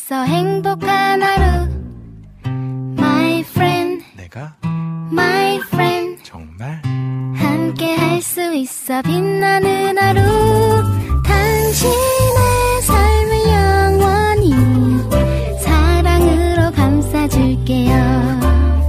있어 행복한 하루 My friend 내가 My friend 정말 함께 할 수 있어 빛나는 하루 당신의 삶을 영원히 사랑으로 감싸줄게요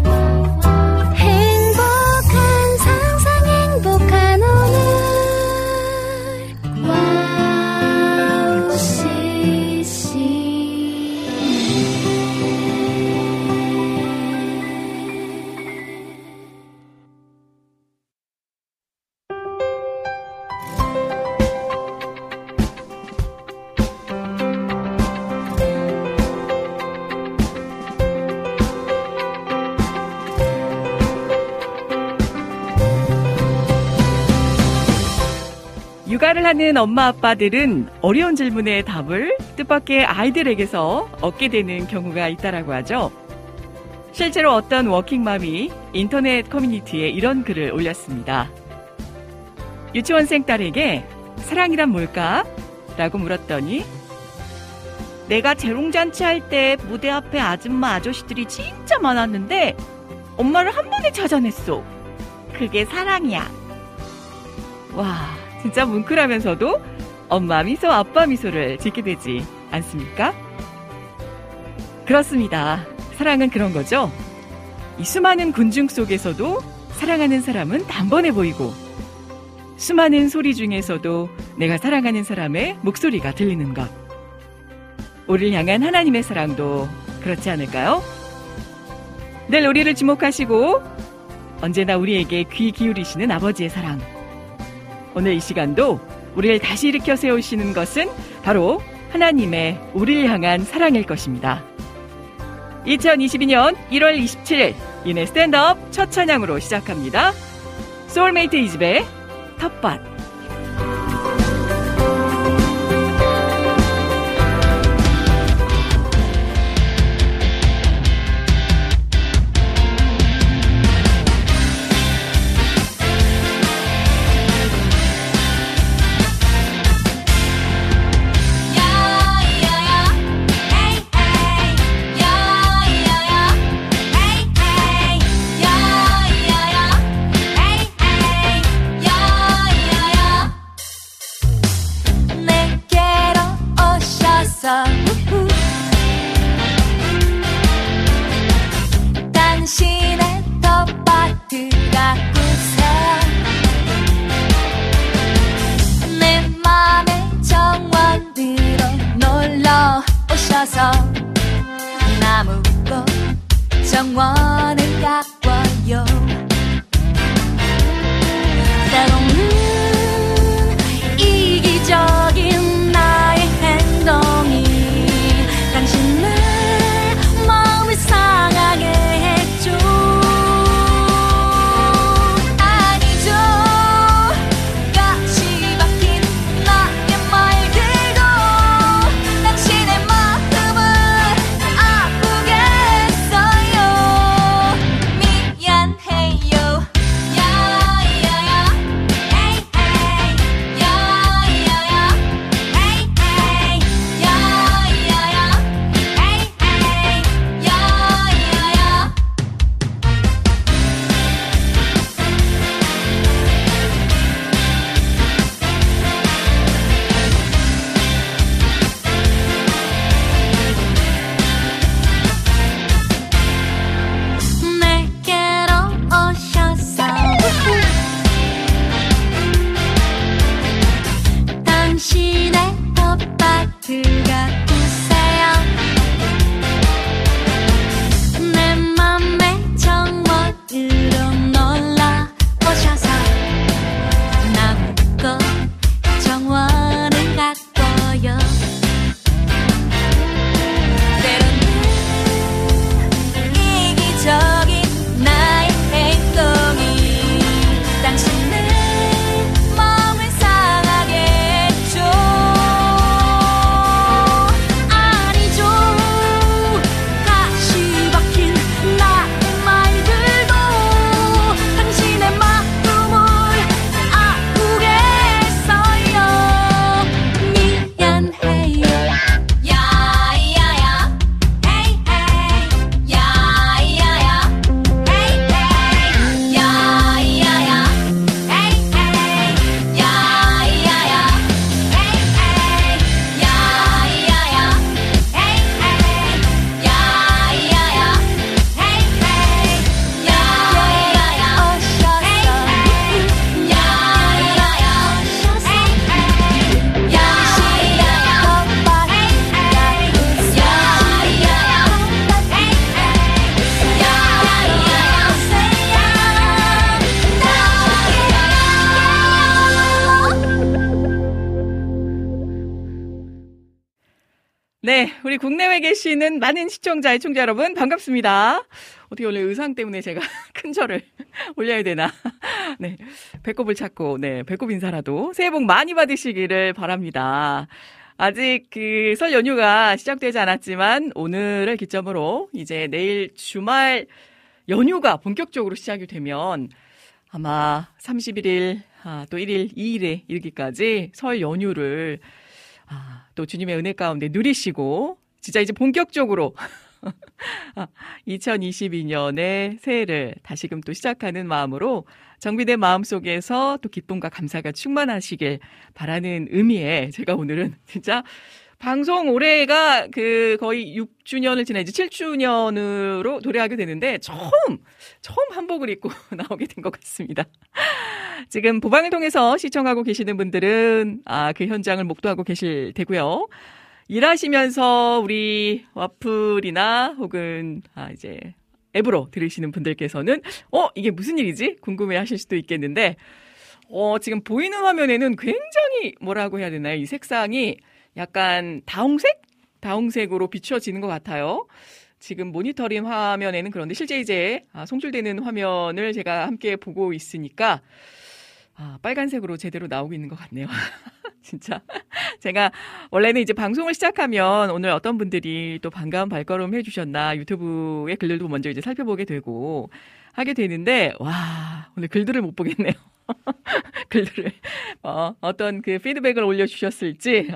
육아를 하는 엄마 아빠들은 어려운 질문의 답을 뜻밖의 아이들에게서 얻게 되는 경우가 있다라고 하죠. 실제로 어떤 워킹맘이 인터넷 커뮤니티에 이런 글을 올렸습니다. 유치원생 딸에게 사랑이란 뭘까? 라고 물었더니 내가 재롱잔치 할 때 무대 앞에 아줌마 아저씨들이 진짜 많았는데 엄마를 한 번에 찾아냈어. 그게 사랑이야. 와, 진짜 뭉클하면서도 엄마 미소, 아빠 미소를 짓게 되지 않습니까? 그렇습니다. 사랑은 그런 거죠. 이 수많은 군중 속에서도 사랑하는 사람은 단번에 보이고 수많은 소리 중에서도 내가 사랑하는 사람의 목소리가 들리는 것. 우리를 향한 하나님의 사랑도 그렇지 않을까요? 늘 우리를 주목하시고 언제나 우리에게 귀 기울이시는 아버지의 사랑. 오늘 이 시간도 우리를 다시 일으켜 세우시는 것은 바로 하나님의 우리를 향한 사랑일 것입니다. 2022년 1월 27일 이내 스탠드업 첫 찬양으로 시작합니다. 소울메이트 이집의 텃밭. 야야야 네, 우리 국내외 계시는 많은 시청자, 애청자 여러분 반갑습니다. 어떻게 원래 의상 때문에 제가 큰 절을 올려야 되나? 네, 배꼽을 찾고 네, 배꼽 인사라도 새해 복 많이 받으시기를 바랍니다. 아직 그 설 연휴가 시작되지 않았지만 오늘을 기점으로 이제 내일 주말 연휴가 본격적으로 시작이 되면 아마 31일, 또 1일, 2일에 이르기까지 설 연휴를 또 주님의 은혜 가운데 누리시고 진짜 이제 본격적으로 2022년의 새해를 다시금 또 시작하는 마음으로 정비된 마음속에서 또 기쁨과 감사가 충만하시길 바라는 의미에 제가 오늘은 진짜 방송 올해가 그 거의 6주년을 지나 이제 7주년으로 도래하게 되는데 처음 한복을 입고 나오게 된 것 같습니다. 지금 보방을 통해서 시청하고 계시는 분들은 그 현장을 목도하고 계실 테고요. 일하시면서 우리 와플이나 혹은 이제 앱으로 들으시는 분들께서는 이게 무슨 일이지? 궁금해 하실 수도 있겠는데 지금 보이는 화면에는 굉장히 뭐라고 해야 되나요? 이 색상이 약간 다홍색으로 비추어지는 것 같아요. 지금 모니터링 화면에는 그런데 실제 이제 송출되는 화면을 제가 함께 보고 있으니까 빨간색으로 제대로 나오고 있는 것 같네요. 진짜 제가 원래는 이제 방송을 시작하면 오늘 어떤 분들이 또 반가운 발걸음 해주셨나 유튜브의 글들도 먼저 이제 살펴보게 되고 하게 되는데 와 오늘 글들을 못 보겠네요. 글들을 어떤 그 피드백을 올려주셨을지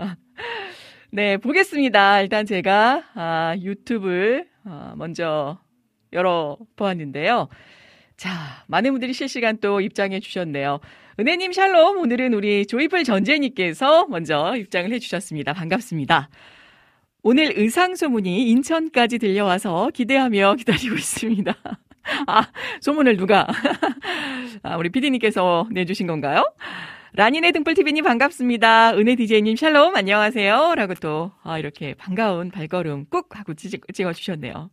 네 보겠습니다. 일단 제가 유튜브를 먼저 열어보았는데요. 자, 많은 분들이 실시간 또 입장해 주셨네요. 은혜님 샬롬, 오늘은 우리 조이풀 전재님께서 먼저 입장을 해주셨습니다. 반갑습니다. 오늘 의상 소문이 인천까지 들려와서 기대하며 기다리고 있습니다. 소문을 누가? 우리 PD님께서 내주신 건가요? 라니네 등불TV님 반갑습니다. 은혜 DJ님 샬롬 안녕하세요. 라고 또 이렇게 반가운 발걸음 꾹 하고 찍어주셨네요.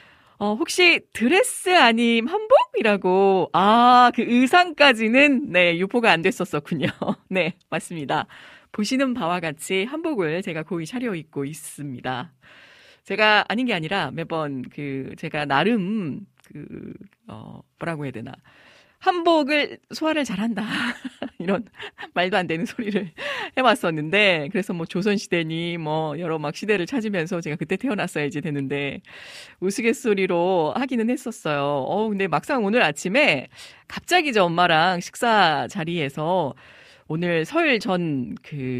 혹시 드레스 아님 한복이라고, 그 의상까지는, 네, 유포가 안 됐었었군요. 네, 맞습니다. 보시는 바와 같이 한복을 제가 고이 차려입고 있습니다. 제가 아닌 게 아니라 매번 제가 나름, 뭐라고 해야 되나. 한복을 소화를 잘한다. 이런 말도 안 되는 소리를 해왔었는데, 그래서 뭐 조선시대니 뭐 여러 막 시대를 찾으면서 제가 그때 태어났어야지 되는데, 우스갯소리로 하기는 했었어요. 근데 막상 오늘 아침에 갑자기 저 엄마랑 식사 자리에서 오늘 설 전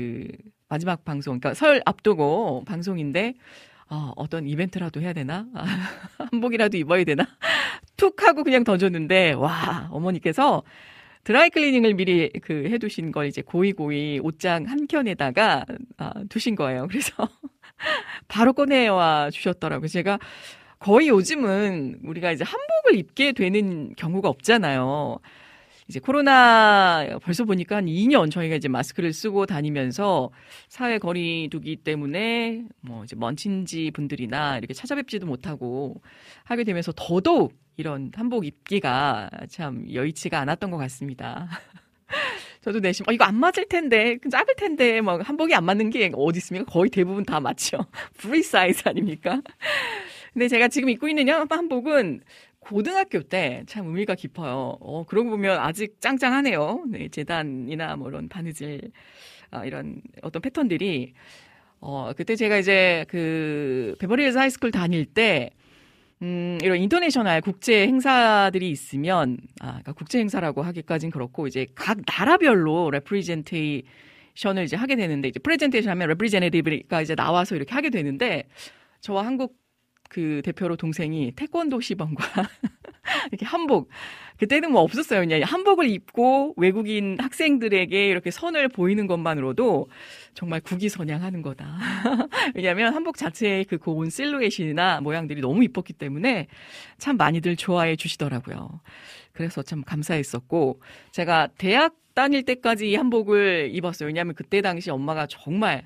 마지막 방송, 그러니까 설 앞두고 방송인데, 어떤 이벤트라도 해야 되나? 한복이라도 입어야 되나? 툭 하고 그냥 던졌는데, 와, 어머니께서 드라이 클리닝을 미리 해두신 걸 이제 고이 옷장 한 켠에다가 두신 거예요. 그래서 바로 꺼내와 주셨더라고요. 제가 거의 요즘은 우리가 이제 한복을 입게 되는 경우가 없잖아요. 이제 코로나 벌써 보니까 한 2년 저희가 이제 마스크를 쓰고 다니면서 사회 거리 두기 때문에 뭐 이제 먼 친지 분들이나 이렇게 찾아뵙지도 못하고 하게 되면서 더더욱 이런 한복 입기가 참 여의치가 않았던 것 같습니다. 저도 내심 이거 안 맞을 텐데 작을 텐데 뭐 한복이 안 맞는 게 어디 있습니까? 거의 대부분 다 맞죠. 프리 사이즈 아닙니까? 근데 제가 지금 입고 있는 한복은 고등학교 때 참 의미가 깊어요. 그러고 보면 아직 짱짱하네요. 네, 재단이나 뭐 이런 바느질, 이런 어떤 패턴들이, 그때 제가 이제 베버리힐즈 하이스쿨 다닐 때, 이런 인터내셔널 국제 행사들이 있으면, 그러니까 국제 행사라고 하기까진 그렇고, 이제 각 나라별로 레프리젠테이션을 이제 하게 되는데, 이제 프레젠테이션 하면 레프리젠테이티브가 이제 나와서 이렇게 하게 되는데, 저와 한국 대표로 동생이 태권도 시범과 이렇게 한복. 그때는 뭐 없었어요. 그냥 한복을 입고 외국인 학생들에게 이렇게 선을 보이는 것만으로도 정말 국위선양하는 거다. 왜냐하면 한복 자체의 고운 실루엣이나 모양들이 너무 이뻤기 때문에 참 많이들 좋아해 주시더라고요. 그래서 참 감사했었고, 제가 대학 다닐 때까지 이 한복을 입었어요. 왜냐하면 그때 당시 엄마가 정말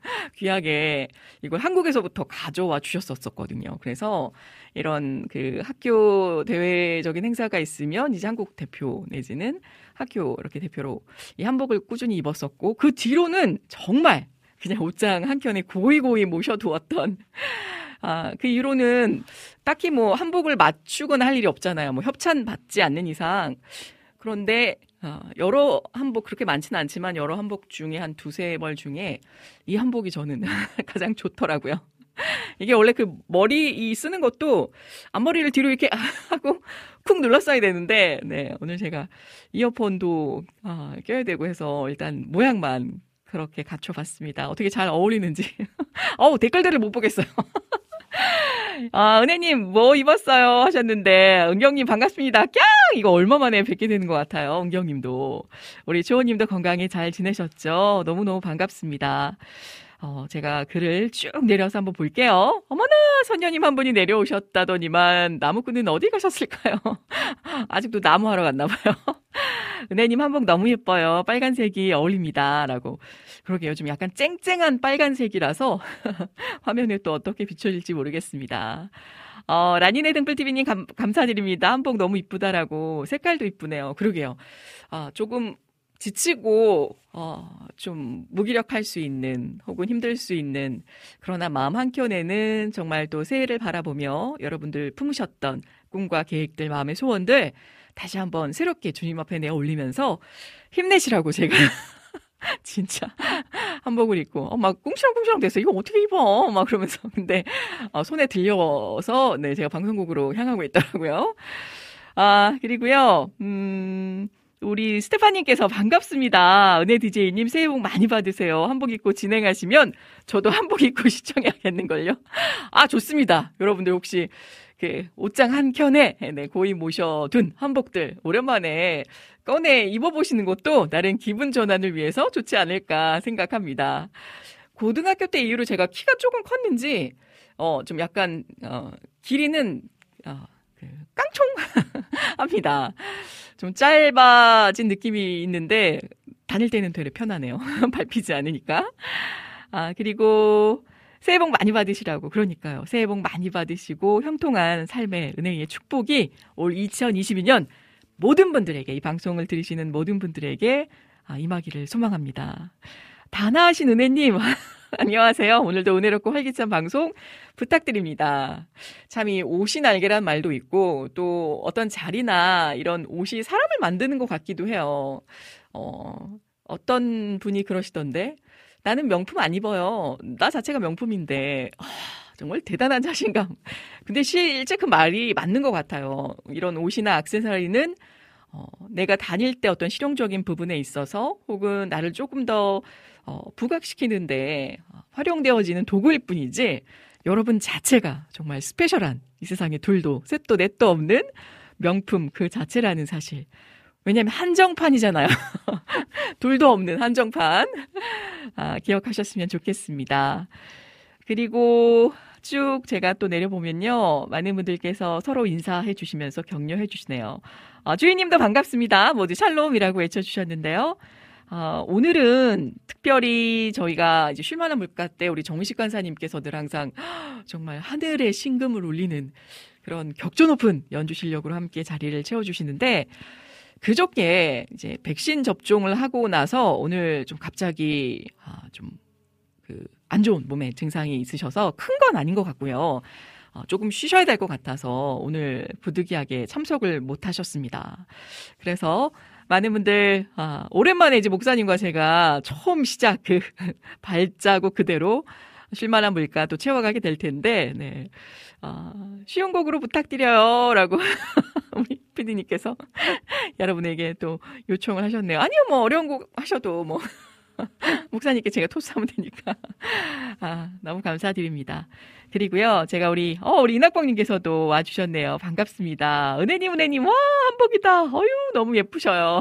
귀하게 이걸 한국에서부터 가져와 주셨었거든요. 그래서 이런 학교 대외적인 행사가 있으면 이제 한국 대표 내지는 학교 이렇게 대표로 이 한복을 꾸준히 입었었고, 그 뒤로는 정말 그냥 옷장 한켠에 고이고이 모셔두었던, 그 이후로는 딱히 뭐 한복을 맞추거나 할 일이 없잖아요. 뭐 협찬 받지 않는 이상. 그런데, 여러 한복, 그렇게 많지는 않지만 여러 한복 중에 한 두세 벌 중에 이 한복이 저는 가장 좋더라고요. 이게 원래 그 머리 쓰는 것도 앞머리를 뒤로 이렇게 하고 쿵 눌렀어야 되는데, 네, 오늘 제가 이어폰도 껴야 되고 해서 일단 모양만 그렇게 갖춰봤습니다. 어떻게 잘 어울리는지. 댓글들을 못 보겠어요. 은혜님, 뭐 입었어요? 하셨는데, 은경님 반갑습니다. 꺄! 이거 얼마 만에 뵙게 되는 것 같아요. 은경님도. 우리 조호님도 건강히 잘 지내셨죠? 너무너무 반갑습니다. 제가 글을 쭉 내려서 한번 볼게요. 어머나, 선녀님 한 분이 내려오셨다더니만, 나무꾼은 어디 가셨을까요? 아직도 나무하러 갔나 봐요. 은혜님 한복 너무 예뻐요. 빨간색이 어울립니다. 라고. 그러게요. 좀 약간 쨍쨍한 빨간색이라서 화면에 또 어떻게 비춰질지 모르겠습니다. 라니네 등불TV님 감사드립니다. 한복 너무 이쁘다라고. 색깔도 이쁘네요. 그러게요. 조금 지치고 좀 무기력할 수 있는 혹은 힘들 수 있는, 그러나 마음 한켠에는 정말 또 새해를 바라보며 여러분들 품으셨던 꿈과 계획들, 마음의 소원들 다시 한번 새롭게 주님 앞에 내어 올리면서 힘내시라고 제가 진짜 한복을 입고 막 꿍시렁꿍시렁 돼서 이거 어떻게 입어 막 그러면서, 근데 손에 들려서 네, 제가 방송국으로 향하고 있더라고요. 그리고요 우리 스테파님께서 반갑습니다. 은혜 DJ님 새해 복 많이 받으세요. 한복 입고 진행하시면 저도 한복 입고 시청해야겠는걸요. 좋습니다. 여러분들 혹시 그 옷장 한켠에 고이 모셔둔 한복들 오랜만에 꺼내 입어보시는 것도 나름 기분 전환을 위해서 좋지 않을까 생각합니다. 고등학교 때 이후로 제가 키가 조금 컸는지 좀 약간 길이는 깡총합니다. 좀 짧아진 느낌이 있는데 다닐 때는 되게 편하네요. 밟히지 않으니까. 그리고 새해 복 많이 받으시라고. 그러니까요. 새해 복 많이 받으시고 형통한 삶의 은혜의 축복이 올 2022년 모든 분들에게, 이 방송을 들으시는 모든 분들에게 임하기를 소망합니다. 다나하신 은혜님 안녕하세요. 오늘도 은혜롭고 활기찬 방송 부탁드립니다. 참 이 옷이 날개란 말도 있고 또 어떤 자리나 이런 옷이 사람을 만드는 것 같기도 해요. 어떤 분이 그러시던데, 나는 명품 안 입어요. 나 자체가 명품인데. 정말 대단한 자신감. 근데 실제 그 말이 맞는 것 같아요. 이런 옷이나 액세서리는 내가 다닐 때 어떤 실용적인 부분에 있어서 혹은 나를 조금 더 부각시키는데 활용되어지는 도구일 뿐이지, 여러분 자체가 정말 스페셜한, 이 세상에 둘도 셋도 넷도 없는 명품 그 자체라는 사실. 왜냐하면 한정판이잖아요. 둘도 없는 한정판. 기억하셨으면 좋겠습니다. 그리고 쭉 제가 또 내려보면요, 많은 분들께서 서로 인사해 주시면서 격려해 주시네요. 주인님도 반갑습니다. 모두 샬롬이라고 외쳐주셨는데요. 오늘은 특별히 저희가 이제 쉴만한 물가 때 우리 정식 간사님께서 늘 항상 정말 하늘에 신금을 울리는 그런 격조 높은 연주 실력으로 함께 자리를 채워주시는데, 그저께 이제 백신 접종을 하고 나서 오늘 좀 갑자기 좀 안 좋은 몸에 증상이 있으셔서 큰 건 아닌 것 같고요. 조금 쉬셔야 될 것 같아서 오늘 부득이하게 참석을 못 하셨습니다. 그래서 많은 분들 오랜만에 이제 목사님과 제가 처음 시작 그 발자국 그대로 쉴만한 물가 또 채워가게 될 텐데, 네. 쉬운 곡으로 부탁드려요 라고 우리 PD님께서 여러분에게 또 요청을 하셨네요. 아니요, 뭐 어려운 곡 하셔도 뭐 목사님께 제가 토스하면 되니까. 너무 감사드립니다. 그리고요, 제가 우리 이낙봉님께서도 와주셨네요. 반갑습니다. 은혜님, 와, 한복이다. 너무 예쁘셔요.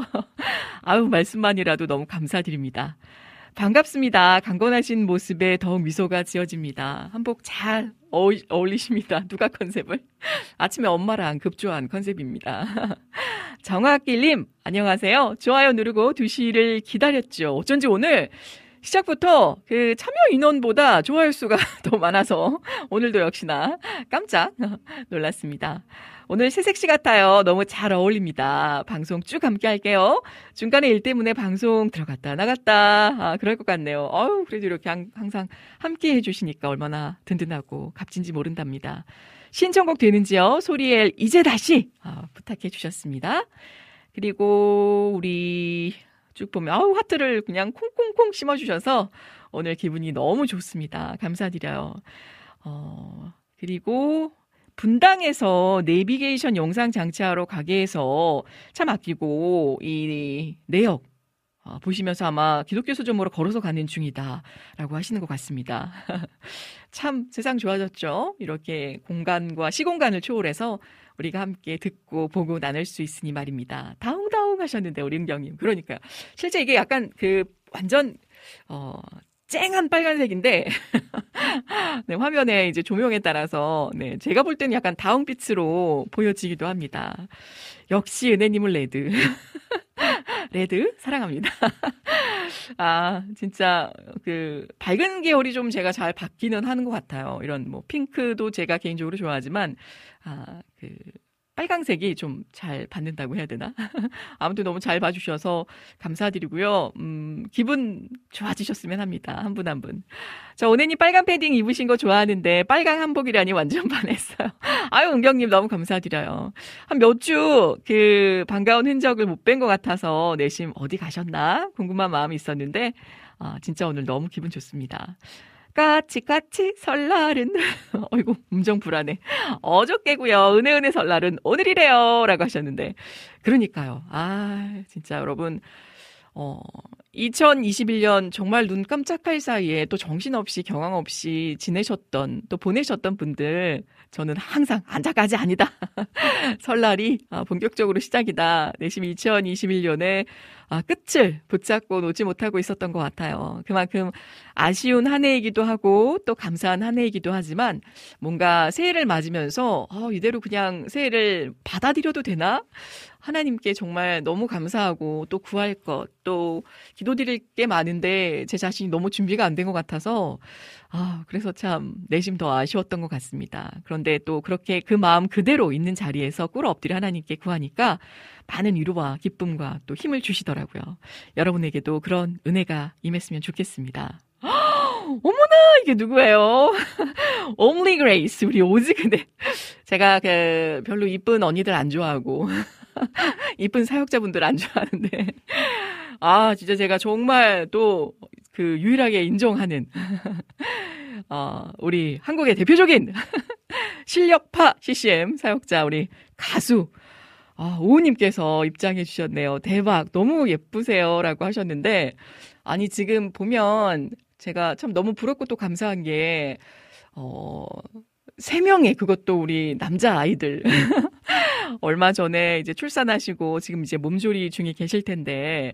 말씀만이라도 너무 감사드립니다. 반갑습니다. 강건하신 모습에 더욱 미소가 지어집니다. 한복 잘 어울리십니다. 누가 컨셉을? 아침에 엄마랑 급조한 컨셉입니다. 정학길님, 안녕하세요. 좋아요 누르고 2시를 기다렸죠. 어쩐지 오늘 시작부터 그 참여 인원보다 좋아요 수가 더 많아서 오늘도 역시나 깜짝 놀랐습니다. 오늘 새색시 같아요. 너무 잘 어울립니다. 방송 쭉 함께 할게요. 중간에 일 때문에 방송 들어갔다 나갔다 그럴 것 같네요. 그래도 이렇게 항상 함께 해주시니까 얼마나 든든하고 값진지 모른답니다. 신청곡 되는지요? 소리엘 이제 다시 부탁해 주셨습니다. 그리고 우리 쭉 보면 하트를 그냥 콩콩콩 심어주셔서 오늘 기분이 너무 좋습니다. 감사드려요. 그리고 분당에서 내비게이션 영상 장치하러 가게에서 참 아끼고 이 내역 보시면서 아마 기독교 서점으로 걸어서 가는 중이다 라고 하시는 것 같습니다. 참 세상 좋아졌죠. 이렇게 공간과 시공간을 초월해서 우리가 함께 듣고 보고 나눌 수 있으니 말입니다. 다웅다웅 하셨는데 우리 은경님. 그러니까요. 실제 이게 약간 완전 쨍한 빨간색인데 네, 화면에 이제 조명에 따라서 네, 제가 볼 때는 약간 다운빛으로 보여지기도 합니다. 역시 은혜님은 레드. 레드 사랑합니다. 진짜 밝은 계열이 좀 제가 잘 받기는 하는 것 같아요. 이런 핑크도 제가 개인적으로 좋아하지만 빨강색이 좀 잘 받는다고 해야 되나? 아무튼 너무 잘 봐주셔서 감사드리고요. 기분 좋아지셨으면 합니다. 한 분 한 분. 저 오네님 빨간 패딩 입으신 거 좋아하는데 빨강 한복이라니 완전 반했어요. 아유, 은경님 너무 감사드려요. 한 몇 주 반가운 흔적을 못 뵌 것 같아서 내심 어디 가셨나 궁금한 마음이 있었는데 진짜 오늘 너무 기분 좋습니다. 까치 설날은 어이구 음정 불안해. 어저께고요. 은혜 설날은 오늘이래요 라고 하셨는데 그러니까요. 진짜 여러분 2021년 정말 눈 깜짝할 사이에 또 정신없이 경황 없이 지내셨던 또 보내셨던 분들 저는 항상 안작까지 아니다. 설날이 본격적으로 시작이다. 내심 2021년에 끝을 붙잡고 놓지 못하고 있었던 것 같아요. 그만큼 아쉬운 한 해이기도 하고 또 감사한 한 해이기도 하지만 뭔가 새해를 맞으면서 이대로 그냥 새해를 받아들여도 되나? 하나님께 정말 너무 감사하고 또 구할 것, 또 기도드릴 게 많은데 제 자신이 너무 준비가 안 된 것 같아서 그래서 참 내심 더 아쉬웠던 것 같습니다. 그런데 또 그렇게 그 마음 그대로 있는 자리에서 꿇어 엎드려 하나님께 구하니까 많은 위로와 기쁨과 또 힘을 주시더라고요. 여러분에게도 그런 은혜가 임했으면 좋겠습니다. 어머나 이게 누구예요? Only Grace 우리 오직 은혜. 제가 별로 이쁜 언니들 안 좋아하고 이쁜 사역자분들 안 좋아하는데 진짜 제가 정말 또 유일하게 인정하는 우리 한국의 대표적인 실력파 CCM 사역자 우리 가수 오우님께서 입장해 주셨네요. 대박 너무 예쁘세요 라고 하셨는데 아니 지금 보면 제가 참 너무 부럽고 또 감사한 게 3명의 그것도 우리 남자 아이들 얼마 전에 이제 출산하시고 지금 이제 몸조리 중에 계실 텐데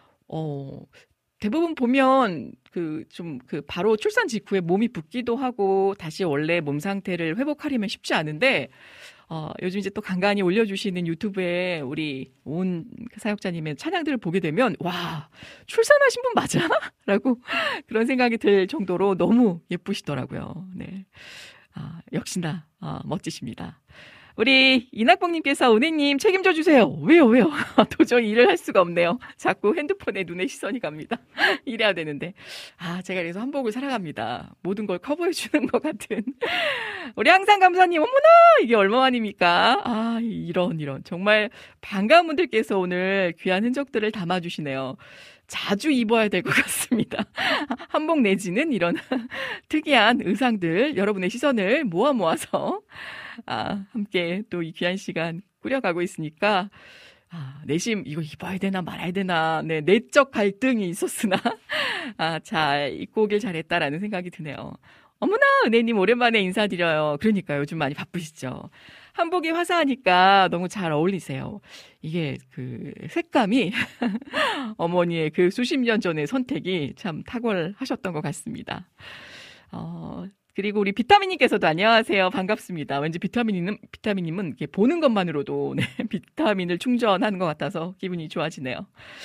대부분 보면 바로 출산 직후에 몸이 붓기도 하고 다시 원래 몸 상태를 회복하려면 쉽지 않은데 요즘 이제 또 간간히 올려주시는 유튜브에 우리 온 사역자님의 찬양들을 보게 되면 와 출산하신 분 맞아? 라고 그런 생각이 들 정도로 너무 예쁘시더라고요. 네, 역시나 멋지십니다. 우리 이낙봉님께서 은혜님 책임져 주세요. 왜요? 도저히 일을 할 수가 없네요. 자꾸 핸드폰에 눈에 시선이 갑니다. 일해야 되는데. 제가 그래서 한복을 사랑합니다. 모든 걸 커버해 주는 것 같은. 우리 항상 감사님 어머나 이게 얼마만입니까? 이런 정말 반가운 분들께서 오늘 귀한 흔적들을 담아주시네요. 자주 입어야 될 것 같습니다. 한복 내지는 이런 특이한 의상들 여러분의 시선을 모아서 함께 또 이 귀한 시간 꾸려가고 있으니까 내심 이거 입어야 되나 말아야 되나 네, 내적 갈등이 있었으나 잘 입고 오길 잘했다라는 생각이 드네요. 어머나 은혜님 오랜만에 인사드려요. 그러니까 요즘 많이 바쁘시죠. 한복이 화사하니까 너무 잘 어울리세요. 이게 색감이 어머니의 수십 년 전의 선택이 참 탁월하셨던 것 같습니다. 그리고 우리 비타민님께서도 안녕하세요. 반갑습니다. 왠지 비타민님은 이렇게 보는 것만으로도 네, 비타민을 충전하는 것 같아서 기분이 좋아지네요.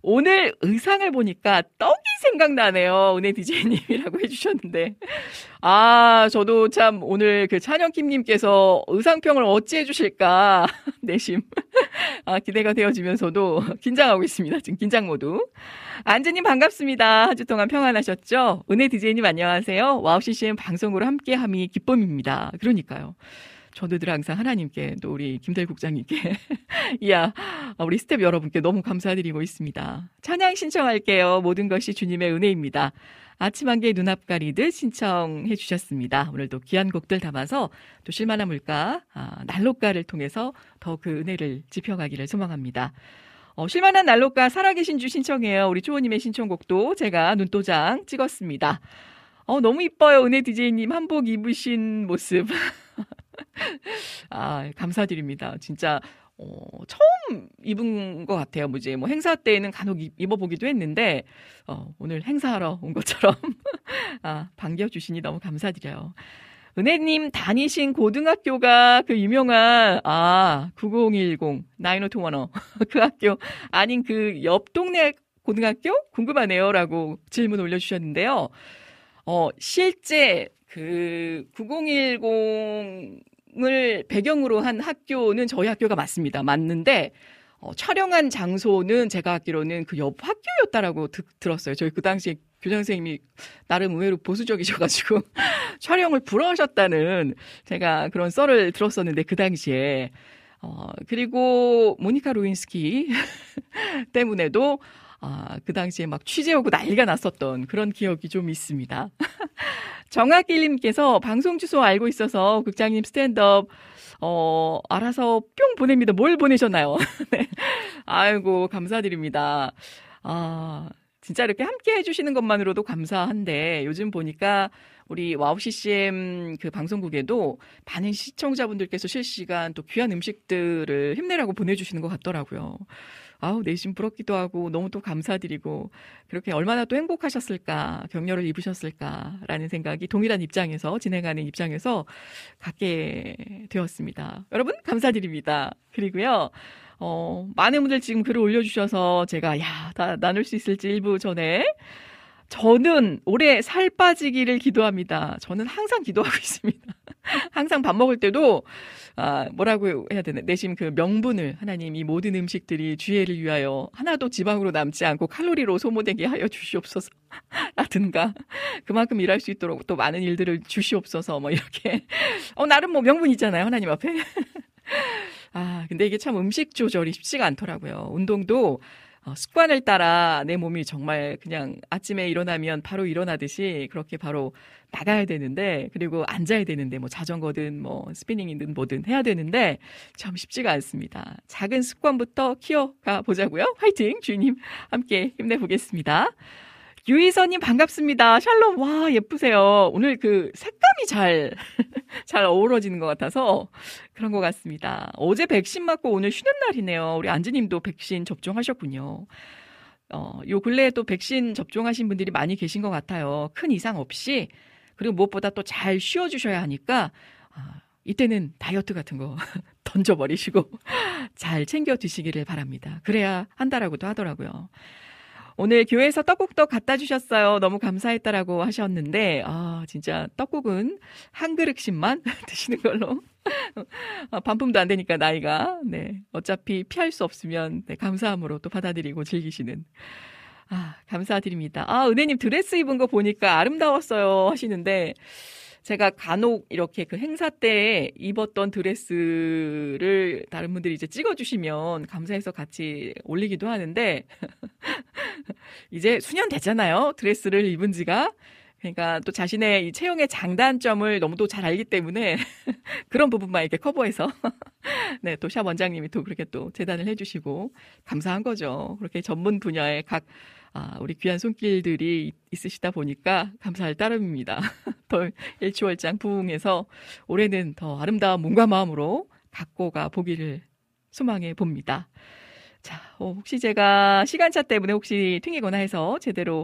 오늘 의상을 보니까 떡이 생각나네요. 은혜 DJ님이라고 해주셨는데. 아, 저도 참 오늘 그 찬영킴님께서 의상평을 어찌 해주실까. 내심. 아, 기대가 되어지면서도 긴장하고 있습니다. 지금 긴장 모드. 안즈님 반갑습니다. 한 주 동안 평안하셨죠? 은혜 DJ님 안녕하세요. 와우 CCM 방송으로 함께함이 기쁨입니다. 그러니까요. 저도 늘 항상 하나님께 또 우리 김대일 국장님께 이야 우리 스텝 여러분께 너무 감사드리고 있습니다. 찬양 신청할게요. 모든 것이 주님의 은혜입니다. 아침 한 개의 눈앞 가리듯 신청해 주셨습니다. 오늘도 귀한 곡들 담아서 또 실만한 물가 난로가를 통해서 더 그 은혜를 지펴가기를 소망합니다. 실만한 난로가 살아계신 주 신청해요. 우리 초호님의 신청곡도 제가 눈도장 찍었습니다. 너무 이뻐요. 은혜 DJ님 한복 입으신 모습. 아, 감사드립니다. 진짜 처음 입은 것 같아요. 뭐지? 뭐 행사 때에는 간혹 입어보기도 했는데 오늘 행사하러 온 것처럼 반겨주시니 너무 감사드려요. 은혜님 다니신 고등학교가 그 유명한 9010 90210 그 학교 아닌 그 옆 동네 고등학교 궁금하네요라고 질문 올려주셨는데요. 실제 그 9010을 배경으로 한 학교는 저희 학교가 맞습니다. 맞는데 촬영한 장소는 제가 알기로는 그 옆 학교였다라고 들었어요. 저희 그 당시에 교장 선생님이 나름 의외로 보수적이셔가지고 촬영을 불허하셨다는 제가 그런 썰을 들었었는데 그 당시에 그리고 모니카 루인스키 때문에도 그 당시에 막 취재하고 난리가 났었던 그런 기억이 좀 있습니다. 정학길님께서 방송 주소 알고 있어서 국장님 스탠드업 알아서 뿅 보냅니다. 뭘 보내셨나요? 네. 아이고 감사드립니다. 진짜 이렇게 함께 해주시는 것만으로도 감사한데 요즘 보니까 우리 와우 CCM 그 방송국에도 많은 시청자분들께서 실시간 또 귀한 음식들을 힘내라고 보내주시는 것 같더라고요. 내심 부럽기도 하고 너무 또 감사드리고 그렇게 얼마나 또 행복하셨을까, 격려를 입으셨을까라는 생각이 동일한 입장에서 진행하는 입장에서 갖게 되었습니다. 여러분 감사드립니다. 그리고요. 많은 분들 지금 글을 올려주셔서 제가 다 나눌 수 있을지 일부 전에 저는 올해 살 빠지기를 기도합니다. 저는 항상 기도하고 있습니다. 항상 밥 먹을 때도 뭐라고 해야 되나 내심 그 명분을 하나님 이 모든 음식들이 주의를 위하여 하나도 지방으로 남지 않고 칼로리로 소모되게 하여 주시옵소서 라든가 그만큼 일할 수 있도록 또 많은 일들을 주시옵소서 뭐 이렇게 나름 뭐 명분 있잖아요 하나님 앞에. 근데 이게 참 음식 조절이 쉽지가 않더라고요. 운동도 습관을 따라 내 몸이 정말 그냥 아침에 일어나면 바로 일어나듯이 그렇게 바로 나가야 되는데 그리고 앉아야 되는데 뭐 자전거든 뭐 스피닝이든 뭐든 해야 되는데 참 쉽지가 않습니다. 작은 습관부터 키워가 보자고요. 화이팅! 주님 함께 힘내보겠습니다. 유희선님 반갑습니다. 샬롬. 와 예쁘세요. 오늘 그 색감이 잘 어우러지는 것 같아서 그런 것 같습니다. 어제 백신 맞고 오늘 쉬는 날이네요. 우리 안지님도 백신 접종하셨군요. 요 근래에 또 백신 접종하신 분들이 많이 계신 것 같아요. 큰 이상 없이 그리고 무엇보다 또 잘 쉬어주셔야 하니까 이때는 다이어트 같은 거 던져버리시고 잘 챙겨 드시기를 바랍니다. 그래야 한다라고도 하더라고요. 오늘 교회에서 떡국도 갖다 주셨어요. 너무 감사했다라고 하셨는데 진짜 떡국은 한 그릇씩만 드시는 걸로 반품도 안 되니까 나이가 어차피 피할 수 없으면 감사함으로 또 받아들이고 즐기시는 감사드립니다. 은혜님 드레스 입은 거 보니까 아름다웠어요 하시는데 제가 간혹 이렇게 그 행사 때 입었던 드레스를 다른 분들이 이제 찍어주시면 감사해서 같이 올리기도 하는데 이제 수년 됐잖아요. 드레스를 입은 지가. 그러니까 또 자신의 이 체형의 장단점을 너무도 잘 알기 때문에 그런 부분만 이렇게 커버해서 또 샵 원장님이 또 그렇게 또 재단을 해주시고 감사한 거죠. 그렇게 전문 분야의 각 우리 귀한 손길들이 있으시다 보니까 감사할 따름입니다. 더 일취월장 부흥해서 올해는 더 아름다운 몸과 마음으로 갖고 가 보기를 소망해 봅니다. 자, 혹시 제가 시간차 때문에 혹시 튕기거나 해서 제대로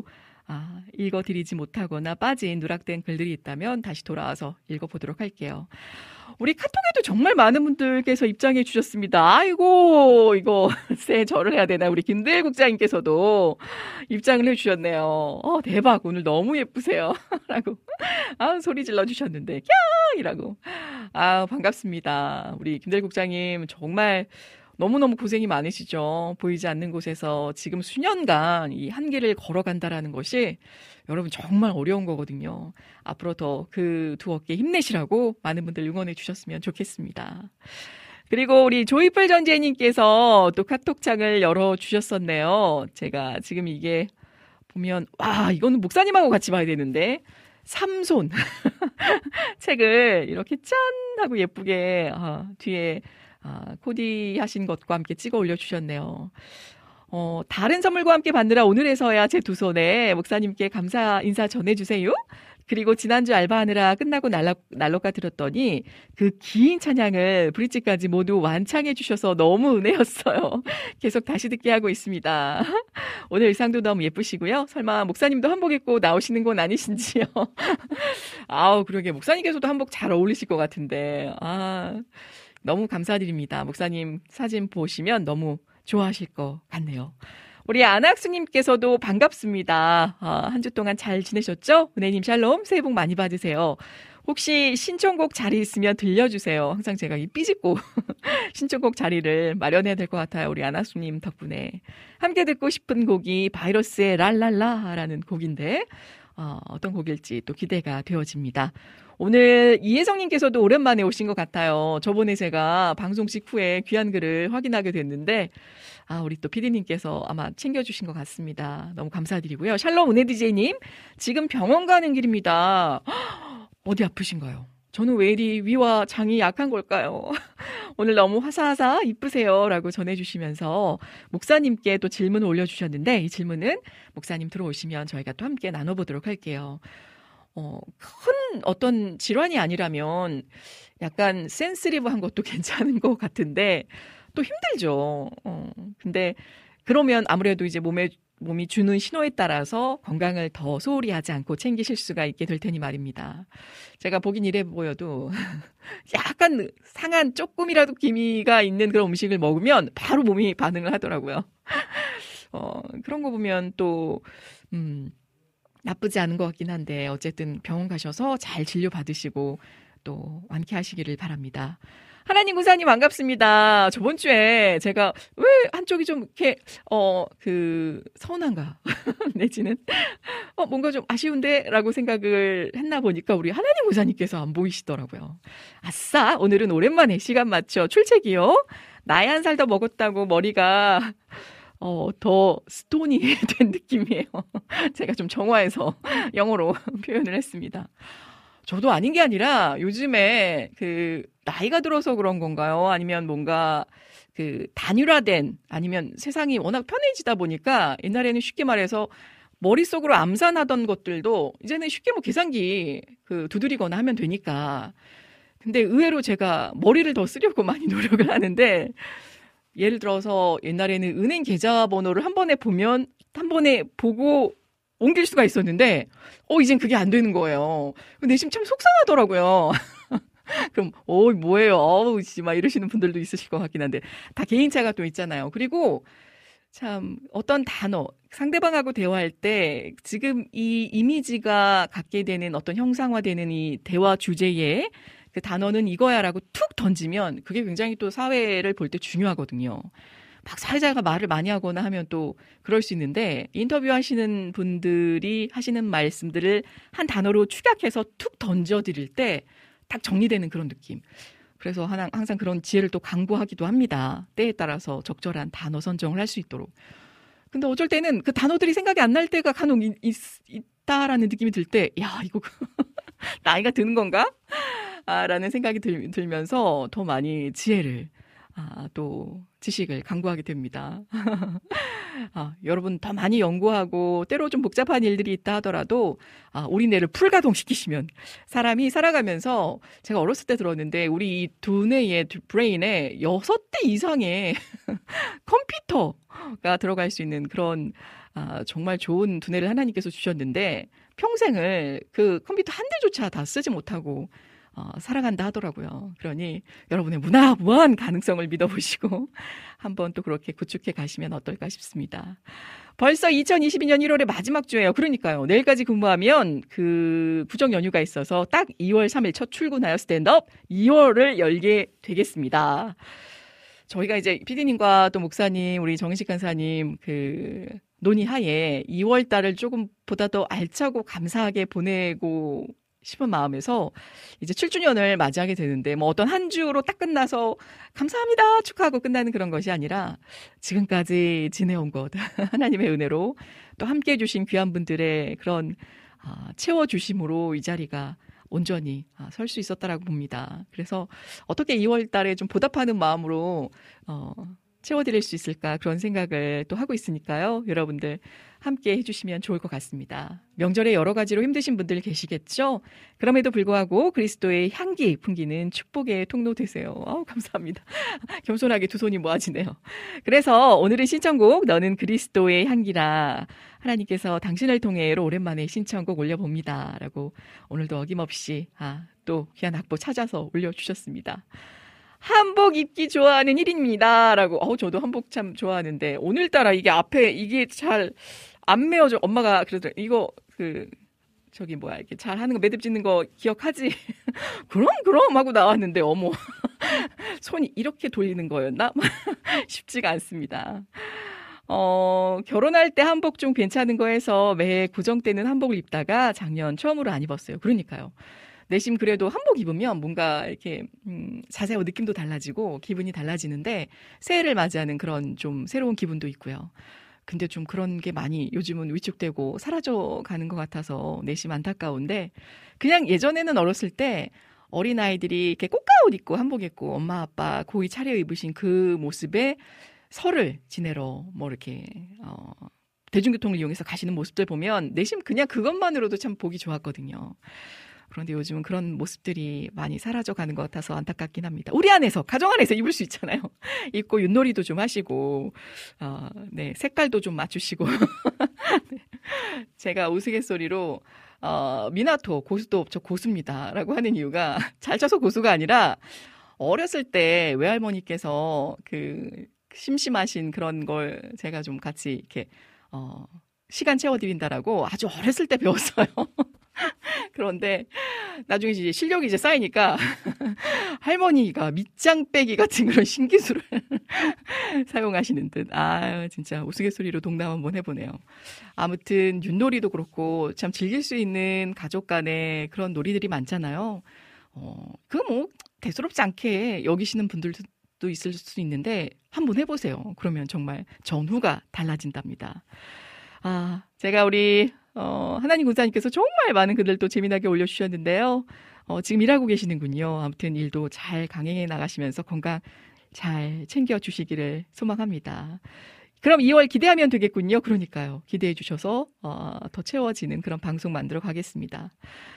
읽어드리지 못하거나 빠진 누락된 글들이 있다면 다시 돌아와서 읽어보도록 할게요. 우리 카톡에도 정말 많은 분들께서 입장해 주셨습니다. 아이고, 이거 새 절을 해야 되나? 우리 김대일 국장님께서도 입장을 해주셨네요. 대박, 오늘 너무 예쁘세요. 라고 소리 질러 주셨는데 캬! 이라고. 반갑습니다. 우리 김대일 국장님 정말 너무너무 고생이 많으시죠. 보이지 않는 곳에서 지금 수년간 이 한계를 걸어간다라는 것이 여러분 정말 어려운 거거든요. 앞으로 더 그 두 어깨 힘내시라고 많은 분들 응원해 주셨으면 좋겠습니다. 그리고 우리 조이풀 전재님께서 또 카톡창을 열어주셨었네요. 제가 지금 이게 보면 이거는 목사님하고 같이 봐야 되는데 삼손 책을 이렇게 짠 하고 예쁘게 뒤에 코디하신 것과 함께 찍어 올려주셨네요. 다른 선물과 함께 받느라 오늘에서야 제 두 손에 목사님께 감사 인사 전해주세요. 그리고 지난주 알바하느라 끝나고 난로가 들었더니 그 긴 찬양을 브릿지까지 모두 완창해 주셔서 너무 은혜였어요. 계속 다시 듣게 하고 있습니다. 오늘 의상도 너무 예쁘시고요. 설마 목사님도 한복 입고 나오시는 건 아니신지요? 그러게 목사님께서도 한복 잘 어울리실 것 같은데 너무 감사드립니다. 목사님 사진 보시면 너무 좋아하실 것 같네요. 우리 안학수님께서도 반갑습니다. 한 주 동안 잘 지내셨죠? 은혜님 샬롬, 새해 복 많이 받으세요. 혹시 신청곡 자리 있으면 들려주세요. 항상 제가 이 삐집고 신청곡 자리를 마련해야 될 것 같아요. 우리 안학수님 덕분에. 함께 듣고 싶은 곡이 바이러스의 랄랄라라는 곡인데 어떤 곡일지 또 기대가 되어집니다. 오늘 이혜성님께서도 오랜만에 오신 것 같아요. 저번에 제가 방송 직후에 귀한 글을 확인하게 됐는데 우리 또 PD님께서 아마 챙겨주신 것 같습니다. 너무 감사드리고요. 샬롬 은혜 DJ님, 지금 병원 가는 길입니다. 어디 아프신가요? 저는 왜 이리 위와 장이 약한 걸까요? 오늘 너무 화사하사 이쁘세요 라고 전해주시면서 목사님께 또 질문을 올려주셨는데 이 질문은 목사님 들어오시면 저희가 또 함께 나눠보도록 할게요. 큰 어떤 질환이 아니라면 약간 센스리브한 것도 괜찮은 것 같은데 또 힘들죠. 근데 그러면 아무래도 이제 몸이 주는 신호에 따라서 건강을 더 소홀히 하지 않고 챙기실 수가 있게 될 테니 말입니다. 제가 보긴 이래 보여도 약간 상한 조금이라도 기미가 있는 그런 음식을 먹으면 바로 몸이 반응을 하더라고요. 그런 거 보면 또 나쁘지 않은 것 같긴 한데 어쨌든 병원 가셔서 잘 진료받으시고 또 완쾌하시기를 바랍니다. 하나님 구사님 반갑습니다. 저번 주에 제가 왜 한쪽이 좀 이렇게 서운한가 내지는 뭔가 좀 아쉬운데 라고 생각을 했나 보니까 우리 하나님 구사님께서 안 보이시더라고요. 아싸, 오늘은 오랜만에 시간 맞춰 출첵이요. 나이 한 살 더 먹었다고 머리가 더 스톤이 된 느낌이에요. 제가 좀 정화해서 영어로 표현을 했습니다. 저도 아닌 게 아니라 요즘에 나이가 들어서 그런 건가요? 아니면 뭔가 단일화된 아니면 세상이 워낙 편해지다 보니까 옛날에는 쉽게 말해서 머릿속으로 암산하던 것들도 이제는 쉽게 계산기 두드리거나 하면 되니까. 근데 의외로 제가 머리를 더 쓰려고 많이 노력을 하는데 예를 들어서 옛날에는 은행 계좌번호를 한 번에 보고 옮길 수가 있었는데 이젠 그게 안 되는 거예요. 내심 참 속상하더라고요. 그럼 뭐예요? 막 이러시는 분들도 있으실 것 같긴 한데 다 개인차가 또 있잖아요. 그리고 참 어떤 단어 상대방하고 대화할 때 지금 이 이미지가 갖게 되는 어떤 형상화되는 이 대화 주제에 그 단어는 이거야라고 툭 던지면 그게 굉장히 또 사회를 볼 때 중요하거든요. 막 사회자가 말을 많이 하거나 하면 또 그럴 수 있는데 인터뷰하시는 분들이 하시는 말씀들을 한 단어로 축약해서 툭 던져드릴 때 딱 정리되는 그런 느낌. 그래서 항상 그런 지혜를 또 강구하기도 합니다. 때에 따라서 적절한 단어 선정을 할 수 있도록. 근데 어쩔 때는 그 단어들이 생각이 안 날 때가 간혹 있다라는 느낌이 들 때 이거 나이가 드는 건가? 라는 생각이 들면서 더 많이 지혜를 또 지식을 강구하게 됩니다. 여러분 더 많이 연구하고 때로 좀 복잡한 일들이 있다 하더라도 우리 뇌를 풀가동시키시면 사람이 살아가면서 제가 어렸을 때 들었는데 우리 이 두뇌의 브레인에 6대 이상의 컴퓨터가 들어갈 수 있는 그런 정말 좋은 두뇌를 하나님께서 주셨는데 평생을 그 컴퓨터 한 대조차 다 쓰지 못하고 살아간다 하더라고요. 그러니 여러분의 무한 가능성을 믿어보시고 한번 또 그렇게 구축해 가시면 어떨까 싶습니다. 벌써 2022년 1월의 마지막 주예요. 그러니까요. 내일까지 근무하면 그 구정 연휴가 있어서 딱 2월 3일 첫 출근하여 스탠드업 2월을 열게 되겠습니다. 저희가 이제 PD님과 또 목사님, 우리 정인식 간사님 그 논의하에 2월 달을 조금 보다 더 알차고 감사하게 보내고 싶은 마음에서 이제 7주년을 맞이하게 되는데 뭐 어떤 한 주로 딱 끝나서 감사합니다 축하하고 끝나는 그런 것이 아니라 지금까지 지내온 것 하나님의 은혜로 또 함께 해주신 귀한 분들의 그런 채워주심으로 이 자리가 온전히 설 수 있었다라고 봅니다. 그래서 어떻게 2월 달에 좀 보답하는 마음으로 채워드릴 수 있을까 그런 생각을 또 하고 있으니까요. 여러분들 함께 해주시면 좋을 것 같습니다. 명절에 여러 가지로 힘드신 분들 계시겠죠? 그럼에도 불구하고 그리스도의 향기 풍기는 축복의 통로 되세요. 감사합니다. 겸손하게 두 손이 모아지네요. 그래서 오늘은 신청곡 너는 그리스도의 향기라 하나님께서 당신을 통해로 오랜만에 신청곡 올려봅니다. 라고 오늘도 어김없이 또 귀한 악보 찾아서 올려주셨습니다. 한복 입기 좋아하는 1인입니다. 라고, 저도 한복 참 좋아하는데, 오늘따라 이게 앞에, 이게 잘 안 메워져. 엄마가 그러더라고요. 이거, 이렇게 잘 하는 거, 매듭 짓는 거 기억하지? 그럼 하고 나왔는데, 어머. 손이 이렇게 돌리는 거였나? 쉽지가 않습니다. 결혼할 때 한복 좀 괜찮은 거 해서 매 구정 때는 한복을 입다가 작년 처음으로 안 입었어요. 그러니까요. 내심 그래도 한복 입으면 뭔가 이렇게 자세하고 느낌도 달라지고 기분이 달라지는데 새해를 맞이하는 그런 좀 새로운 기분도 있고요. 근데 좀 그런 게 많이 요즘은 위축되고 사라져가는 것 같아서 내심 안타까운데 그냥 예전에는 어렸을 때 어린아이들이 이렇게 꽃가옷 입고 한복 입고 엄마 아빠 고이 차려 입으신 그 모습에 설을 지내러 뭐 이렇게 대중교통을 이용해서 가시는 모습들 보면 내심 그냥 그것만으로도 참 보기 좋았거든요. 그런데 요즘은 그런 모습들이 많이 사라져가는 것 같아서 안타깝긴 합니다. 우리 안에서, 가정 안에서 입을 수 있잖아요. 입고 윷놀이도 좀 하시고, 네, 색깔도 좀 맞추시고. 네. 제가 우스갯소리로, 미나토, 고수도 저 고수입니다. 라고 하는 이유가 잘 쳐서 고수가 아니라 어렸을 때 외할머니께서 심심하신 그런 걸 제가 좀 같이 이렇게, 시간 채워드린다라고 아주 어렸을 때 배웠어요. 그런데 나중에 이제 실력이 이제 쌓이니까 할머니가 밑장 빼기 같은 그런 신기술을 사용하시는 듯. 진짜 우스갯소리로 동남 한번 해보네요. 아무튼 윷놀이도 그렇고 참 즐길 수 있는 가족 간의 그런 놀이들이 많잖아요. 그거 뭐 대수롭지 않게 여기시는 분들도 있을 수 있는데 한번 해보세요. 그러면 정말 전후가 달라진답니다. 제가 우리 하나님 군사님께서 정말 많은 글들 또 재미나게 올려주셨는데요. 지금 일하고 계시는군요. 아무튼 일도 잘 강행해 나가시면서 건강 잘 챙겨주시기를 소망합니다. 그럼 2월 기대하면 되겠군요. 그러니까요. 기대해 주셔서 더 채워지는 그런 방송 만들어 가겠습니다.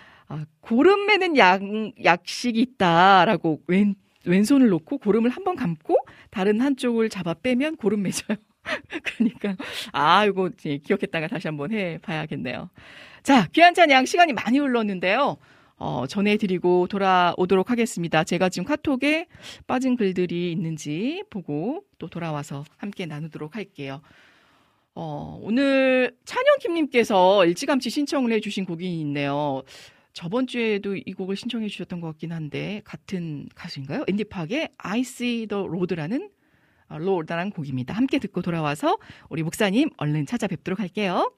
고름 매는 약식이 있다라고 왼손을 놓고 고름을 한번 감고 다른 한쪽을 잡아 빼면 고름 맺어요. 그러니까 이거 기억했다가 다시 한번 해봐야겠네요. 자, 귀한 찬양 시간이 많이 흘렀는데요. 전해드리고 돌아오도록 하겠습니다. 제가 지금 카톡에 빠진 글들이 있는지 보고 또 돌아와서 함께 나누도록 할게요. 오늘 찬영킴님께서 일찌감치 신청을 해주신 곡이 있네요. 저번 주에도 이 곡을 신청해 주셨던 것 같긴 한데 같은 가수인가요? 앤디팍의 I See the Road라는 로드라는 곡입니다. 함께 듣고 돌아와서 우리 목사님 얼른 찾아뵙도록 할게요.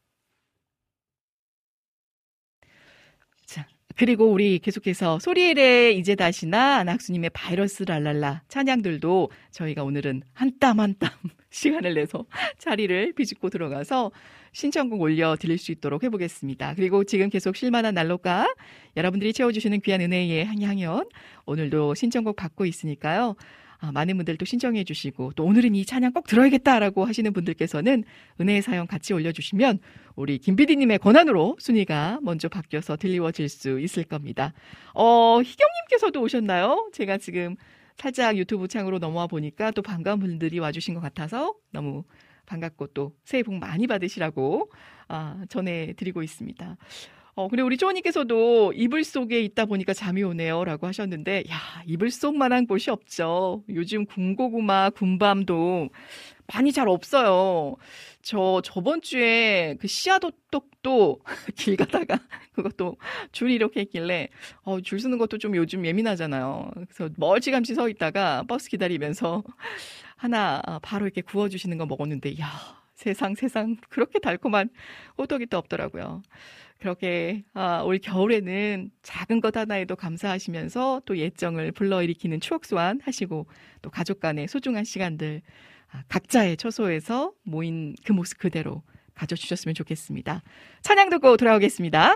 자, 그리고 우리 계속해서 소리엘의 이제 다시나 안학수님의 바이러스 랄랄라 찬양들도 저희가 오늘은 한 땀 한 땀 시간을 내서 자리를 비집고 들어가서 신청곡 올려드릴 수 있도록 해보겠습니다. 그리고 지금 계속 쉴만한 난로가 여러분들이 채워주시는 귀한 은혜의 향연 오늘도 신청곡 받고 있으니까요. 많은 분들도 신청해 주시고 또 오늘은 이 찬양 꼭 들어야겠다라고 하시는 분들께서는 은혜의 사연 같이 올려주시면 우리 김 PD님의 권한으로 순위가 먼저 바뀌어서 들리워질 수 있을 겁니다. 희경님께서도 오셨나요? 제가 지금 살짝 유튜브 창으로 넘어와 보니까 또 반가운 분들이 와주신 것 같아서 너무 반갑고 또 새해 복 많이 받으시라고 전해드리고 있습니다. 근데 우리 쪼님께서도 이불 속에 있다 보니까 잠이 오네요. 라고 하셨는데, 야, 이불 속만한 곳이 없죠. 요즘 군고구마, 군밤도 많이 잘 없어요. 저번 주에 그 씨앗호떡도 길 가다가 그것도 줄이 이렇게 있길래, 줄 서는 것도 좀 요즘 예민하잖아요. 그래서 멀찌감치 서 있다가 버스 기다리면서 하나 바로 이렇게 구워주시는 거 먹었는데, 야, 세상, 그렇게 달콤한 호떡이 또 없더라고요. 그렇게 올 겨울에는 작은 것 하나에도 감사하시면서 또 예정을 불러일으키는 추억 소환 하시고 또 가족 간의 소중한 시간들 각자의 처소에서 모인 그 모습 그대로 가져주셨으면 좋겠습니다. 찬양 듣고 돌아오겠습니다.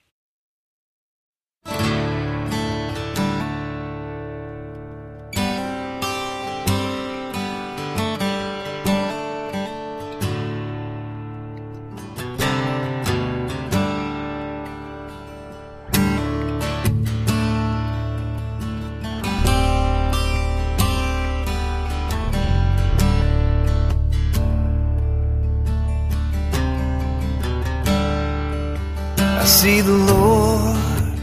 I see the Lord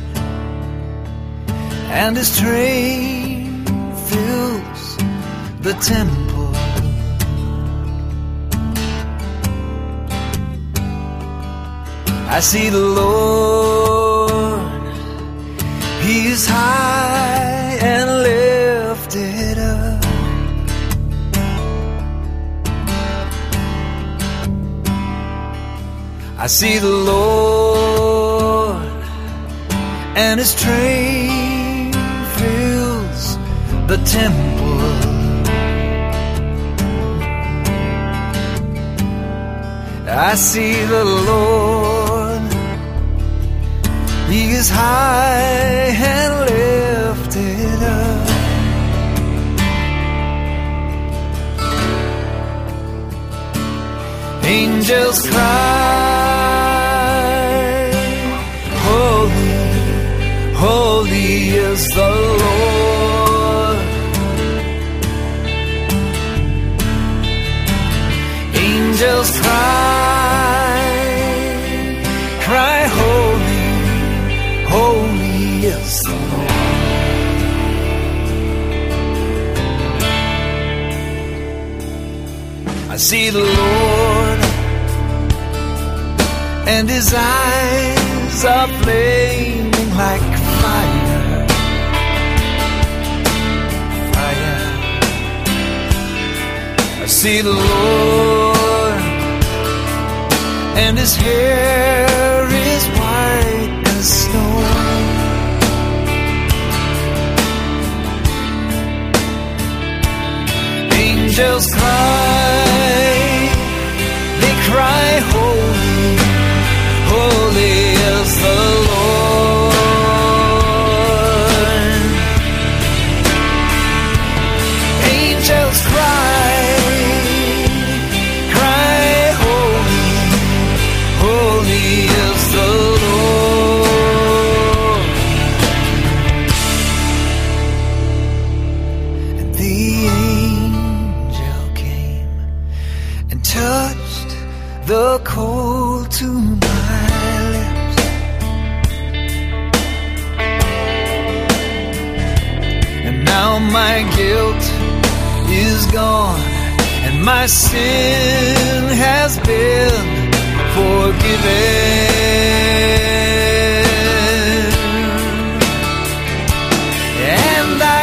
and His train fills the temple. I see the Lord, He is high and lifted up. I see the Lord and His train fills the temple. I see the Lord, He is high and lifted up. Angels cry, holy, holy is the Lord. Angels cry, holy, holy is the Lord. I see the Lord and His eyes are flaming like fire. I see the Lord and His hair is white as snow. Angels cry, they cry, holy, holy is the Lord. Angels cry, holy, holy is the Lord. And the angel came and touched the coal to my lips. And now my guilt is gone and my sin has been forgiven. And I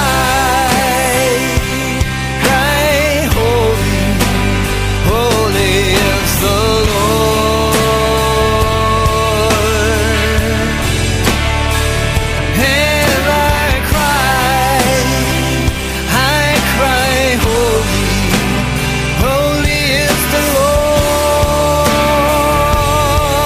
cry, holy, holy is the Lord. And I cry, holy, holy is the Lord.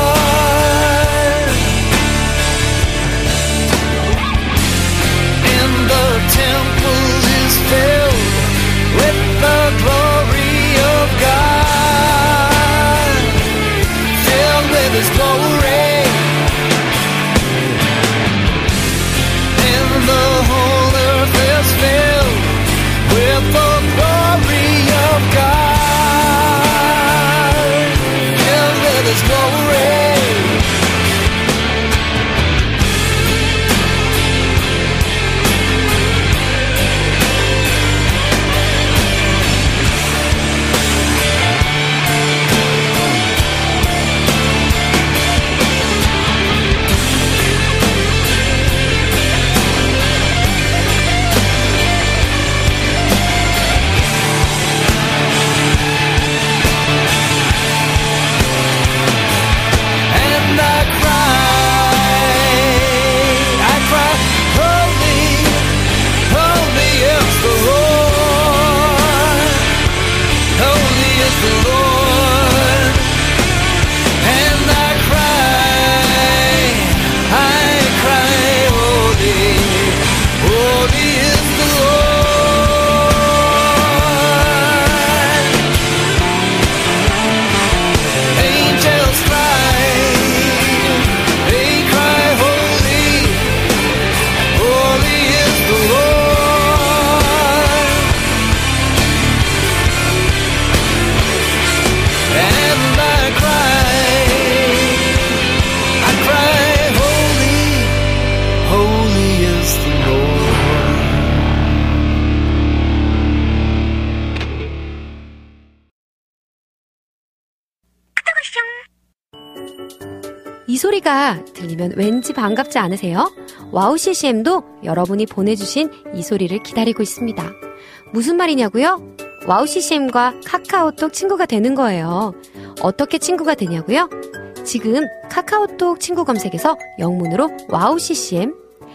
소리가 들리면 왠지 반갑지 않으세요? 와우 CCM도 여러분이 보내주신 이 소리를 기다리고 있습니다. 무슨 말이냐고요? 와우 CCM과 카카오톡 친구가 되는 거예요. 어떻게 친구가 되냐고요? 지금 카카오톡 친구 검색에서 영문으로 와우 CCM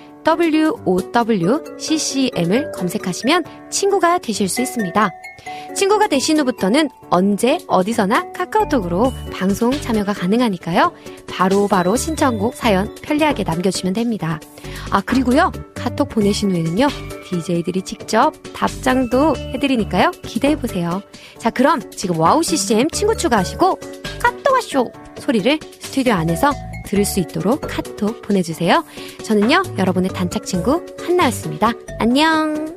WOWCCM을 검색하시면 친구가 되실 수 있습니다. 친구가 되신 후부터는 언제 어디서나 카카오톡으로 방송 참여가 가능하니까요. 바로 신청곡 사연 편리하게 남겨주시면 됩니다. 그리고요. 카톡 보내신 후에는요. DJ들이 직접 답장도 해드리니까요. 기대해보세요. 자, 그럼 지금 와우 CCM 친구 추가하시고 카톡 와쇼 소리를 스튜디오 안에서 들을 수 있도록 카톡 보내주세요. 저는요, 여러분의 단짝 친구 한나였습니다. 안녕.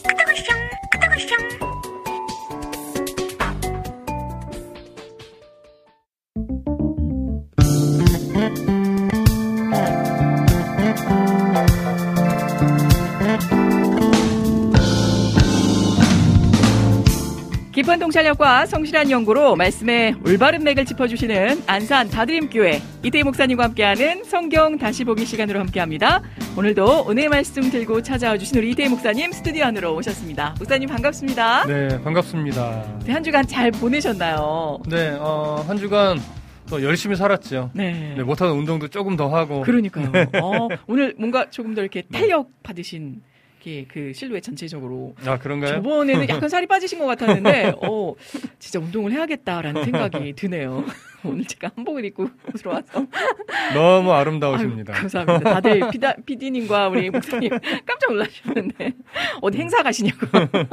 깊은 통찰력과 성실한 연구로 말씀의 올바른 맥을 짚어주시는 안산 다드림교회 이태희 목사님과 함께하는 성경 다시 보기 시간으로 함께합니다. 오늘도 은혜의 말씀 들고 찾아와 주신 우리 이태희 목사님 스튜디오 안으로 오셨습니다. 목사님 반갑습니다. 네, 반갑습니다. 네, 한 주간 잘 보내셨나요? 네, 한 주간 또 열심히 살았죠. 네. 못하는 운동도 조금 더 하고. 그러니까요. 오늘 뭔가 조금 더 이렇게 탄력 받으신 그 실루엣 전체적으로. 그런가요? 저번에는 약간 살이 빠지신 것 같았는데, 진짜 운동을 해야겠다라는 생각이 드네요. 오늘 제가 한복을 입고 들어와서. 너무 아름다우십니다. 아유, 감사합니다. 다들 PD님과 우리 목사님 깜짝 놀라셨는데, 어디 행사 가시냐고.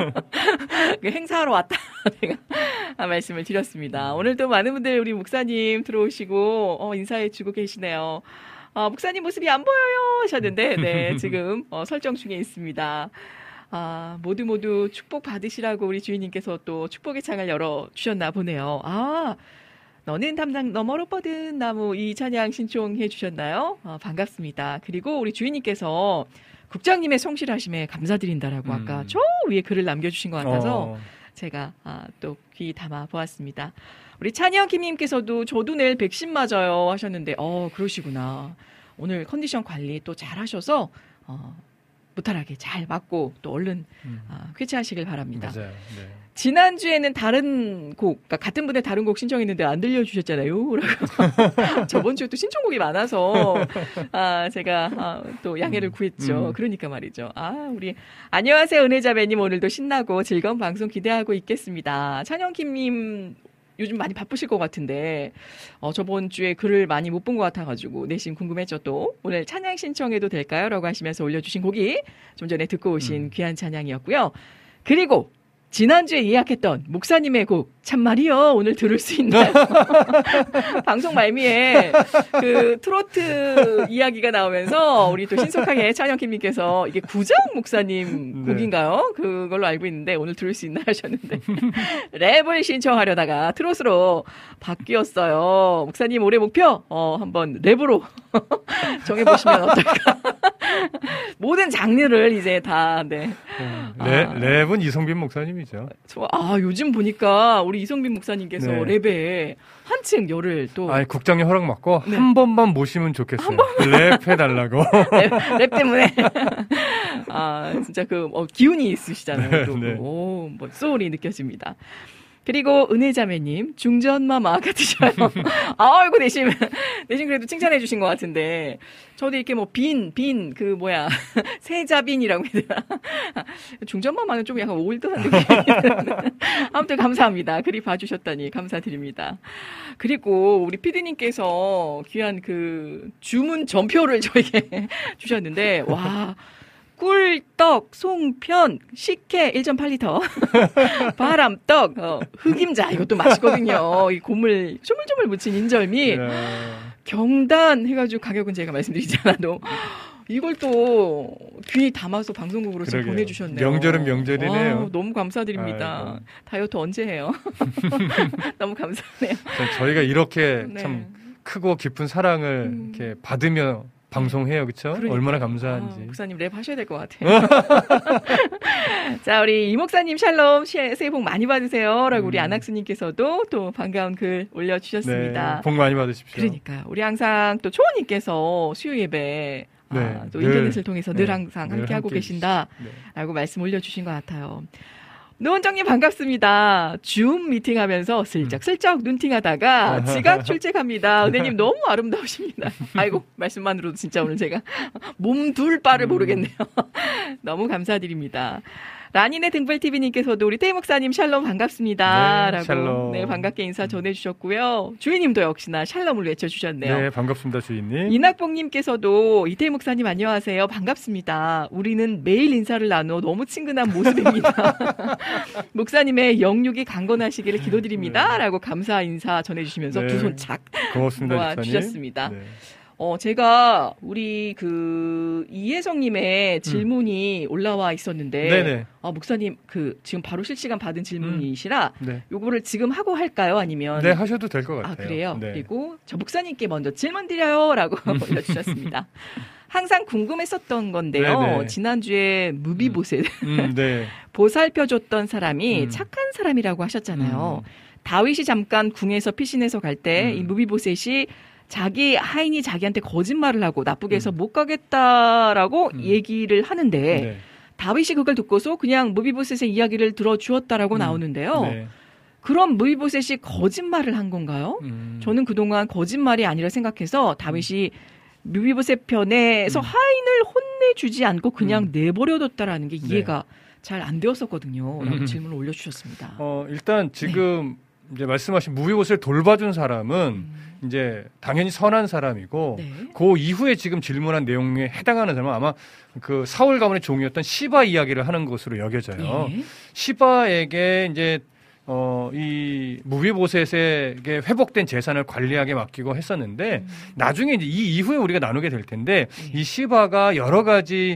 행사하러 왔다. 제가 말씀을 드렸습니다. 오늘도 많은 분들 우리 목사님 들어오시고, 인사해 주고 계시네요. 목사님 모습이 안 보여요 하셨는데, 네, 지금 설정 중에 있습니다. 모두 축복 받으시라고 우리 주인님께서 또 축복의 창을 열어주셨나 보네요. 너는 담당 너머로 뻗은 나무 이 찬양 신청해 주셨나요? 반갑습니다. 그리고 우리 주인님께서 국장님의 성실하심에 감사드린다라고 아까 저 위에 글을 남겨주신 것 같아서 제가 또 귀 담아 보았습니다. 우리 찬영 김님께서도 저도 내일 백신 맞아요 하셨는데 그러시구나. 오늘 컨디션 관리 또 잘 하셔서 무탈하게 잘 맞고 또 얼른 쾌차하시길 바랍니다. 맞아요. 네. 지난주에는 다른 곡, 그러니까 같은 분의 다른 곡 신청했는데 안 들려주셨잖아요. 저번 주에 또 신청곡이 많아서 제가 또 양해를 구했죠. 그러니까 말이죠. 우리 안녕하세요 은혜자매님, 오늘도 신나고 즐거운 방송 기대하고 있겠습니다. 찬영킴님 요즘 많이 바쁘실 것 같은데 저번 주에 글을 많이 못 본 것 같아가지고 내심 궁금했죠. 또 오늘 찬양 신청해도 될까요? 라고 하시면서 올려주신 곡이 좀 전에 듣고 오신 귀한 찬양이었고요. 그리고 지난주에 예약했던 목사님의 곡 참말이요 오늘 들을 수 있나요? 방송 말미에 그 트로트 이야기가 나오면서 우리 또 신속하게 찬영킴님께서 이게 구정 목사님 곡인가요? 그걸로 알고 있는데 오늘 들을 수 있나 하셨는데 랩을 신청하려다가 트로트로 바뀌었어요. 목사님 올해 목표 한번 랩으로 정해보시면 어떨까? 모든 장르를 이제 다 랩은 이성빈 목사님이죠. 요즘 보니까 우리 이성빈 목사님께서 네. 랩에 한층 열을 또. 국장님 허락 받고 한 번만 모시면 좋겠어요. 랩 해달라고. 랩 때문에. 진짜 기운이 있으시잖아요. 네. 소울이 느껴집니다. 그리고 은혜자매님 중전마마 같으셔요. 아이고 대신 그래도 칭찬해 주신 것 같은데 저도 이렇게 세자빈이라고 해야 되나. 중전마마는 좀 약간 올드한 느낌이 아무튼 감사합니다. 글이 봐주셨다니 감사드립니다. 그리고 우리 피디님께서 귀한 그 주문 전표를 저에게 주셨는데 와. 꿀떡, 송편, 식혜 1.8리터, 바람떡, 흑임자 이것도 맛있거든요. 이 고물 조물조물 묻힌 인절미, 경단 해가지고 가격은 제가 말씀드리지 않아도 이걸 또 귀에 담아서 방송국으로 지금 보내주셨네요. 명절은 명절이네요. 너무 감사드립니다. 다이어트 언제 해요? 너무 감사하네요. 저희가 이렇게 참 크고 깊은 사랑을 이렇게 받으며 방송해요, 그렇죠? 얼마나 감사한지. 목사님 랩 하셔야 될 것 같아요. 자, 우리 이 목사님 샬롬 새해 복 많이 받으세요라고 우리 안학수님께서도 또 반가운 글 올려주셨습니다. 네, 복 많이 받으십시오. 그러니까요. 우리 항상 또 초원님께서 수요 예배 또 인터넷을 통해서 늘 항상 함께하고 계신다라고 말씀 올려주신 것 같아요. 노원정님 반갑습니다. 줌 미팅하면서 슬쩍 눈팅하다가 지각 출첵합니다. 은혜님 너무 아름다우십니다. 아이고 말씀만으로도 진짜 오늘 제가 몸 둘 바를 모르겠네요. 너무 감사드립니다. 라니네 등불TV님께서도 우리 태희 목사님 샬롬 반갑습니다. 라고 샬롬. 반갑게 인사 전해주셨고요. 주인님도 역시나 샬롬을 외쳐주셨네요. 네, 반갑습니다, 주인님. 이낙봉님께서도 이태희 목사님 안녕하세요. 반갑습니다. 우리는 매일 인사를 나누어 너무 친근한 모습입니다. 목사님의 영육이 강건하시기를 기도드립니다. 라고 감사 인사 전해주시면서 두 손 착 모아주셨습니다. 네. 제가 우리 이혜성님의 질문이 올라와 있었는데, 목사님 지금 바로 실시간 받은 질문이시라 요거를 지금 하고 할까요? 아니면 네, 하셔도 될 것 같아요. 그래요. 네. 그리고 저 목사님께 먼저 질문 드려요라고 올려주셨습니다. 항상 궁금했었던 건데요. 지난주에 무비보셋 보살펴줬던 사람이 착한 사람이라고 하셨잖아요. 다윗이 잠깐 궁에서 피신해서 갈 때 이 무비보셋이 자기 하인이 자기한테 거짓말을 하고 나쁘게 해서 못 가겠다라고 얘기를 하는데 다윗이 그걸 듣고서 그냥 무비보셋의 이야기를 들어주었다라고 나오는데요. 그럼 무비보셋이 거짓말을 한 건가요? 저는 그동안 거짓말이 아니라 생각해서 다윗이 무비보셋 편에서 하인을 혼내주지 않고 그냥 내버려뒀다라는 게 이해가 잘 안 되었었거든요. 라고 질문을 올려주셨습니다. 일단 지금 이제 말씀하신 무비보셋을 돌봐준 사람은 이제 당연히 선한 사람이고 그 이후에 지금 질문한 내용에 해당하는 사람은 아마 그 사울 가문의 종이었던 시바 이야기를 하는 것으로 여겨져요. 시바에게 이제 이 무비보셋에게 회복된 재산을 관리하게 맡기고 했었는데 나중에 이제 이 이후에 우리가 나누게 될 텐데 이 시바가 여러 가지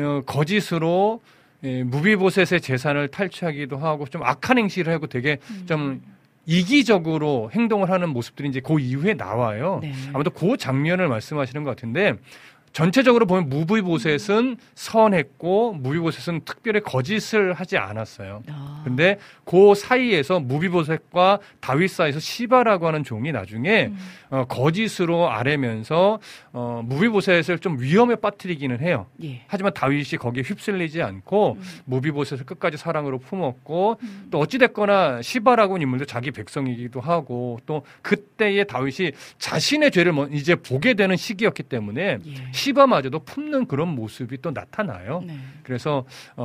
거짓으로 무비보셋의 재산을 탈취하기도 하고 좀 악한 행실을 하고 되게 좀 이기적으로 행동을 하는 모습들이 이제 그 이후에 나와요. 아무튼 그 장면을 말씀하시는 것 같은데 전체적으로 보면 무비보셋은 선했고 무비보셋은 특별히 거짓을 하지 않았어요. 근데 그 사이에서 무비보셋과 다윗 사이에서 시바라고 하는 종이 나중에 거짓으로 아뢰면서 무비보셋을 좀 위험에 빠뜨리기는 해요. 하지만 다윗이 거기에 휩쓸리지 않고 무비보셋을 끝까지 사랑으로 품었고 또 어찌됐거나 시바라고 하는 인물도 자기 백성이기도 하고 또 그때의 다윗이 자신의 죄를 이제 보게 되는 시기였기 때문에 시바마저도 품는 그런 모습이 또 나타나요. 그래서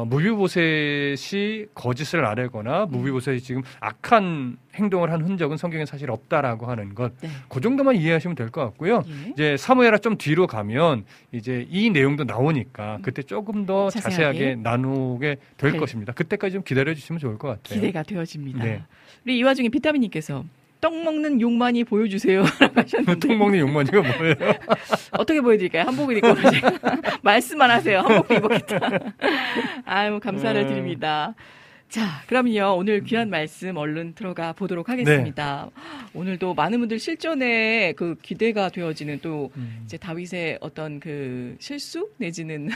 무비보셋이 거짓을 아뢰거나 무비보셋이 지금 악한 행동을 한 흔적은 성경에 사실 없다라고 하는 것. 그 정도만 이해하시면 될 것 같고요. 이제 사무엘하 좀 뒤로 가면 이제 이 내용도 나오니까 그때 조금 더 자세하게 나누게 될 것입니다. 그때까지 좀 기다려 주시면 좋을 것 같아요. 기대가 되어집니다. 우리 이 와중에 비타민님께서 떡 먹는 욕만이 보여주세요. 하셨는데. 떡 먹는 욕만이가 뭐예요? 어떻게 보여드릴까요? 한복을 입고 말씀만 하세요. 한복 입었겠다. 아유, 감사를 드립니다. 자, 그럼요. 오늘 귀한 말씀 얼른 들어가 보도록 하겠습니다. 오늘도 많은 분들 실전에 그 기대가 되어지는 또 이제 다윗의 어떤 그 실수 내지는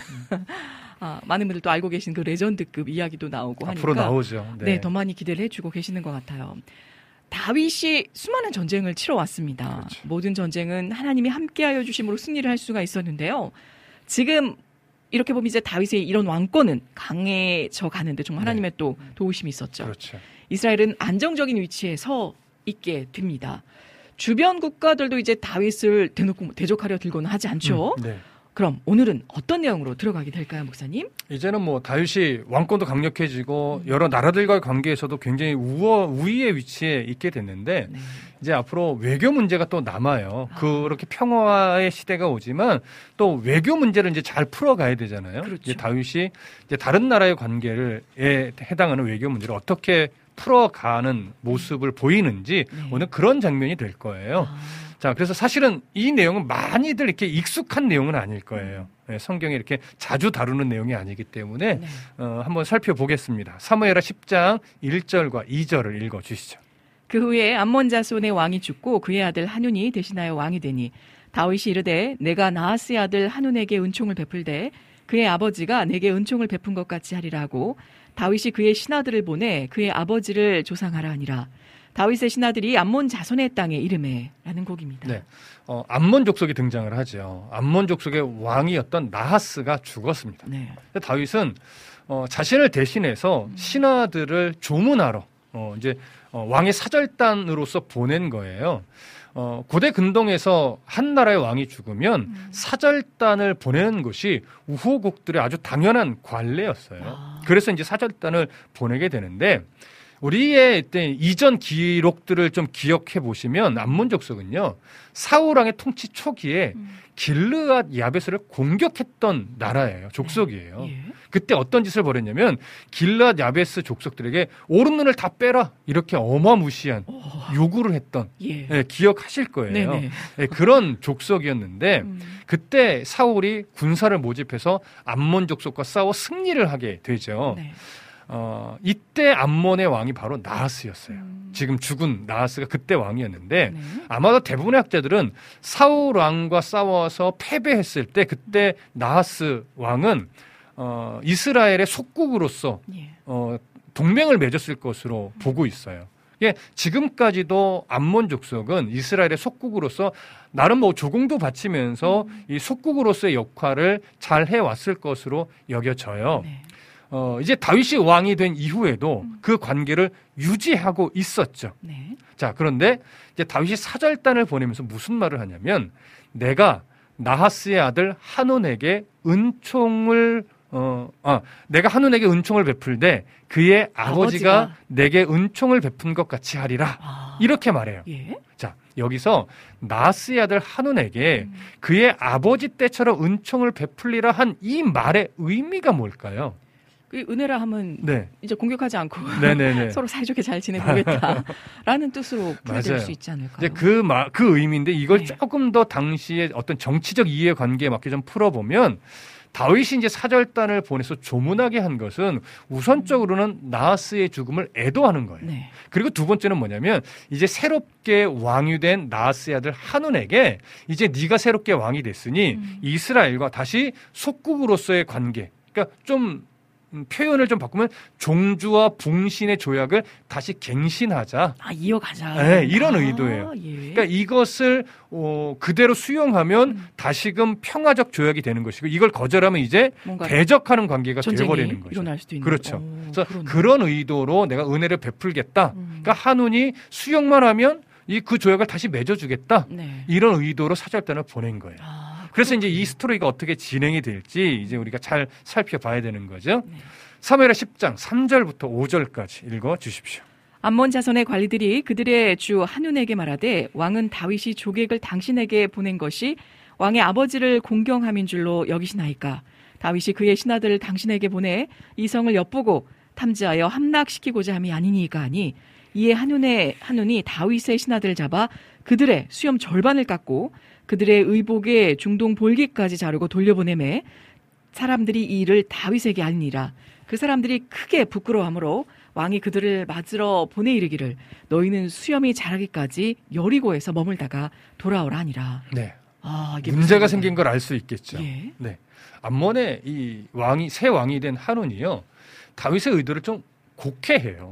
많은 분들 또 알고 계신 그 레전드급 이야기도 나오고 하니까 앞으로 나오죠. 더 많이 기대를 해주고 계시는 것 같아요. 다윗이 수많은 전쟁을 치러왔습니다. 모든 전쟁은 하나님이 함께하여 주심으로 승리를 할 수가 있었는데요. 지금 이렇게 보면 이제 다윗의 이런 왕권은 강해져 가는데 정말 하나님의 또 도우심이 있었죠. 이스라엘은 안정적인 위치에 서 있게 됩니다. 주변 국가들도 이제 다윗을 대놓고 대적하려 들고는 하지 않죠. 그럼 오늘은 어떤 내용으로 들어가게 될까요, 목사님? 이제는 뭐 다윗이 왕권도 강력해지고 여러 나라들과의 관계에서도 굉장히 우위의 위치에 있게 됐는데 이제 앞으로 외교 문제가 또 남아요. 그렇게 평화의 시대가 오지만 또 외교 문제를 이제 잘 풀어가야 되잖아요. 이제 다윗이 이제 다른 나라의 관계에 해당하는 외교 문제를 어떻게 풀어가는 모습을 보이는지 오늘 그런 장면이 될 거예요. 자, 그래서 사실은 이 내용은 많이들 이렇게 익숙한 내용은 아닐 거예요. 성경에 이렇게 자주 다루는 내용이 아니기 때문에 한번 살펴보겠습니다. 사무엘하 10장 1절과 2절을 읽어주시죠. 그 후에 암몬 자손의 왕이 죽고 그의 아들 한윤이 대신하여 왕이 되니 다윗이 이르되 내가 나하스의 아들 한운에게 은총을 베풀되 그의 아버지가 내게 은총을 베푼 것 같이 하리라 하고 다윗이 그의 신하들을 보내 그의 아버지를 조상하라 하니라. 다윗의 신하들이 암몬 자손의 땅에 이름해 라는 곡입니다. 네. 암몬 족속이 등장을 하죠. 암몬 족속의 왕이었던 나하스가 죽었습니다. 네. 다윗은 자신을 대신해서 신하들을 조문하러 이제 왕의 사절단으로서 보낸 거예요. 고대 근동에서 한 나라의 왕이 죽으면 사절단을 보내는 것이 우호국들의 아주 당연한 관례였어요. 그래서 이제 사절단을 보내게 되는데 우리의 이전 기록들을 좀 기억해 보시면 암몬 족속은요 사울 왕의 통치 초기에 길르앗 야베스를 공격했던 나라예요. 족속이에요. 예. 그때 어떤 짓을 벌였냐면 길르앗 야베스 족속들에게 오른 눈을 다 빼라 이렇게 어마무시한 요구를 했던 예, 기억하실 거예요. 예, 그런 족속이었는데 그때 사울이 군사를 모집해서 암몬 족속과 싸워 승리를 하게 되죠. 네. 이때 암몬의 왕이 바로 나하스였어요. 지금 죽은 나하스가 그때 왕이었는데 네. 아마도 대부분의 학자들은 사울 왕과 싸워서 패배했을 때 그때 나하스 왕은 이스라엘의 속국으로서 예. 동맹을 맺었을 것으로 보고 있어요. 예, 지금까지도 암몬 족속은 이스라엘의 속국으로서 나름 뭐 조공도 바치면서 이 속국으로서의 역할을 잘 해왔을 것으로 여겨져요. 네. 이제 다윗이 왕이 된 이후에도 그 관계를 유지하고 있었죠. 네. 자, 그런데 이제 다윗이 사절단을 보내면서 무슨 말을 하냐면 내가 나하스의 아들 한온에게 은총을 내가 한온에게 은총을 베풀되 그의 아버지가 내게 은총을 베푼 것 같이 하리라. 이렇게 말해요. 예? 자, 여기서 나하스의 아들 한온에게 그의 아버지 때처럼 은총을 베풀리라 한 이 말의 의미가 뭘까요? 그 은혜라 하면 네. 이제 공격하지 않고 네네네. 서로 사이좋게 잘 지내보겠다라는 뜻으로 풀어질 맞아요. 수 있지 않을까요? 이제 그 의미인데 이걸 네. 조금 더 당시의 어떤 정치적 이해관계에 맞게 좀 풀어보면 다윗이 이제 사절단을 보내서 조문하게 한 것은 우선적으로는 나하스의 죽음을 애도하는 거예요. 네. 그리고 두 번째는 뭐냐면 이제 새롭게 왕이 된 나하스의 아들 한온에게 이제 네가 새롭게 왕이 됐으니 이스라엘과 다시 속국으로서의 관계, 그러니까 좀 표현을 좀 바꾸면 종주와 붕신의 조약을 다시 갱신하자. 이어가자. 네, 이런 의도예요. 예. 그러니까 이것을 그대로 수용하면 다시금 평화적 조약이 되는 것이고 이걸 거절하면 이제 대적하는 관계가 되어버리는 거죠. 일어날 수도 있는. 그렇죠. 그래서 그러네. 그런 의도로 내가 은혜를 베풀겠다. 그러니까 한운이 수용만 하면 그 조약을 다시 맺어주겠다. 네. 이런 의도로 사절단을 보낸 거예요. 그래서 이제 이 스토리가 어떻게 진행이 될지 이제 우리가 잘 살펴봐야 되는 거죠. 네. 사무엘하 10장 3절부터 5절까지 읽어 주십시오. 암몬 자손의 관리들이 그들의 주 한운에게 말하되 왕은 다윗이 조객을 당신에게 보낸 것이 왕의 아버지를 공경함인 줄로 여기시나이까. 다윗이 그의 신하들을 당신에게 보내 이 성을 엿보고 탐지하여 함락시키고자 함이 아니니까 하니 이에 한운이 다윗의 신하들을 잡아 그들의 수염 절반을 깎고 그들의 의복에 중동 볼기까지 자르고 돌려보내매 사람들이 이 일을 다윗에게 알리니라. 그 사람들이 크게 부끄러워하므로 왕이 그들을 맞으러 보내 이르기를 너희는 수염이 자라기까지 여리고에서 머물다가 돌아오라 하니라. 네. 이게 문제가 생긴 걸 알 수 있겠죠. 예. 네. 암몬의 이 새 왕이 된 한운이요. 다윗의 의도를 좀 곡해해요.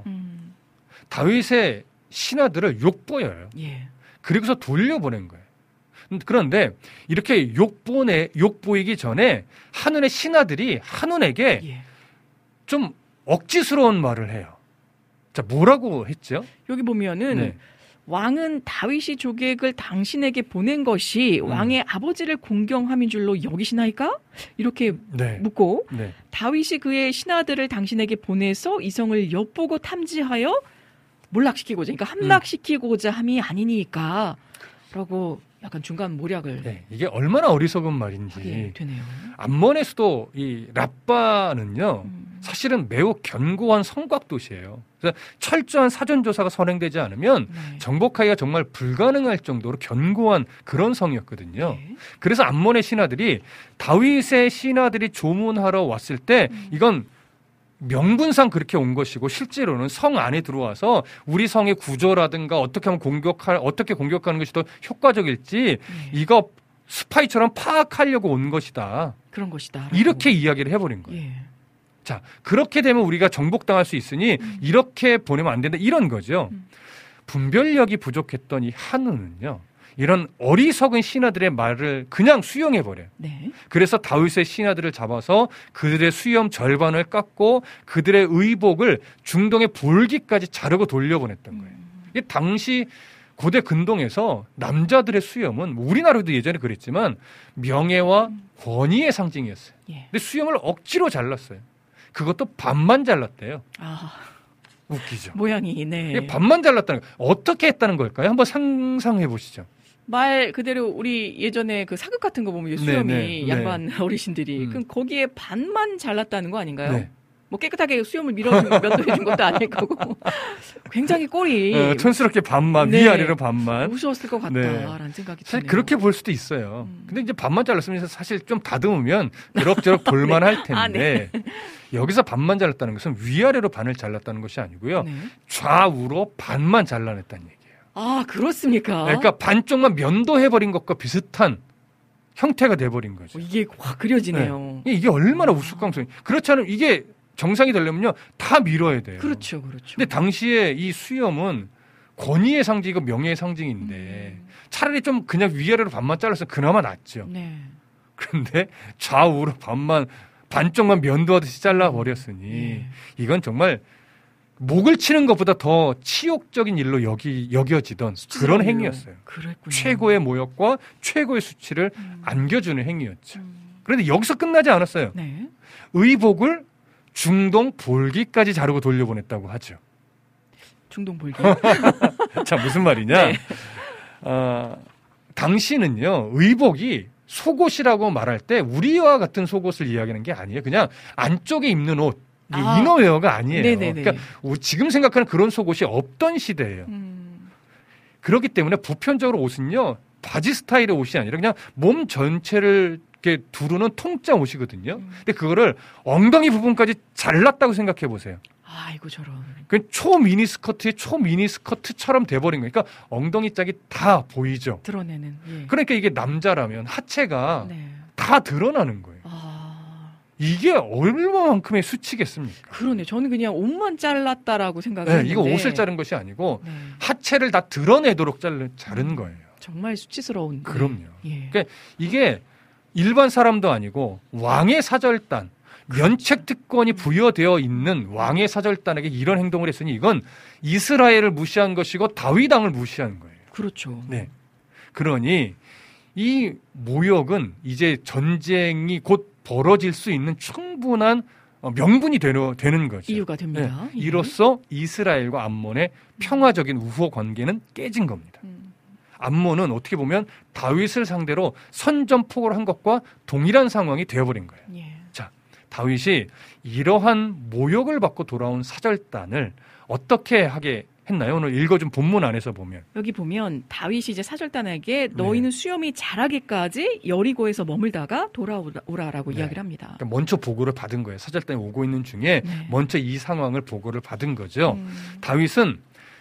다윗의 신하들을 욕보여요. 예. 그리고서 돌려보낸 거예요. 그런데 이렇게 욕보이기 전에 한운의 신하들이 한운에게 예. 좀 억지스러운 말을 해요. 자, 뭐라고 했죠? 여기 보면은 네. 왕은 다윗이 조객을 당신에게 보낸 것이 왕의 아버지를 공경함인 줄로 여기시나이까? 이렇게 네. 묻고 네. 다윗이 그의 신하들을 당신에게 보내서 이 성을 엿보고 탐지하여 몰락시키고자, 그러니까 함락시키고자 함이 아니니까 라고 약간 중간 모략을 네, 이게 얼마나 어리석은 말인지. 하게 되네요. 암몬의 수도 이 랍바는요, 사실은 매우 견고한 성곽 도시예요. 그래서 철저한 사전 조사가 선행되지 않으면 네. 정복하기가 정말 불가능할 정도로 견고한 그런 성이었거든요. 네. 그래서 암몬의 신하들이 다윗의 신하들이 조문하러 왔을 때 이건 명분상 그렇게 온 것이고 실제로는 성 안에 들어와서 우리 성의 구조라든가 어떻게 공격하는 것이 더 효과적일지 이거 스파이처럼 파악하려고 온 것이다. 그런 것이다. 이렇게 이야기를 해버린 거예요. 예. 자, 그렇게 되면 우리가 정복당할 수 있으니 이렇게 보내면 안 된다. 이런 거죠. 분별력이 부족했던 이 한우는요. 이런 어리석은 신하들의 말을 그냥 수용해버려요. 네. 그래서 다윗의 신하들을 잡아서 그들의 수염 절반을 깎고 그들의 의복을 중동의 볼기까지 자르고 돌려보냈던 거예요. 이게 당시 고대 근동에서 남자들의 수염은 우리나라도 예전에 그랬지만 명예와 권위의 상징이었어요. 예. 근데 수염을 억지로 잘랐어요. 그것도 반만 잘랐대요. 아, 웃기죠. 모양이, 네. 이게 반만 잘랐다는 거. 어떻게 했다는 걸까요? 한번 상상해 보시죠. 말 그대로 우리 예전에 그 사극 같은 거 보면 수염이 네. 양반 어르신들이 그럼 거기에 반만 잘랐다는 거 아닌가요? 네. 뭐 깨끗하게 수염을 면도해준 것도 아닐 거고 굉장히 꼴이 촌스럽게 반만 네. 위아래로 반만 무서웠을 것 같다라는 생각이 사실 드네요. 그렇게 볼 수도 있어요. 근데 이제 반만 잘랐으면 사실 좀 다듬으면 그럭저럭 볼만할 텐데 아, 네. 여기서 반만 잘랐다는 것은 위아래로 반을 잘랐다는 것이 아니고요. 네. 좌우로 반만 잘라냈다는 얘기예요. 아, 그렇습니까? 그러니까 반쪽만 면도해버린 것과 비슷한 형태가 돼버린 거죠. 이게 확 그려지네요. 네. 이게 얼마나 우스꽝스러워. 그렇지 않으면 이게 정상이 되려면요 다 밀어야 돼요. 그렇죠, 그렇죠. 근데 당시에 이 수염은 권위의 상징이고 명예의 상징인데 차라리 좀 그냥 위아래로 반만 잘라서 그나마 낫죠. 네. 그런데 좌우로 반쪽만 면도하듯이 잘라버렸으니 네. 이건 정말 목을 치는 것보다 더 치욕적인 일로 여겨지던 그런 행위였어요. 그랬군요. 최고의 모욕과 최고의 수치를 안겨주는 행위였죠. 그런데 여기서 끝나지 않았어요. 네. 의복을 중동 볼기까지 자르고 돌려보냈다고 하죠. 중동 볼기. 자, 무슨 말이냐? 네. 당시는요, 의복이 속옷이라고 말할 때 우리와 같은 속옷을 이야기하는 게 아니에요. 그냥 안쪽에 입는 옷, 이너웨어가 아니에요. 네네네. 그러니까 지금 생각하는 그런 속옷이 없던 시대예요. 그렇기 때문에 보편적으로 옷은요, 바지 스타일의 옷이 아니라 그냥 몸 전체를 이렇게 두르는 통짜 옷이거든요. 근데 그거를 엉덩이 부분까지 잘랐다고 생각해 보세요. 아이고 저런. 그 초미니스커트의 초미니스커트처럼 돼버린 거니까 엉덩이 짝이 다 보이죠. 드러내는. 예. 그러니까 이게 남자라면 하체가 네. 다 드러나는 거예요. 이게 얼마만큼의 수치겠습니까? 그러네. 저는 그냥 옷만 잘랐다라고 생각했는데. 네, 이거 옷을 자른 것이 아니고 네. 하체를 다 드러내도록 자른 거예요. 정말 수치스러운. 그럼요. 예. 그러니까 이게 일반 사람도 아니고 왕의 사절단, 면책 특권이 부여되어 있는 왕의 사절단에게 이런 행동을 했으니 이건 이스라엘을 무시한 것이고 다윗 왕을 무시한 거예요. 그렇죠. 네. 그러니 이 모욕은 이제 전쟁이 곧 벌어질 수 있는 충분한 명분이 되는 거죠. 이유가 됩니다. 네. 이로써 이스라엘과 암몬의 평화적인 우호 관계는 깨진 겁니다. 암몬은 어떻게 보면 다윗을 상대로 선전포고를 한 것과 동일한 상황이 되어버린 거예요. 예. 자, 다윗이 이러한 모욕을 받고 돌아온 사절단을 어떻게 하게 했나요? 오늘 읽어준 본문 안에서 보면 여기 보면 다윗이 이제 사절단에게 너희는 수염이 자라기까지 여리고에서 머물다가 돌아오라라고 이야기를 합니다. 그러니까 먼저 보고를 받은 거예요. 사절단이 오고 있는 중에 먼저 이 상황을 보고를 받은 거죠. 다윗은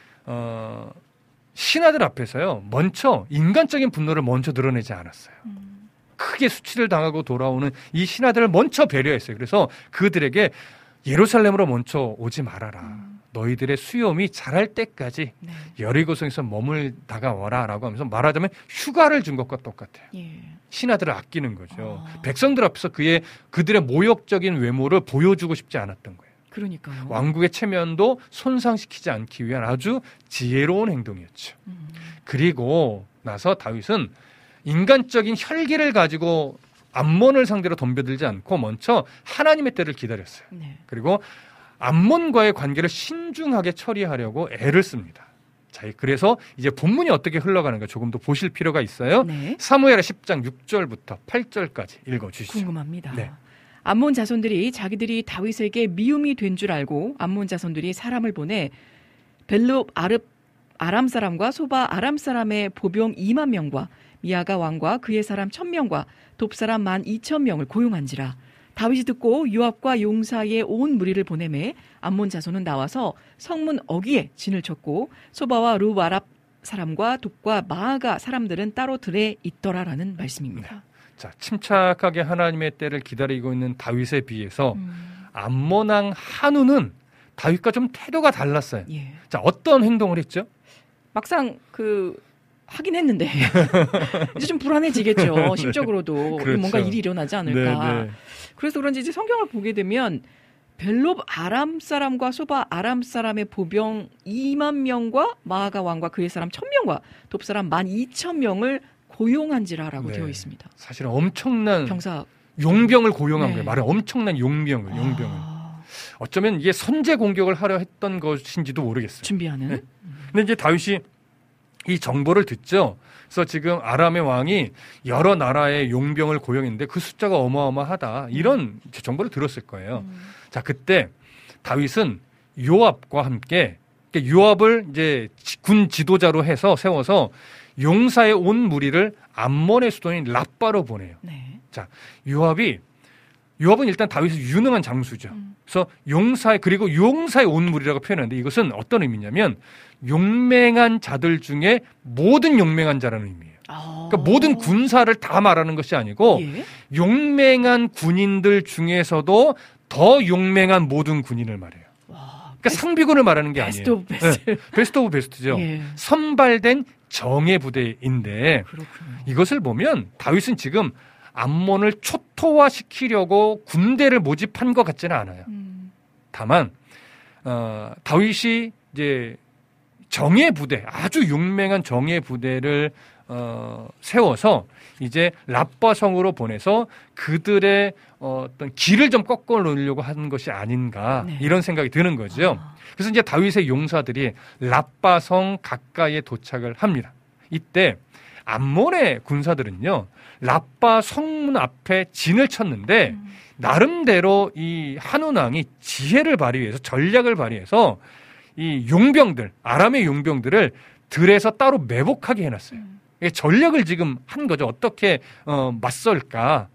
신하들 앞에서요. 먼저 인간적인 분노를 먼저 드러내지 않았어요. 크게 수치를 당하고 돌아오는 이 신하들을 먼저 배려했어요. 그래서 그들에게 예루살렘으로 먼저 오지 말아라. 너희들의 수염이 자랄 때까지 여리고성에서 머물다가 와라라고 하면서 말하자면 휴가를 준 것과 똑같아요. 예. 신하들을 아끼는 거죠. 백성들 앞에서 그들의 모욕적인 외모를 보여주고 싶지 않았던 거예요. 그러니까요. 왕국의 체면도 손상시키지 않기 위한 아주 지혜로운 행동이었죠. 그리고 나서 다윗은 인간적인 혈기를 가지고 암몬을 상대로 덤벼들지 않고 먼저 하나님의 때를 기다렸어요. 네. 그리고 암몬과의 관계를 신중하게 처리하려고 애를 씁니다. 자, 그래서 이제 본문이 어떻게 흘러가는가 조금 더 보실 필요가 있어요. 네. 사무엘하 10장 6절부터 8절까지 읽어주시죠. 궁금합니다. 네. 암몬 자손들이 자기들이 다윗에게 미움이 된 줄 알고 암몬 자손들이 사람을 보내 벨롭 아람 사람과 소바 아람 사람의 보병 2만 명과 미아가 왕과 그의 사람 1,000명과 돕 사람 12,000명을 고용한지라. 다윗이 듣고 요압과 용사의 온 무리를 보내매 암몬 자손은 나와서 성문 어귀에 진을 쳤고 소바와 룹 아랍 사람과 돕과 마아가 사람들은 따로 들에 있더라라는 말씀입니다. 네. 자, 침착하게 하나님의 때를 기다리고 있는 다윗에 비해서 암몬 왕 한우는 다윗과 좀 태도가 달랐어요. 예. 자, 어떤 행동을 했죠? 막상 하긴 했는데 이제 좀 불안해지겠죠. 심적으로도 그렇죠. 뭔가 일이 일어나지 않을까. 네, 네. 그래서 그런지 이제 성경을 보게 되면 벨롭 아람 사람과 소바 아람 사람의 보병 2만 명과 마아가 왕과 그의 사람 1,000명과 돕 사람 12,000명을 고용한지라라고 되어 있습니다. 사실은 엄청난 병사 용병을 고용한 거예요. 말은 엄청난 용병을. 어쩌면 이게 선제 공격을 하려 했던 것인지도 모르겠어요. 준비하는. 네. 근데 이제 다윗이 이 정보를 듣죠. 그래서 지금 아람의 왕이 여러 나라의 용병을 고용했는데 그 숫자가 어마어마하다. 이런 정보를 들었을 거예요. 자, 그때 다윗은 요압과 함께 요압을 이제 군 지도자로 해서 세워서 용사의 온 무리를 암몬의 수도인 랍바로 보내요. 네. 자, 요압은 일단 다윗의 유능한 장수죠. 그래서 그리고 용사의 온 무리라고 표현하는데 이것은 어떤 의미냐면 용맹한 자들 중에 모든 용맹한 자라는 의미예요. 그러니까 모든 군사를 다 말하는 것이 아니고 용맹한 군인들 중에서도 더 용맹한 모든 군인을 말해요. 그러니까 상비군을 말하는 게 아니에요. 베스트 오브 베스트. 네, 베스트 오브 베스트죠. 예. 선발된 정예 부대인데 그렇군요. 이것을 보면 다윗은 지금 암몬을 초토화시키려고 군대를 모집한 것 같지는 않아요. 다만 다윗이 이제 정예 부대, 아주 용맹한 정예 부대를 세워서 이제 랍바 성으로 보내서 그들의 어떤 길을 좀 꺾어 놓으려고 하는 것이 아닌가 이런 생각이 드는 거죠. 그래서 이제 다윗의 용사들이 랍바 성 가까이에 도착을 합니다. 이때 암몬의 군사들은요, 랍바 성문 앞에 진을 쳤는데 나름대로 이 한운 왕이 지혜를 발휘해서 전략을 발휘해서 이 용병들, 아람의 용병들을 들에서 따로 매복하게 해놨어요. 전략을 지금 한 거죠. 어떻게 맞설까?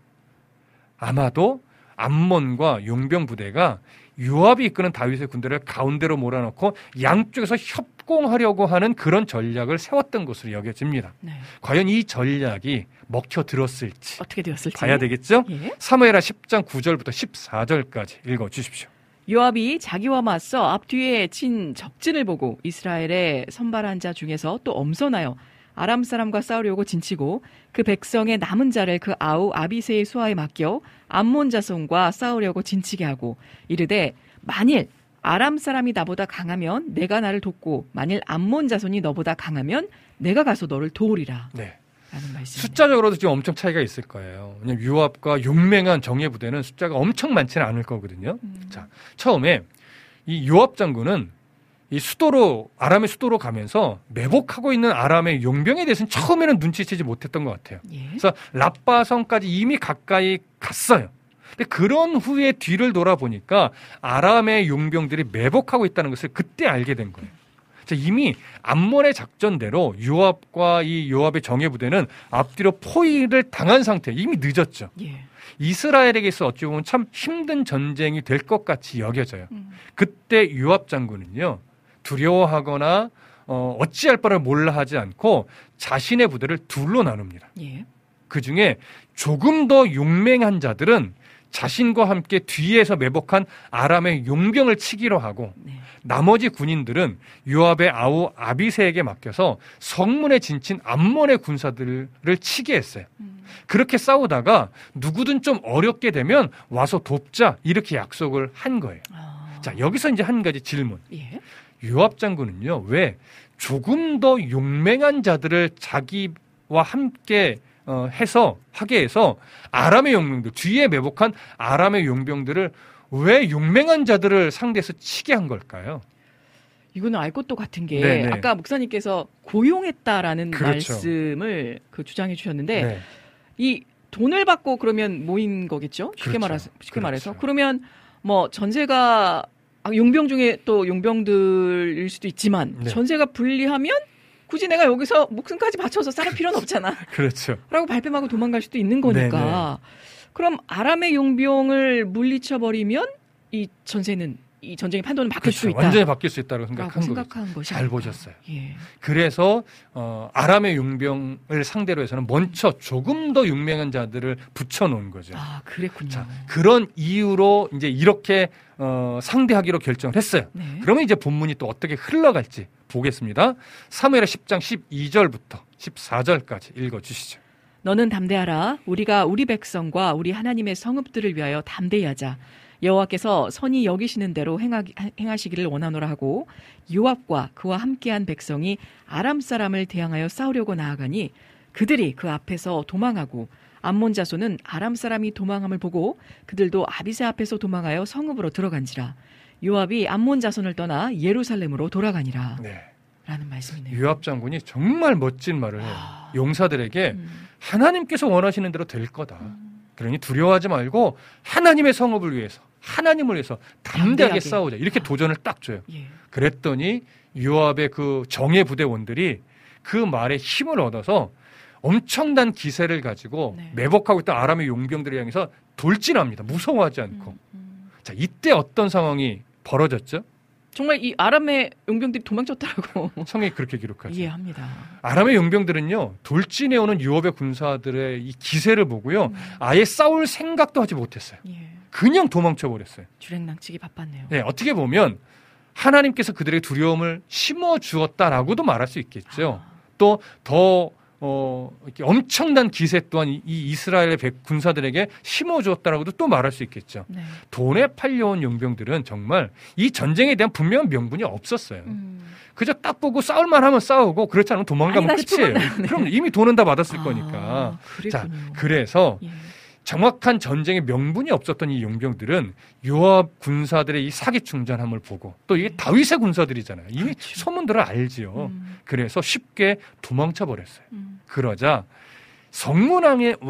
아마도 암몬과 용병 부대가 요압이 이끄는 다윗의 군대를 가운데로 몰아넣고 양쪽에서 협공하려고 하는 그런 전략을 세웠던 것으로 여겨집니다. 네. 과연 이 전략이 먹혀들었을지 어떻게 되었을지 봐야 되겠죠? 예. 사무엘하 10장 9절부터 14절까지 읽어주십시오. 요압이 자기와 맞서 앞뒤에 친 적진을 보고 이스라엘의 선발한 자 중에서 또 엄선하여 아람 사람과 싸우려고 진치고 그 백성의 남은 자를 그 아우 아비새의 수하에 맡겨 암몬 자손과 싸우려고 진치게 하고 이르되 만일 아람 사람이 나보다 강하면 내가 나를 돕고 만일 암몬 자손이 너보다 강하면 내가 가서 너를 도우리라. 네. 라는 말씀입니다. 숫자적으로도 지금 엄청 차이가 있을 거예요. 왜냐하면 요압과 용맹한 정예 부대는 숫자가 엄청 많지는 않을 거거든요. 자, 처음에 이 요압 장군은 이 아람의 수도로 가면서 매복하고 있는 아람의 용병에 대해서는 처음에는 눈치채지 못했던 것 같아요. 예. 그래서 랍바성까지 이미 가까이 갔어요. 근데 그런 후에 뒤를 돌아보니까 아람의 용병들이 매복하고 있다는 것을 그때 알게 된 거예요. 이미 암몬의 작전대로 요압과 이 요압의 정예 부대는 앞뒤로 포위를 당한 상태, 이미 늦었죠. 예. 이스라엘에게서 어찌 보면 참 힘든 전쟁이 될 것 같이 여겨져요. 그때 요압 장군은요, 두려워하거나 어찌할 바를 몰라 하지 않고 자신의 부대를 둘로 나눕니다. 예. 그중에 조금 더 용맹한 자들은 자신과 함께 뒤에서 매복한 아람의 용병을 치기로 하고 나머지 군인들은 요압의 아우 아비새에게 맡겨서 성문에 진친 암몬의 군사들을 치게 했어요. 그렇게 싸우다가 누구든 좀 어렵게 되면 와서 돕자 이렇게 약속을 한 거예요. 자, 여기서 이제 한 가지 질문. 예. 요압 장군은요, 왜 조금 더 용맹한 자들을 자기와 함께 하게 해서 아람의 용병들, 뒤에 매복한 아람의 용병들을 왜 용맹한 자들을 상대해서 치게 한 걸까요? 이거는 알 것도 같은 게 네네. 아까 목사님께서 고용했다라는 그렇죠. 말씀을 주장해 주셨는데 네. 이 돈을 받고 그러면 모인 거겠죠? 쉽게 그렇죠. 말해서. 그렇죠. 그러면 뭐 전세가 용병 중에 또 용병들일 수도 있지만 네. 전세가 불리하면 굳이 내가 여기서 목숨까지 바쳐서 싸울 필요는 없잖아. 그렇죠. 라고 발뺌하고 도망갈 수도 있는 거니까. 그럼 아람의 용병을 물리쳐버리면 이 전세는 이 전쟁의 판도는 바뀔 수 있다. 완전히 바뀔 수 있다고 생각한 것이 잘 보셨어요. 예. 그래서 아람의 용병을 상대로 해서는 먼저 조금 더 용맹한 자들을 붙여놓은 거죠. 아, 그랬군요. 자, 그런 이유로 이제 이렇게 상대하기로 결정을 했어요. 네. 그러면 이제 본문이 또 어떻게 흘러갈지 보겠습니다. 사무엘하 10장 12절부터 14절까지 읽어주시죠. 너는 담대하라. 우리가 우리 백성과 우리 하나님의 성읍들을 위하여 담대히 하자. 여호와께서 선히 여기시는 대로 행하시기를 원하노라 하고 요압과 그와 함께한 백성이 아람 사람을 대항하여 싸우려고 나아가니 그들이 그 앞에서 도망하고 암몬 자손은 아람 사람이 도망함을 보고 그들도 아비새 앞에서 도망하여 성읍으로 들어간지라. 요압이 암몬 자손을 떠나 예루살렘으로 돌아가니라. 네. 라는 말씀이네요. 요압 장군이 정말 멋진 말을 해요. 용사들에게 하나님께서 원하시는 대로 될 거다. 그러니 두려워하지 말고 하나님의 성읍을 위해서, 하나님을 위해서 담대하게 싸우자. 이렇게 도전을 딱 줘요. 예. 그랬더니 요압의 그 정예 부대원들이 그 말에 힘을 얻어서 엄청난 기세를 가지고 네. 매복하고 있던 아람의 용병들을 향해서 돌진합니다. 무서워하지 않고. 자, 이때 어떤 상황이 벌어졌죠? 정말 이 아람의 용병들이 도망쳤다라고 성경이 그렇게 기록하죠. 이해합니다. 아람의 용병들은요, 돌진해오는 유업의 군사들의 이 기세를 보고요, 아예 싸울 생각도 하지 못했어요. 예. 그냥 도망쳐버렸어요. 주랭랑치기 바빴네요. 네, 어떻게 보면 하나님께서 그들의 두려움을 심어주었다라고도 말할 수 있겠죠. 또 더 이렇게 엄청난 기세 또한 이 이스라엘의 군사들에게 심어주었다라고도 또 말할 수 있겠죠. 네. 돈에 팔려온 용병들은 정말 이 전쟁에 대한 분명한 명분이 없었어요. 그저 딱 보고 싸울만 하면 싸우고 그렇지 않으면 도망가면 끝이에요. 네. 그럼 이미 돈은 다 받았을 거니까. 자, 그래서 예. 정확한 전쟁의 명분이 없었던 이 용병들은 요압 군사들의 이 사기충전함을 보고 또 이게 다윗의 군사들이잖아요. 이미 그렇죠. 소문들을 알지요. 그래서 쉽게 도망쳐 버렸어요. 그러자 성문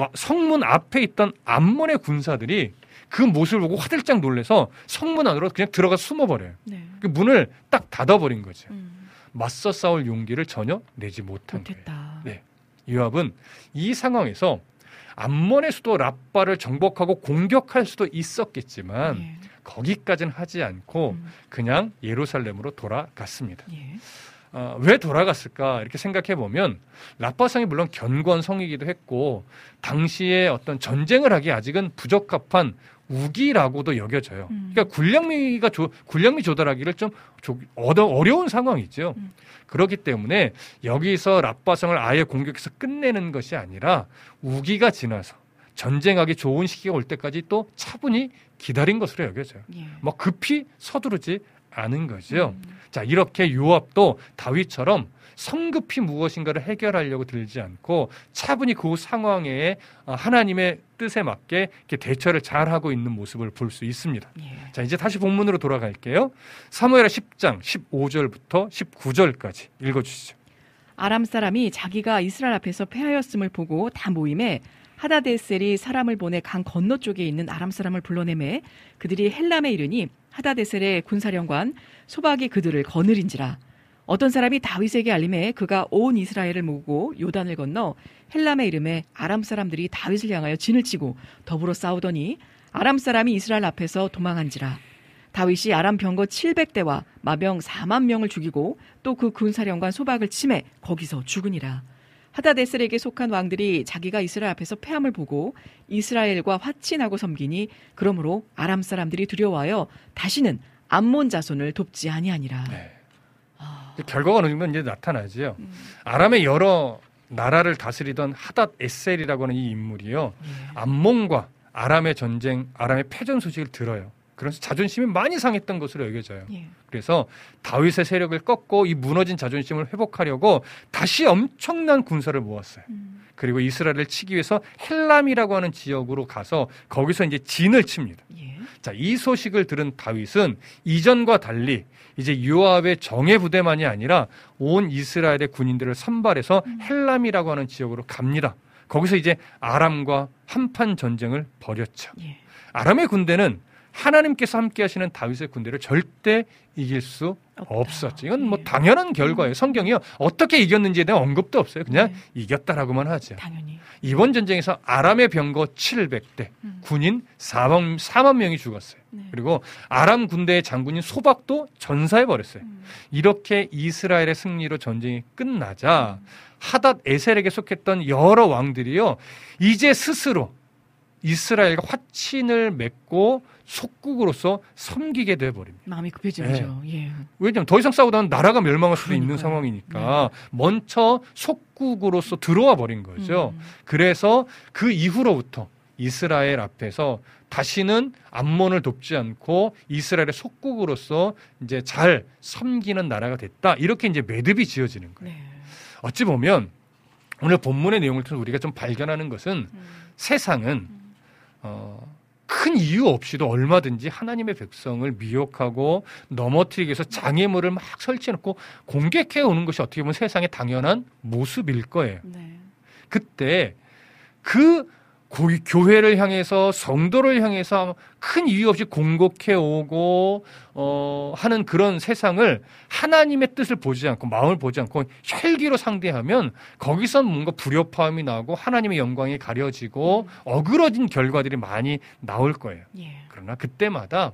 앞에 있던 암몬의 군사들이 그 모습을 보고 화들짝 놀라서 성문 안으로 그냥 들어가 숨어버려요. 네. 그 문을 딱 닫아버린 거죠. 맞서 싸울 용기를 전혀 내지 못한 못했다. 거예요. 네. 요압은 이 상황에서 암몬의 수도 라빠를 정복하고 공격할 수도 있었겠지만 예. 거기까지는 하지 않고 그냥 예루살렘으로 돌아갔습니다. 예. 왜 돌아갔을까 이렇게 생각해 보면 라빠성이 물론 견고한 성이기도 했고 당시에 어떤 전쟁을 하기 아직은 부적합한 우기라고도 여겨져요. 그러니까 군량미 조달하기를 좀 어려운 상황이죠. 그렇기 때문에 여기서 라빠성을 아예 공격해서 끝내는 것이 아니라 우기가 지나서 전쟁하기 좋은 시기가 올 때까지 또 차분히 기다린 것으로 여겨져요. 예. 뭐 급히 서두르지 않은 거죠. 자, 이렇게 요압도 다윗처럼 성급히 무엇인가를 해결하려고 들지 않고 차분히 그 상황에 하나님의 뜻에 맞게 이렇게 대처를 잘하고 있는 모습을 볼 수 있습니다. 예. 자, 이제 다시 본문으로 돌아갈게요. 사무엘하 10장 15절부터 19절까지 읽어주시죠. 아람 사람이 자기가 이스라엘 앞에서 패하였음을 보고 다 모임에 하다데셀이 사람을 보내 강 건너 쪽에 있는 아람 사람을 불러내매 그들이 헬람에 이르니 하다데셀의 군사령관 소박이 그들을 거느린지라. 어떤 사람이 다윗에게 알림해 그가 온 이스라엘을 모으고 요단을 건너 헬람에 이름에 아람 사람들이 다윗을 향하여 진을 치고 더불어 싸우더니 아람 사람이 이스라엘 앞에서 도망한지라. 다윗이 아람 병거 700대와 마병 4만 명을 죽이고 또 그 군사령관 소박을 치매 거기서 죽으니라. 하다데셀에게 속한 왕들이 자기가 이스라엘 앞에서 패함을 보고 이스라엘과 화친하고 섬기니 그러므로 아람 사람들이 두려워하여 다시는 암몬 자손을 돕지 아니하니라. 네. 결과가 어느 정도 이제 나타나지요. 아람의 여러 나라를 다스리던 하닷에셀이라고 하는 이 인물이요. 암몬과 아람의 전쟁, 아람의 패전 소식을 들어요. 그래서 자존심이 많이 상했던 것으로 여겨져요. 예. 그래서 다윗의 세력을 꺾고 이 무너진 자존심을 회복하려고 다시 엄청난 군사를 모았어요. 그리고 이스라엘을 치기 위해서 헬람이라고 하는 지역으로 가서 거기서 이제 진을 칩니다. 예. 자, 이 소식을 들은 다윗은 이전과 달리 이제 요압의 정예 부대만이 아니라 온 이스라엘의 군인들을 선발해서 헬람이라고 하는 지역으로 갑니다. 거기서 이제 아람과 한판 전쟁을 벌였죠. 예. 아람의 군대는 하나님께서 함께 하시는 다윗의 군대를 절대 이길 수 없었죠. 이건 뭐 당연한 결과예요. 성경이요. 어떻게 이겼는지에 대한 언급도 없어요. 그냥 이겼다라고만 하죠. 당연히. 이번 전쟁에서 아람의 병거 700대, 군인 4만 명이 죽었어요. 그리고 아람 군대의 장군인 소박도 전사해버렸어요. 이렇게 이스라엘의 승리로 전쟁이 끝나자 하닷 에셀에게 속했던 여러 왕들이요. 이제 스스로 이스라엘과 화친을 맺고 속국으로서 섬기게 돼버립니다. 마음이 급해지죠. 네. 예. 왜냐하면 더 이상 싸우다는 나라가 멸망할 수도 있는 상황이니까 먼저 속국으로서 들어와 버린 거죠. 그래서 그 이후로부터 이스라엘 앞에서 다시는 암몬을 돕지 않고 이스라엘의 속국으로서 이제 잘 섬기는 나라가 됐다. 이렇게 이제 매듭이 지어지는 거예요. 네. 어찌 보면 오늘 본문의 내용을 통해서 우리가 좀 발견하는 것은 세상은 큰 이유 없이도 얼마든지 하나님의 백성을 미혹하고 넘어뜨리기 위해서 장애물을 막 설치해놓고 공격해 오는 것이 어떻게 보면 세상의 당연한 모습일 거예요. 네. 그때 그 교회를 향해서 성도를 향해서 큰 이유 없이 공격해 오고 하는 그런 세상을 하나님의 뜻을 보지 않고 마음을 보지 않고 혈기로 상대하면 거기서 뭔가 불협화음이 나고 하나님의 영광이 가려지고 어그러진 결과들이 많이 나올 거예요. 예. 그러나 그때마다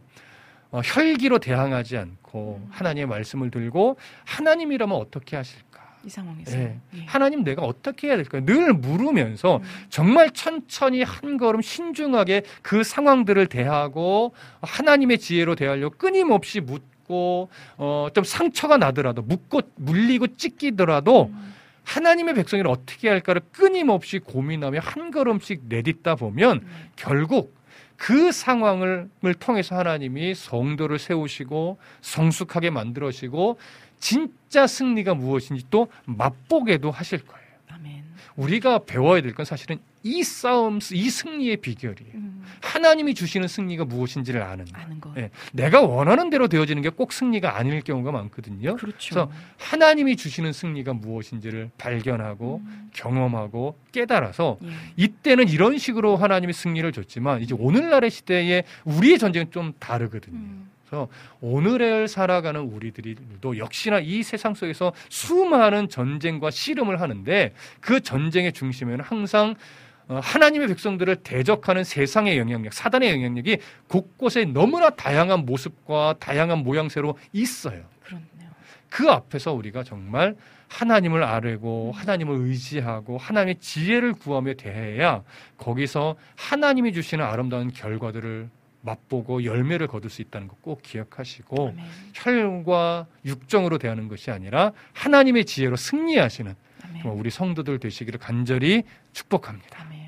혈기로 대항하지 않고 하나님의 말씀을 들고 하나님이라면 어떻게 하실까? 이 상황에서. 예. 예. 하나님 내가 어떻게 해야 될까요? 늘 물으면서 정말 천천히 한 걸음 신중하게 그 상황들을 대하고 하나님의 지혜로 대하려고 끊임없이 묻고 좀 상처가 나더라도 묻고 물리고 찢기더라도 하나님의 백성을 어떻게 할까를 끊임없이 고민하며 한 걸음씩 내딛다 보면 결국 그 상황을 통해서 하나님이 성도를 세우시고 성숙하게 만들어시고 진짜 승리가 무엇인지 또 맛보게도 하실 거예요. 아멘. 우리가 배워야 될 건 사실은 이 싸움, 이 승리의 비결이에요. 하나님이 주시는 승리가 무엇인지를 아는 것. 예, 내가 원하는 대로 되어지는 게 꼭 승리가 아닐 경우가 많거든요. 그렇죠. 그래서 하나님이 주시는 승리가 무엇인지를 발견하고 경험하고 깨달아서 이때는 이런 식으로 하나님이 승리를 줬지만 이제 오늘날의 시대에 우리의 전쟁은 좀 다르거든요. 그래서 오늘을 살아가는 우리들도 역시나 이 세상 속에서 수많은 전쟁과 씨름을 하는데 그 전쟁의 중심에는 항상 하나님의 백성들을 대적하는 세상의 영향력, 사단의 영향력이 곳곳에 너무나 다양한 모습과 다양한 모양새로 있어요. 그렇네요. 그 앞에서 우리가 정말 하나님을 아뢰고 하나님을 의지하고 하나님의 지혜를 구하며 대해야 거기서 하나님이 주시는 아름다운 결과들을 맛보고 열매를 거둘 수 있다는 것 꼭 기억하시고 아멘. 혈과 육정으로 대하는 것이 아니라 하나님의 지혜로 승리하시는 아멘. 정말 우리 성도들 되시기를 간절히 축복합니다. 아멘.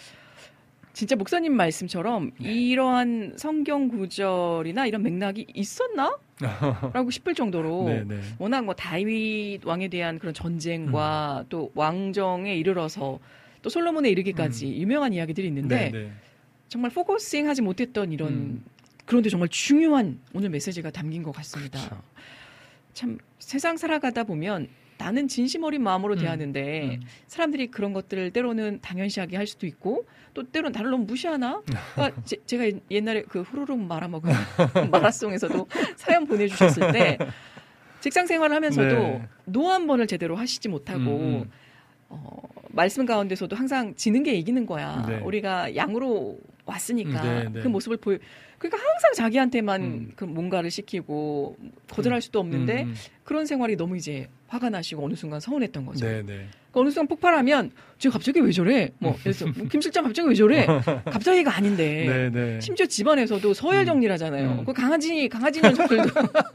진짜 목사님 말씀처럼 이러한 성경 구절이나 이런 맥락이 있었나? 라고 싶을 정도로 네네. 워낙 뭐 다윗 왕에 대한 그런 전쟁과 또 왕정에 이르러서 또 솔로몬에 이르기까지 유명한 이야기들이 있는데 네네. 정말 포커싱하지 못했던 이런 그런데 정말 중요한 오늘 메시지가 담긴 것 같습니다. 그렇죠. 참 세상 살아가다 보면 나는 진심 어린 마음으로 대하는데 사람들이 그런 것들을 때로는 당연시하게 할 수도 있고 또 때로는 나를 너무 무시하나? 그러니까 제가 옛날에 그 후루룩 말아먹은 마라송에서도 사연 보내주셨을 때 직장 생활을 하면서도 네. 노 한 번을 제대로 하시지 못하고 말씀 가운데서도 항상 지는 게 이기는 거야. 네. 우리가 양으로 왔으니까 네. 그 모습을 그러니까 항상 자기한테만 그 뭔가를 시키고 거절할 수도 없는데 그런 생활이 너무 이제 화가 나시고 어느 순간 서운했던 거죠. 네네. 그러니까 어느 순간 폭발하면 쟤 갑자기 왜 저래? 그래서 김 실장 갑자기 왜 저래? 갑자기가 아닌데. 네네. 심지어 집안에서도 서열 정리를 하잖아요. 그 강아지 녀석들도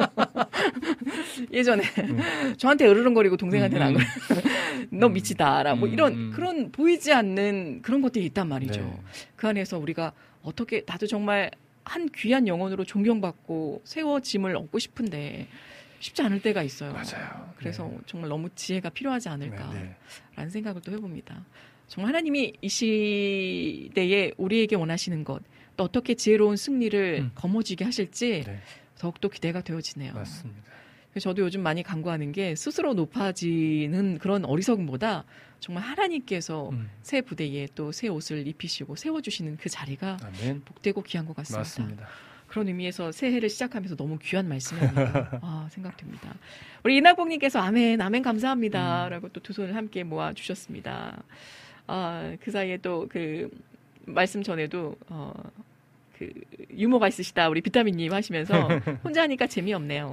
예전에 저한테 으르렁거리고 동생한테는 안 그래. 너 미치다라 뭐 이런 그런 보이지 않는 그런 것들이 있단 말이죠. 네. 그 안에서 우리가 어떻게 나도 정말 한 귀한 영혼으로 존경받고 세워짐을 얻고 싶은데 쉽지 않을 때가 있어요. 맞아요. 그래서 네. 정말 너무 지혜가 필요하지 않을까라는 네. 생각을 또 해봅니다. 정말 하나님이 이 시대에 우리에게 원하시는 것, 또 어떻게 지혜로운 승리를 거머쥐게 하실지 네. 더욱더 기대가 되어지네요. 맞습니다. 그래서 저도 요즘 많이 간구하는 게 스스로 높아지는 그런 어리석음보다 정말 하나님께서 새 부대에 또 새 옷을 입히시고 세워주시는 그 자리가 아멘. 복되고 귀한 것 같습니다. 맞습니다. 그런 의미에서 새해를 시작하면서 너무 귀한 말씀이 아닌가 생각됩니다. 우리 이낙봉님께서 아멘 감사합니다. 라고 또 두 손을 함께 모아주셨습니다. 그 사이에 또 그 말씀 전에도 그 유머가 있으시다 우리 비타민님 하시면서 혼자 하니까 재미없네요.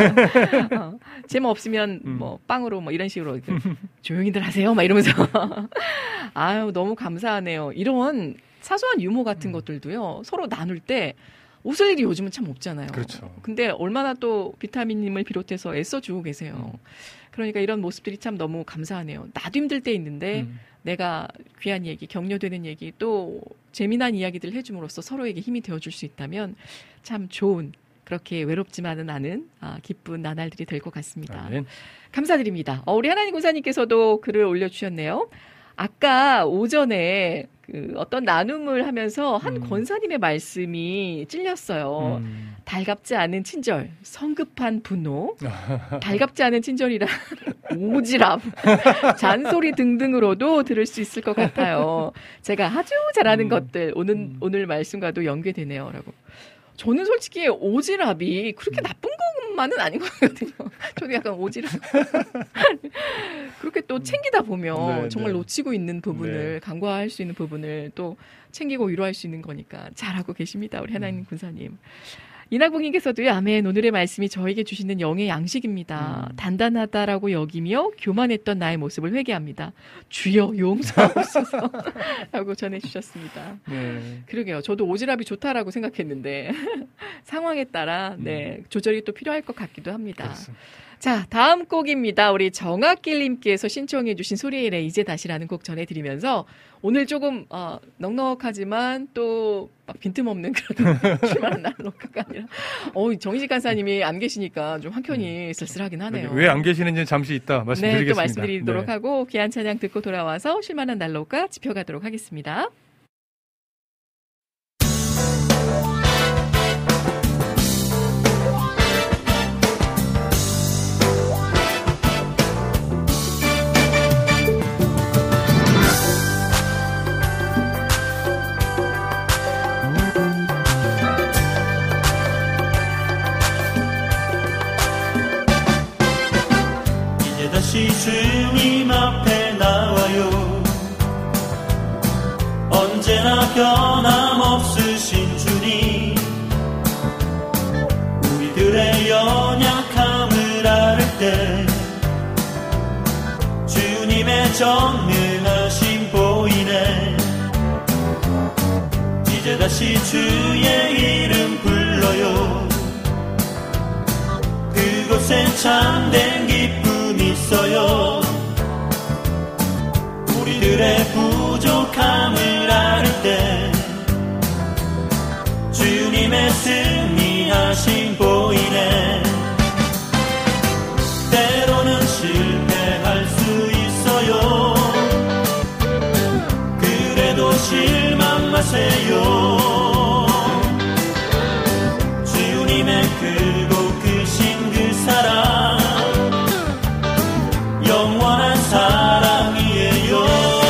재미없으면 뭐 빵으로 뭐 이런 식으로 조용히들 하세요 막 이러면서 아유 너무 감사하네요. 이런 사소한 유머 같은 것들도요 서로 나눌 때 웃을 일이 요즘은 참 없잖아요. 그렇죠. 근데 얼마나 또 비타민님을 비롯해서 애써주고 계세요. 그러니까 이런 모습들이 참 너무 감사하네요. 나도 힘들 때 있는데 내가 귀한 얘기, 격려되는 얘기, 또 재미난 이야기들을 해줌으로써 서로에게 힘이 되어줄 수 있다면 참 좋은, 그렇게 외롭지만은 않은 기쁜 나날들이 될 것 같습니다. 아멘. 감사드립니다. 우리 하나님 군사님께서도 글을 올려주셨네요. 아까 오전에 그 어떤 나눔을 하면서 한 권사님의 말씀이 찔렸어요. 달갑지 않은 친절, 성급한 분노, 달갑지 않은 친절이라 오지랖, 잔소리 등등으로도 들을 수 있을 것 같아요. 제가 아주 잘하는 것들 오늘 말씀과도 연계되네요. 라고. 저는 솔직히 오지랖이 그렇게 나쁜 것만은 아닌 것 같거든요. 저도 약간 오지랖. 그렇게 또 챙기다 보면 정말 놓치고 있는 부분을, 간과할 수 있는 부분을 또 챙기고 위로할 수 있는 거니까 잘하고 계십니다. 우리 하나님 군사님. 이낙봉님께서도요. 아멘. 오늘의 말씀이 저에게 주시는 영의 양식입니다. 단단하다라고 여기며 교만했던 나의 모습을 회개합니다. 주여 용서하옵소서 라고 전해주셨습니다. 그러게요. 저도 오지랖이 좋다라고 생각했는데 상황에 따라 조절이 또 필요할 것 같기도 합니다. 그렇습니다. 자, 다음 곡입니다. 우리 정학길님께서 신청해 주신 소리의 이제 다시라는 곡 전해드리면서 오늘 조금 넉넉하지만 또 막 빈틈없는 그런 출마한 날로가가 아니라 정희식 간사님이 안 계시니까 좀 한켠이 쓸쓸하긴 하네요. 왜 안 계시는지는 잠시 이따 말씀드리겠습니다. 네, 또 말씀드리도록 하고 귀한 찬양 듣고 돌아와서 쉴만한 날로가 짚어가도록 하겠습니다. 다시 주님 앞에 나와요. 언제나 변함없으신 주님, 우리들의 연약함을 앓을 때 주님의 전능하심 보이네. 이제 다시 주의 이름 불러요. 그곳에 참된 기쁨 있어요. 우리들의 부족함을 앓을 때 주님의 승리하심 보이네. 때로는 실패할 수 있어요. 그래도 실망 마세요. 주님의 크고 크신 그 사랑 영원한 사랑이에요.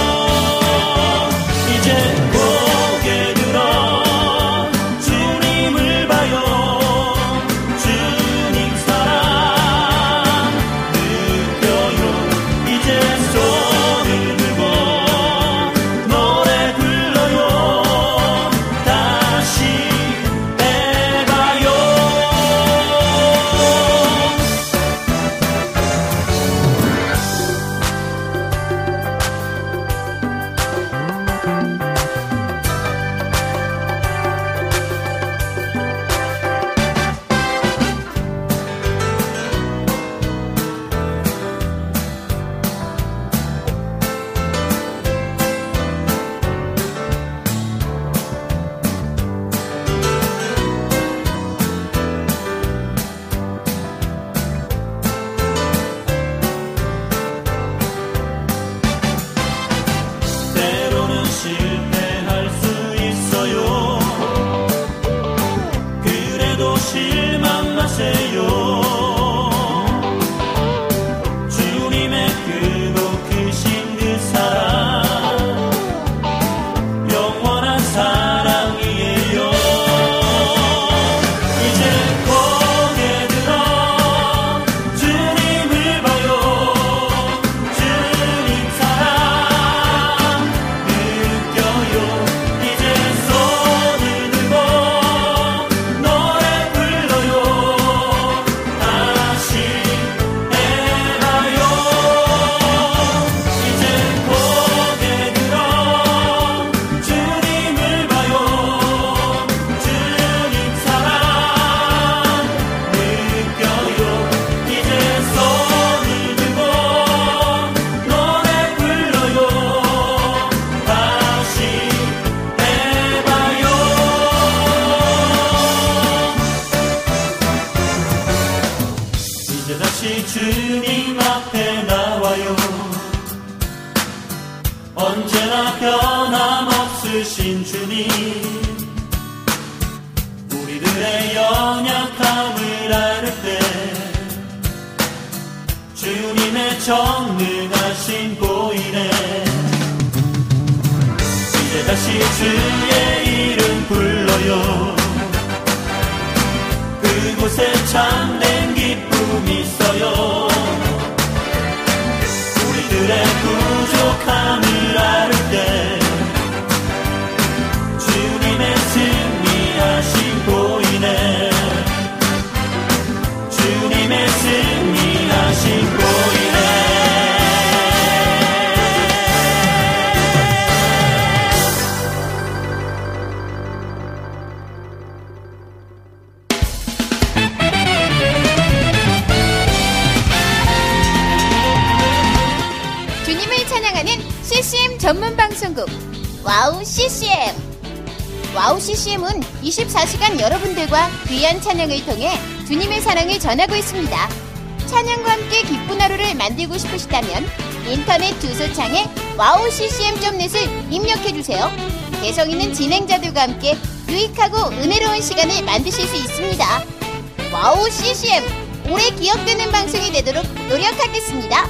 이제 고개 들어 주님을 봐요. 주님 사랑 느껴요. 이제 손을 들고 노래 불러요. 언제나 변함없으신 주님, 우리들의 연약함을 앓을 때 주님의 전능하신 보이네. 이제 다시 주의 이름 불러요. 그곳에 참된 기쁨이 있어요. 우리들의 부족함을 앓을 때 주님의 승리하신 보이네. 주님의 승리하신 보이네. CCM 전문 방송국 와우 CCM. 와우 CCM은 24시간 여러분들과 귀한 찬양을 통해 주님의 사랑을 전하고 있습니다. 찬양과 함께 기쁜 하루를 만들고 싶으시다면 인터넷 주소창에 wowccm.net을 입력해주세요. 개성 있는 진행자들과 함께 유익하고 은혜로운 시간을 만드실 수 있습니다. 와우 CCM, 오래 기억되는 방송이 되도록 노력하겠습니다.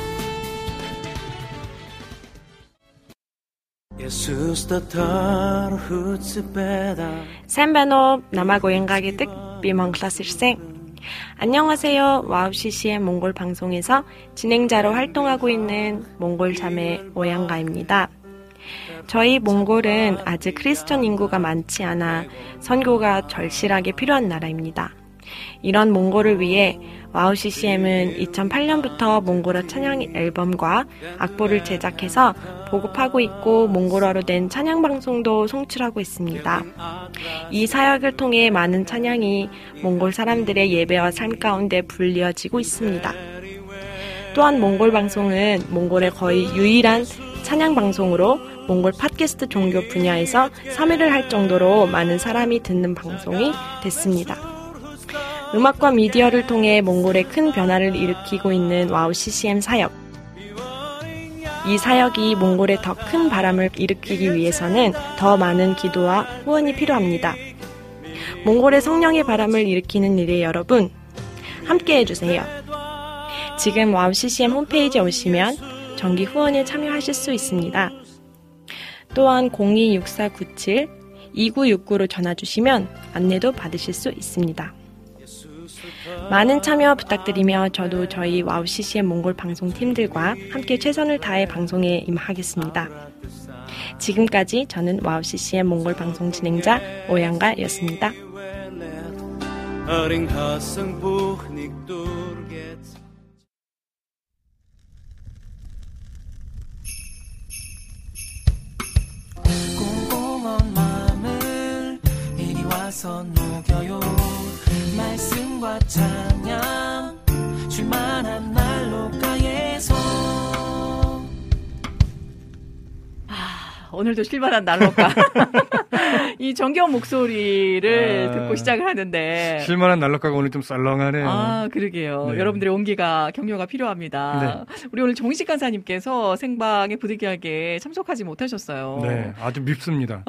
Сайн байна уу? Намайг уянгаа гэдэг би Монголоос ирсэн. 안녕하세요. 와우 CCM 몽골 방송에서 진행자로 활동하고 있는 몽골 자매 오양가입니다. 저희 몽골은 아직 크리스천 인구가 많지 않아 선교가 절실하게 필요한 나라입니다. 이런 몽골을 위해 와우 CCM은 2008년부터 몽골어 찬양 앨범과 악보를 제작해서 보급하고 있고 몽골어로 된 찬양 방송도 송출하고 있습니다. 이 사역을 통해 많은 찬양이 몽골 사람들의 예배와 삶 가운데 불리어지고 있습니다. 또한 몽골 방송은 몽골의 거의 유일한 찬양 방송으로 몽골 팟캐스트 종교 분야에서 3위를 할 정도로 많은 사람이 듣는 방송이 됐습니다. 음악과 미디어를 통해 몽골에 큰 변화를 일으키고 있는 와우 CCM 사역. 이 사역이 몽골에 더 큰 바람을 일으키기 위해서는 더 많은 기도와 후원이 필요합니다. 몽골의 성령의 바람을 일으키는 일에 여러분, 함께 해주세요. 지금 와우 CCM 홈페이지에 오시면 정기 후원에 참여하실 수 있습니다. 또한 026497-2969로 전화주시면 안내도 받으실 수 있습니다. 많은 참여 부탁드리며 저도 저희 와우 CCM 몽골 방송팀들과 함께 최선을 다해 방송에 임하겠습니다. 지금까지 저는 와우 CCM 몽골 방송 진행자 오양가였습니다. 공공한 마음을 이리 와서 녹여요. 말씀과 찬양 줄만한 난로가에서. 오늘도 쉴만한 난로가. 이 정겨운 목소리를 듣고 시작을 하는데. 쉴만한 난로가가 오늘 좀 썰렁하네요. 아, 그러게요. 네. 여러분들의 온기가, 격려가 필요합니다. 네. 우리 오늘 정식 간사님께서 생방에 부득이하게 참석하지 못하셨어요. 네, 아주 밉습니다.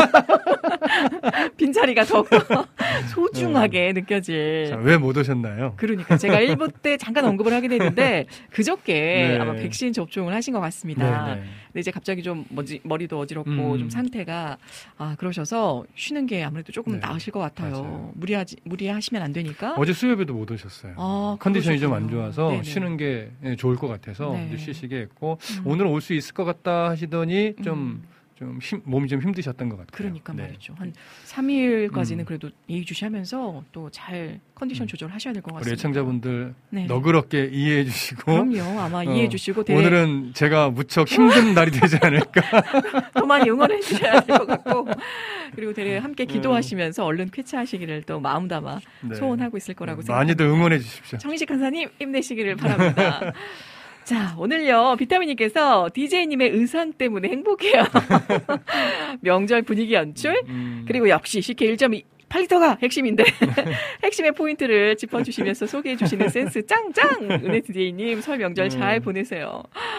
빈자리가 더욱더 소중하게 느껴질. 왜 못 오셨나요? 그러니까 제가 1부 때 잠깐 언급을 하긴 했는데 그저께 아마 백신 접종을 하신 것 같습니다. 근데 이제 갑자기 좀 머리도 어지럽고 좀 상태가 그러셔서 쉬는 게 아무래도 조금 나으실 것 같아요. 무리하시면 안 되니까. 어제 수요일에도 못 오셨어요. 컨디션이 좀 안 좋아서 네네. 쉬는 게 좋을 것 같아서 이제 쉬시게 했고 오늘 올 수 있을 것 같다 하시더니 몸이 좀 힘드셨던 것 같아요. 그러니까 말이죠. 한 3일까지는 그래도 예의주시하면서 또 잘 컨디션 조절하셔야 될 것 같습니다. 우리 애청자분들 너그럽게 이해해 주시고. 그럼요. 아마 이해해 주시고. 오늘은 제가 무척 힘든 날이 되지 않을까. 더 많이 응원해 주셔야 될 것 같고. 그리고 되레 함께 기도하시면서 얼른 쾌차하시기를 또 마음 담아 소원하고 있을 거라고 생각합니다. 많이들 응원해 주십시오. 정식 간사님 힘내시기를 바랍니다. 자, 오늘요, 비타민님께서 DJ님의 의상 때문에 행복해요. 명절 분위기 연출, 그리고 역시 CK 1.8리터가 핵심인데, 핵심의 포인트를 짚어주시면서 소개해주시는 센스 짱짱! 은혜 DJ님, 설 명절 잘 보내세요.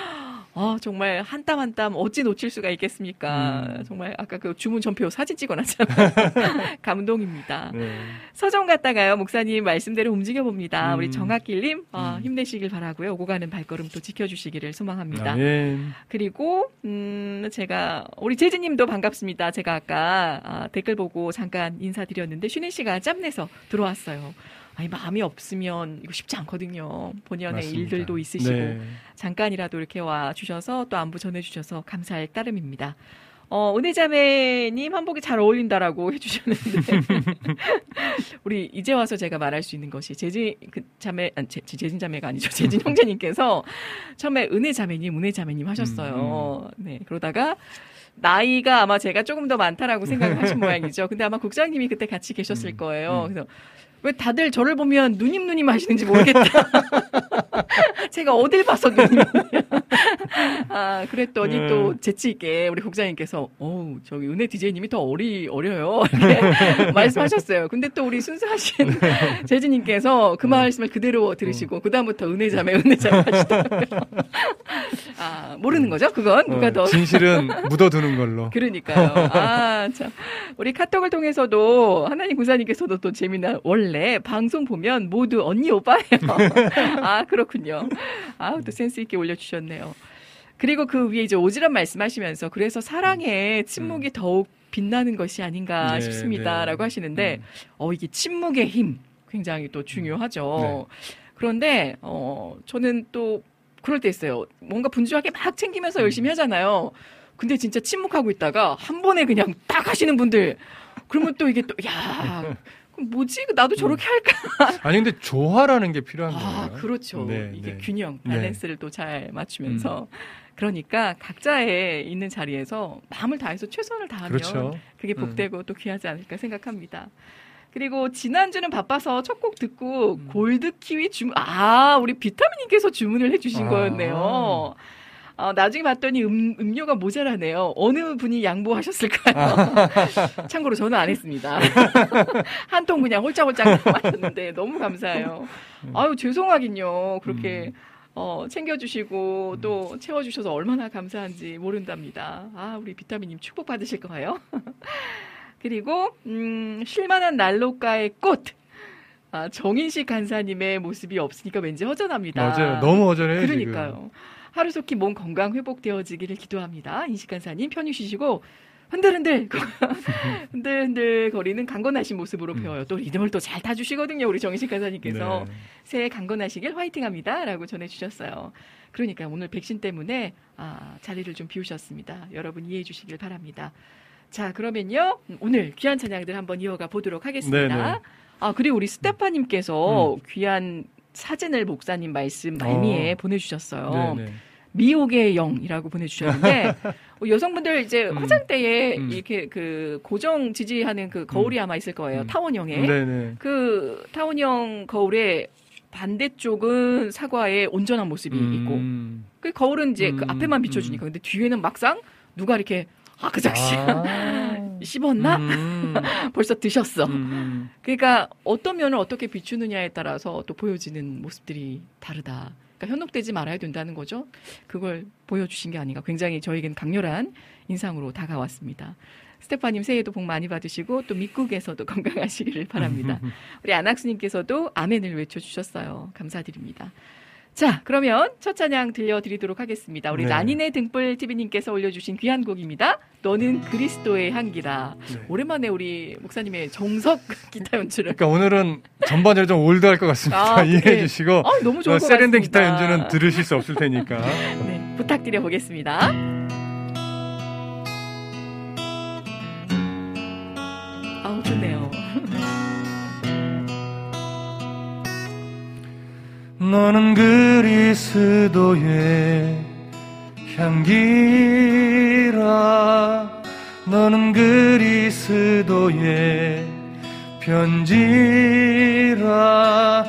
정말 한 땀 한 땀 어찌 놓칠 수가 있겠습니까? 정말 아까 그 주문 전표 사진 찍어놨잖아요. 감동입니다. 네. 서점 갔다가요, 목사님 말씀대로 움직여봅니다. 우리 정학길님, 힘내시길 바라고요. 오고 가는 발걸음 또 지켜주시기를 소망합니다. 아멘. 그리고, 우리 재진님도 반갑습니다. 제가 아까 댓글 보고 잠깐 인사드렸는데, 쉬는 시간 짬내서 들어왔어요. 아니, 마음이 없으면 이거 쉽지 않거든요. 본연의 맞습니다. 일들도 있으시고 네. 잠깐이라도 이렇게 와 주셔서 또 안부 전해주셔서 감사할 따름입니다. 은혜자매님 한복이 잘 어울린다라고 해주셨는데 우리 이제 와서 제가 말할 수 있는 것이 재진 자매가 아니죠. 재진 형제님께서 처음에 은혜자매님 하셨어요. 네, 그러다가 나이가 아마 제가 조금 더 많다라고 생각을 하신 모양이죠. 근데 아마 국장님이 그때 같이 계셨을 거예요. 그래서 왜 다들 저를 보면 누님 하시는지 모르겠다. 제가 어딜 봐서 누님. 그랬더니 또 재치있게 우리 국장님께서, 저기 은혜 DJ님이 더 어려요. 이렇게 말씀하셨어요. 근데 또 우리 순수하신 재진님께서 그 말씀을 그대로 들으시고, 그다음부터 은혜자매 하시더라고요. 모르는 거죠? 그건? 누가 더. 진실은 묻어두는 걸로. 그러니까요. 참. 우리 카톡을 통해서도 하나님 군사님께서도 또 재미난 원래 방송 보면 모두 언니 오빠예요. 그렇군요. 또 센스 있게 올려주셨네요. 그리고 그 위에 ize 오지랖 말씀하시면서 그래서 사랑의 침묵이 더욱 빛나는 것이 아닌가 싶습니다라고 하시는데 이게 침묵의 힘 굉장히 또 중요하죠. 그런데 저는 또 그럴 때 있어요. 뭔가 분주하게 막 챙기면서 열심히 하잖아요. 근데 진짜 침묵하고 있다가 한 번에 그냥 딱 하시는 분들 그러면 또 이게 또 뭐지? 나도 저렇게 할까? 아니, 근데 조화라는 게 필요한 거예요. 그렇죠. 이게 균형, 밸런스를 또 잘 맞추면서. 그러니까 각자의 있는 자리에서 마음을 다해서 최선을 다하면 그렇죠. 그게 복되고 또 귀하지 않을까 생각합니다. 그리고 지난주는 바빠서 첫 곡 듣고 골드키위 주문, 우리 비타민님께서 주문을 해주신 거였네요. 나중에 봤더니 음료가 모자라네요. 어느 분이 양보하셨을까요? 참고로 저는 안 했습니다. 한 통 그냥 홀짝홀짝 마셨는데 너무 감사해요. 죄송하긴요. 그렇게 챙겨주시고 또 채워주셔서 얼마나 감사한지 모른답니다. 우리 비타민님 축복받으실 거예요. 그리고 쉴만한 난로가의 꽃. 정인식 간사님의 모습이 없으니까 왠지 허전합니다. 맞아요. 너무 허전해요. 그러니까요. 지금. 하루속히 몸 건강 회복되어지기를 기도합니다. 인식 간사님 편히 쉬시고 흔들흔들 거리는 강건하신 모습으로 배워요. 또 리듬을 또 잘 타주시거든요. 우리 정인식 간사님께서 새해 강건하시길 화이팅합니다. 라고 전해주셨어요. 그러니까 오늘 백신 때문에 자리를 좀 비우셨습니다. 여러분 이해해 주시길 바랍니다. 자, 그러면요 오늘 귀한 찬양들 한번 이어가 보도록 하겠습니다. 그리고 우리 스테파님께서 귀한 사진을 목사님 말씀 말미에 보내주셨어요. 미혹의 영이라고 보내주셨는데 여성분들 이제 화장대에 이렇게 그 고정 지지하는 그 거울이 아마 있을 거예요. 타원형에. 그 타원형 거울에 반대쪽은 사과의 온전한 모습이 있고 그 거울은 이제 그 앞에만 비춰주니까 근데 뒤에는 막상 누가 이렇게 그 작시 씹었나? 벌써 드셨어. 그러니까 어떤 면을 어떻게 비추느냐에 따라서 또 보여지는 모습들이 다르다. 그러니까 현혹되지 말아야 된다는 거죠. 그걸 보여주신 게 아닌가. 굉장히 저에겐 강렬한 인상으로 다가왔습니다. 스테파님 새해도 복 많이 받으시고 또 미국에서도 건강하시기를 바랍니다. 우리 안학수님께서도 아멘을 외쳐주셨어요. 감사드립니다. 자, 그러면 첫 찬양 들려드리도록 하겠습니다. 우리 라니네 등불 TV님께서 올려주신 귀한 곡입니다. 너는 그리스도의 향기라. 오랜만에 우리 목사님의 정석 기타 연주를. 그러니까 오늘은 전반적으로 좀 올드할 것 같습니다. 이해해 주시고 너무 좋을 것 세련된 같습니다. 기타 연주는 들으실 수 없을 테니까. 네, 부탁드려 보겠습니다. 좋네요. 너는 그리스도의 향기라. 너는 그리스도의 편지라.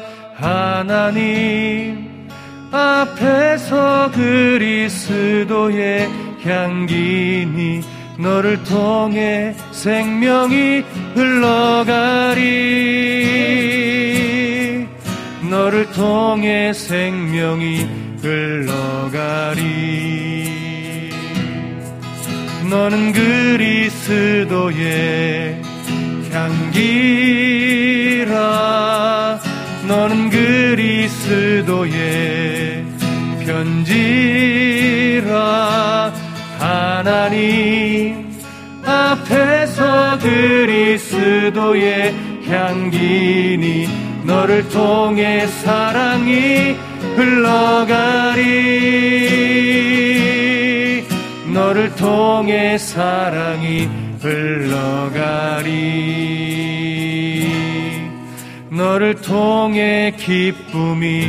하나님 앞에서 그리스도의 향기니 너를 통해 생명이 흘러가리. 너를 통해 생명이 흘러가리. 너는 그리스도의 향기라. 너는 그리스도의 편지라. 하나님 앞에서 그리스도의 향기니 너를 통해 사랑이 흘러가리. 너를 통해 사랑이 흘러가리. 너를 통해 기쁨이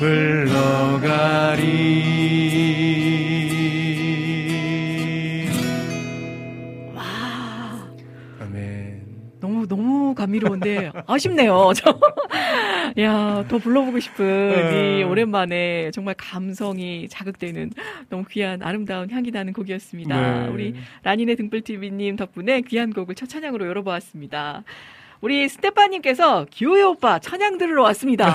흘러가리. 와. 아멘. 너무 감미로운데 아쉽네요. 야, 더 불러보고 싶은 이 오랜만에 정말 감성이 자극되는 너무 귀한 아름다운 향기 나는 곡이었습니다. 네. 우리 라니네 등불TV님 덕분에 귀한 곡을 첫 찬양으로 열어보았습니다. 우리 스테파님께서 기호의 오빠 찬양 들으러 왔습니다.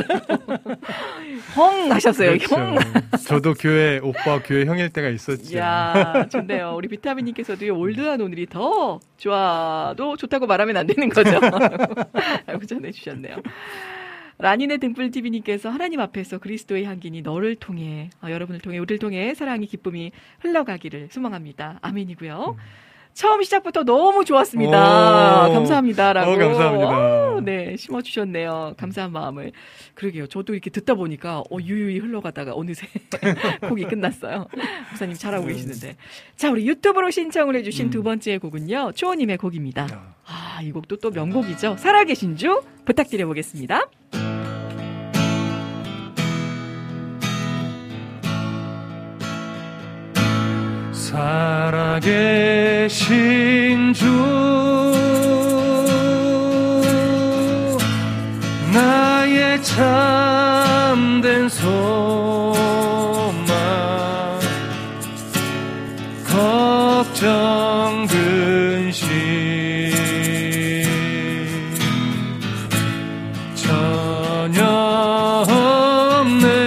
헝 하셨어요. 그렇죠. 형. 저도 교회 오빠, 교회 형일 때가 있었죠. 야, 좋네요. 우리 비타민님께서도 올드한 오늘이 더 좋아도 좋다고 말하면 안 되는 거죠. 라고 전해주셨네요. 라니네 등불TV님께서 하나님 앞에서 그리스도의 향기니 너를 통해, 여러분을 통해, 우리를 통해 사랑이 기쁨이 흘러가기를 소망합니다. 아멘이고요. 처음 시작부터 너무 좋았습니다. 감사합니다라고. 감사합니다. 네, 심어주셨네요. 감사한 마음을. 그러게요. 저도 이렇게 듣다 보니까 유유히 흘러가다가 어느새 곡이 끝났어요. 목사님 잘하고 계시는데. 자, 우리 유튜브로 신청을 해주신 두 번째 곡은요. 초호님의 곡입니다. 이 곡도 또 명곡이죠. 살아계신 주 부탁드려보겠습니다. 살아계신 주 나의 참된 소망 걱정 근심 전혀 없네.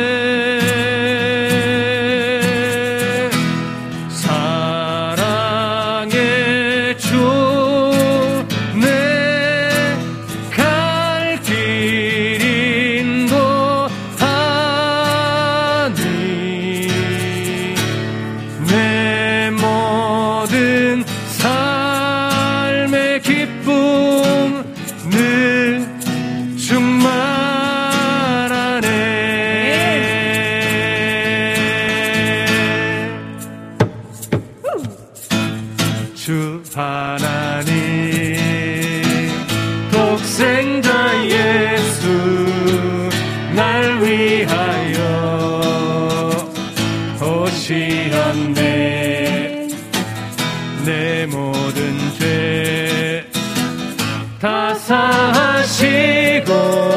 사하시고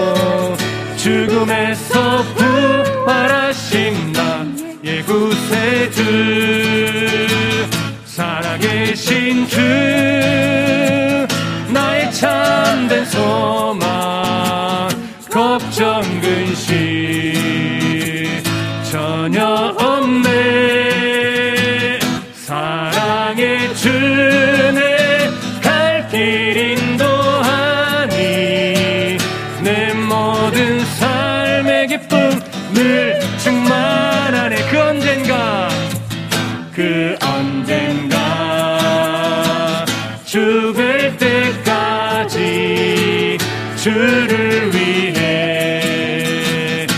죽음에서 부활하신 나의 구세주 살아계신 주 나의 참된 소망 걱정 근심 전혀 없네. 사랑의 주 내 갈 길 인도하니 내 모든 삶의 기쁨 늘 충만하네. 그 언젠가 죽을 때까지 주를 위해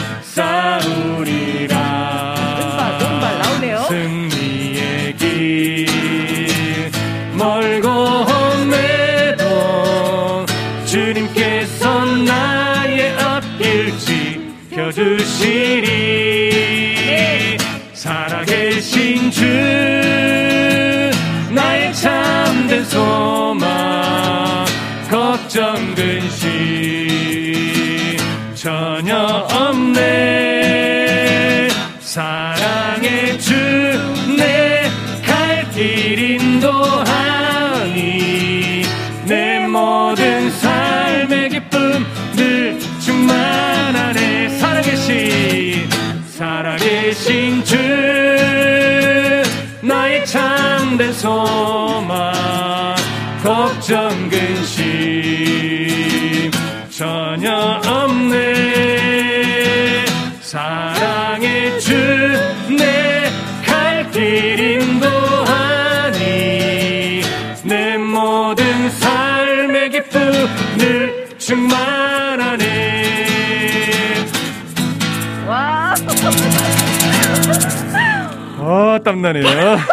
싸우리라. 눈발 나오네요. 승리의 길 멀고 험해도 주님께서 나의 앞길 지켜주시리. 살아계신 주 나의 참된 소망 걱정 근심 전혀 없네. 사랑의 주 내 갈 길 인도하니 내 모든 삶의 기쁨 늘 충만하네. 살아계신 주 나의 참 참된 소망 걱정 근심 전혀 없네. 사랑의 주 내 갈 길 인도하니 내 모든 삶의 기쁨을 충만하네. 와, 땀나네요.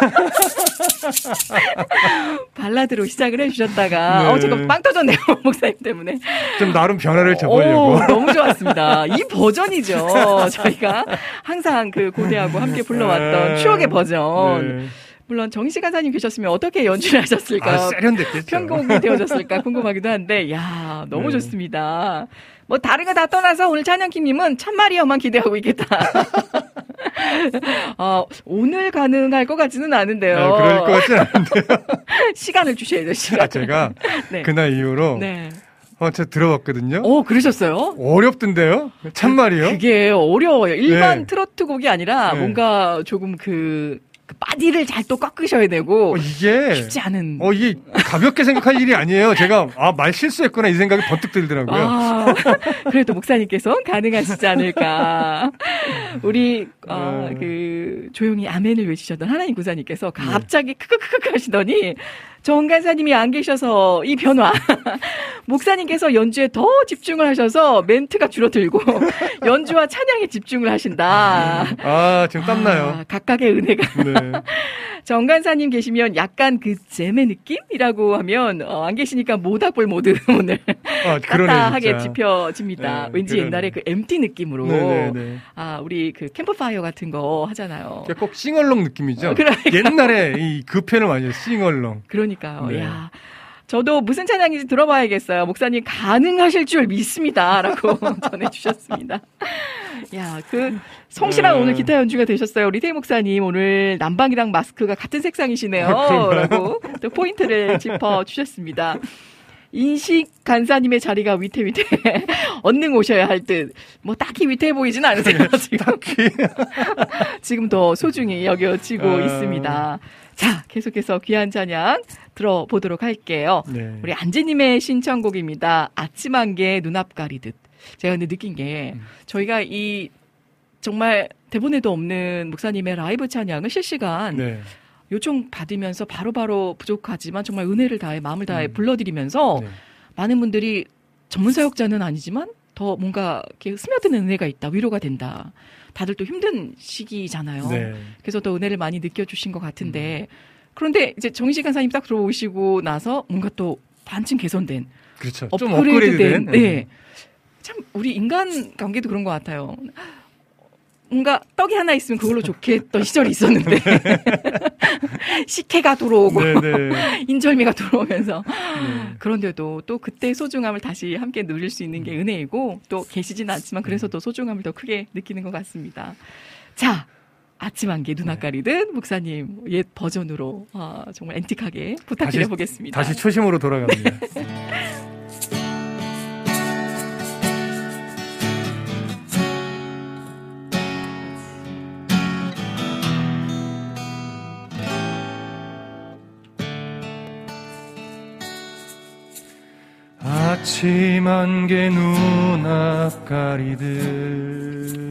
발라드로 시작을 해주셨다가, 네. 제가 빵 터졌네요, 목사님 때문에. 좀 나름 변화를 줘보려고. 너무 좋았습니다. 이 버전이죠. 저희가 항상 그 고대하고 함께 불러왔던 추억의 버전. 네. 물론 정희씨 간사님 계셨으면 어떻게 연주를 하셨을까? 세련됐겠죠. 편곡이 되어졌을까 궁금하기도 한데, 야, 너무 좋습니다. 뭐 다른 거 다 떠나서 오늘 찬양킴님은 참마리아만 기대하고 있겠다. 오늘 가능할 것 같지는 않은데요. 네, 그럴 것 같지는 않은데요. 시간을 주셔야죠, 시간. 제가 네. 그날 이후로 네. 제가 들어봤거든요. 그러셨어요? 어렵던데요? 참말이요? 그게 어려워요. 일반 네. 트로트 곡이 아니라 네. 뭔가 조금 그 바디를 잘 또 꺾으셔야 되고 이게 쉽지 않은. 이게 가볍게 생각할 일이 아니에요. 제가 말 실수했구나 이 생각이 번뜩 들더라고요. 그래도 목사님께서 가능하시지 않을까. 우리 그 조용히 아멘을 외치셨던 하나님 구사님께서 갑자기 크크크크 하시더니 정 간사님이 안 계셔서 이 변화. 목사님께서 연주에 더 집중을 하셔서 멘트가 줄어들고 연주와 찬양에 집중을 하신다. 지금 땀나요. 각각의 은혜가. 네. 정 간사님 계시면 약간 그 잼의 느낌이라고 하면 안 계시니까 모닥불 모드 오늘 따뜻하게 지펴집니다. 네, 왠지 옛날에 그 MT 느낌으로. 네네네. 우리 그 캠프파이어 같은 거 하잖아요. 꼭 싱얼롱 느낌이죠. 그러니까. 옛날에 그 표현을 많이 해요. 싱얼롱. 그러니까요. 네. 야. 저도 무슨 찬양인지 들어봐야겠어요. 목사님 가능하실 줄 믿습니다. 라고 전해주셨습니다. 야, 성실한 오늘 기타 연주가 되셨어요. 리테이 목사님 오늘 남방이랑 마스크가 같은 색상이시네요. 라고 또 포인트를 짚어주셨습니다. 인식 간사님의 자리가 위태위태 언능 오셔야 할 듯. 뭐 딱히 위태해 보이진 않으세요. 지금 더 소중히 여겨지고 있습니다. 자, 계속해서 귀한 찬양 들어보도록 할게요. 네. 우리 안재님의 신청곡입니다. 아침 안개 눈앞 가리듯. 제가 근데 느낀 게 저희가 정말 대본에도 없는 목사님의 라이브 찬양을 실시간 네. 요청 받으면서 바로바로 부족하지만 정말 은혜를 다해 마음을 다해 불러드리면서 네. 많은 분들이 전문 사역자는 아니지만 더 뭔가 이렇게 스며드는 은혜가 있다. 위로가 된다. 다들 또 힘든 시기잖아요. 네. 그래서 더 은혜를 많이 느껴주신 것 같은데 그런데 이제 정희식 간사님 딱 들어오시고 나서 뭔가 또 반쯤 개선된 그렇죠. 좀 업그레이드된 네. 참 우리 인간 관계도 그런 것 같아요. 뭔가 떡이 하나 있으면 그걸로 좋게 했던 시절이 있었는데 식혜가 들어오고 인절미가 들어오면서 그런데도 또 그때 소중함을 다시 함께 누릴 수 있는 게 은혜이고 또 계시지는 않지만 그래서 또 소중함을 더 크게 느끼는 것 같습니다. 자, 아침 안개 눈앞 가리듯 목사님 옛 버전으로 정말 앤틱하게 부탁드려보겠습니다. 다시 초심으로 돌아갑니다. 아침 안개 눈앞 가리듯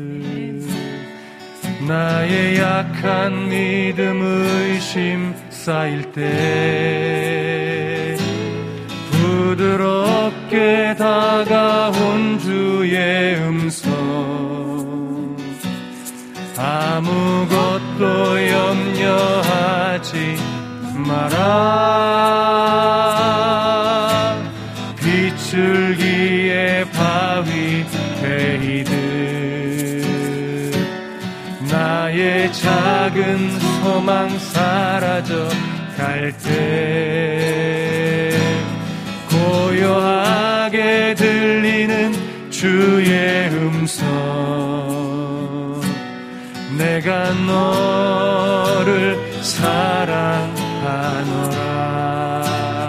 나의 약한 믿음 의심 쌓일 때 부드럽게 다가온 주의 음성 아무것도 염려하지 마라 빗줄기의 바위 베이듯 나의 작은 소망 사라져 갈 때 고요하게 들리는 주의 음성 내가 너를 사랑하노라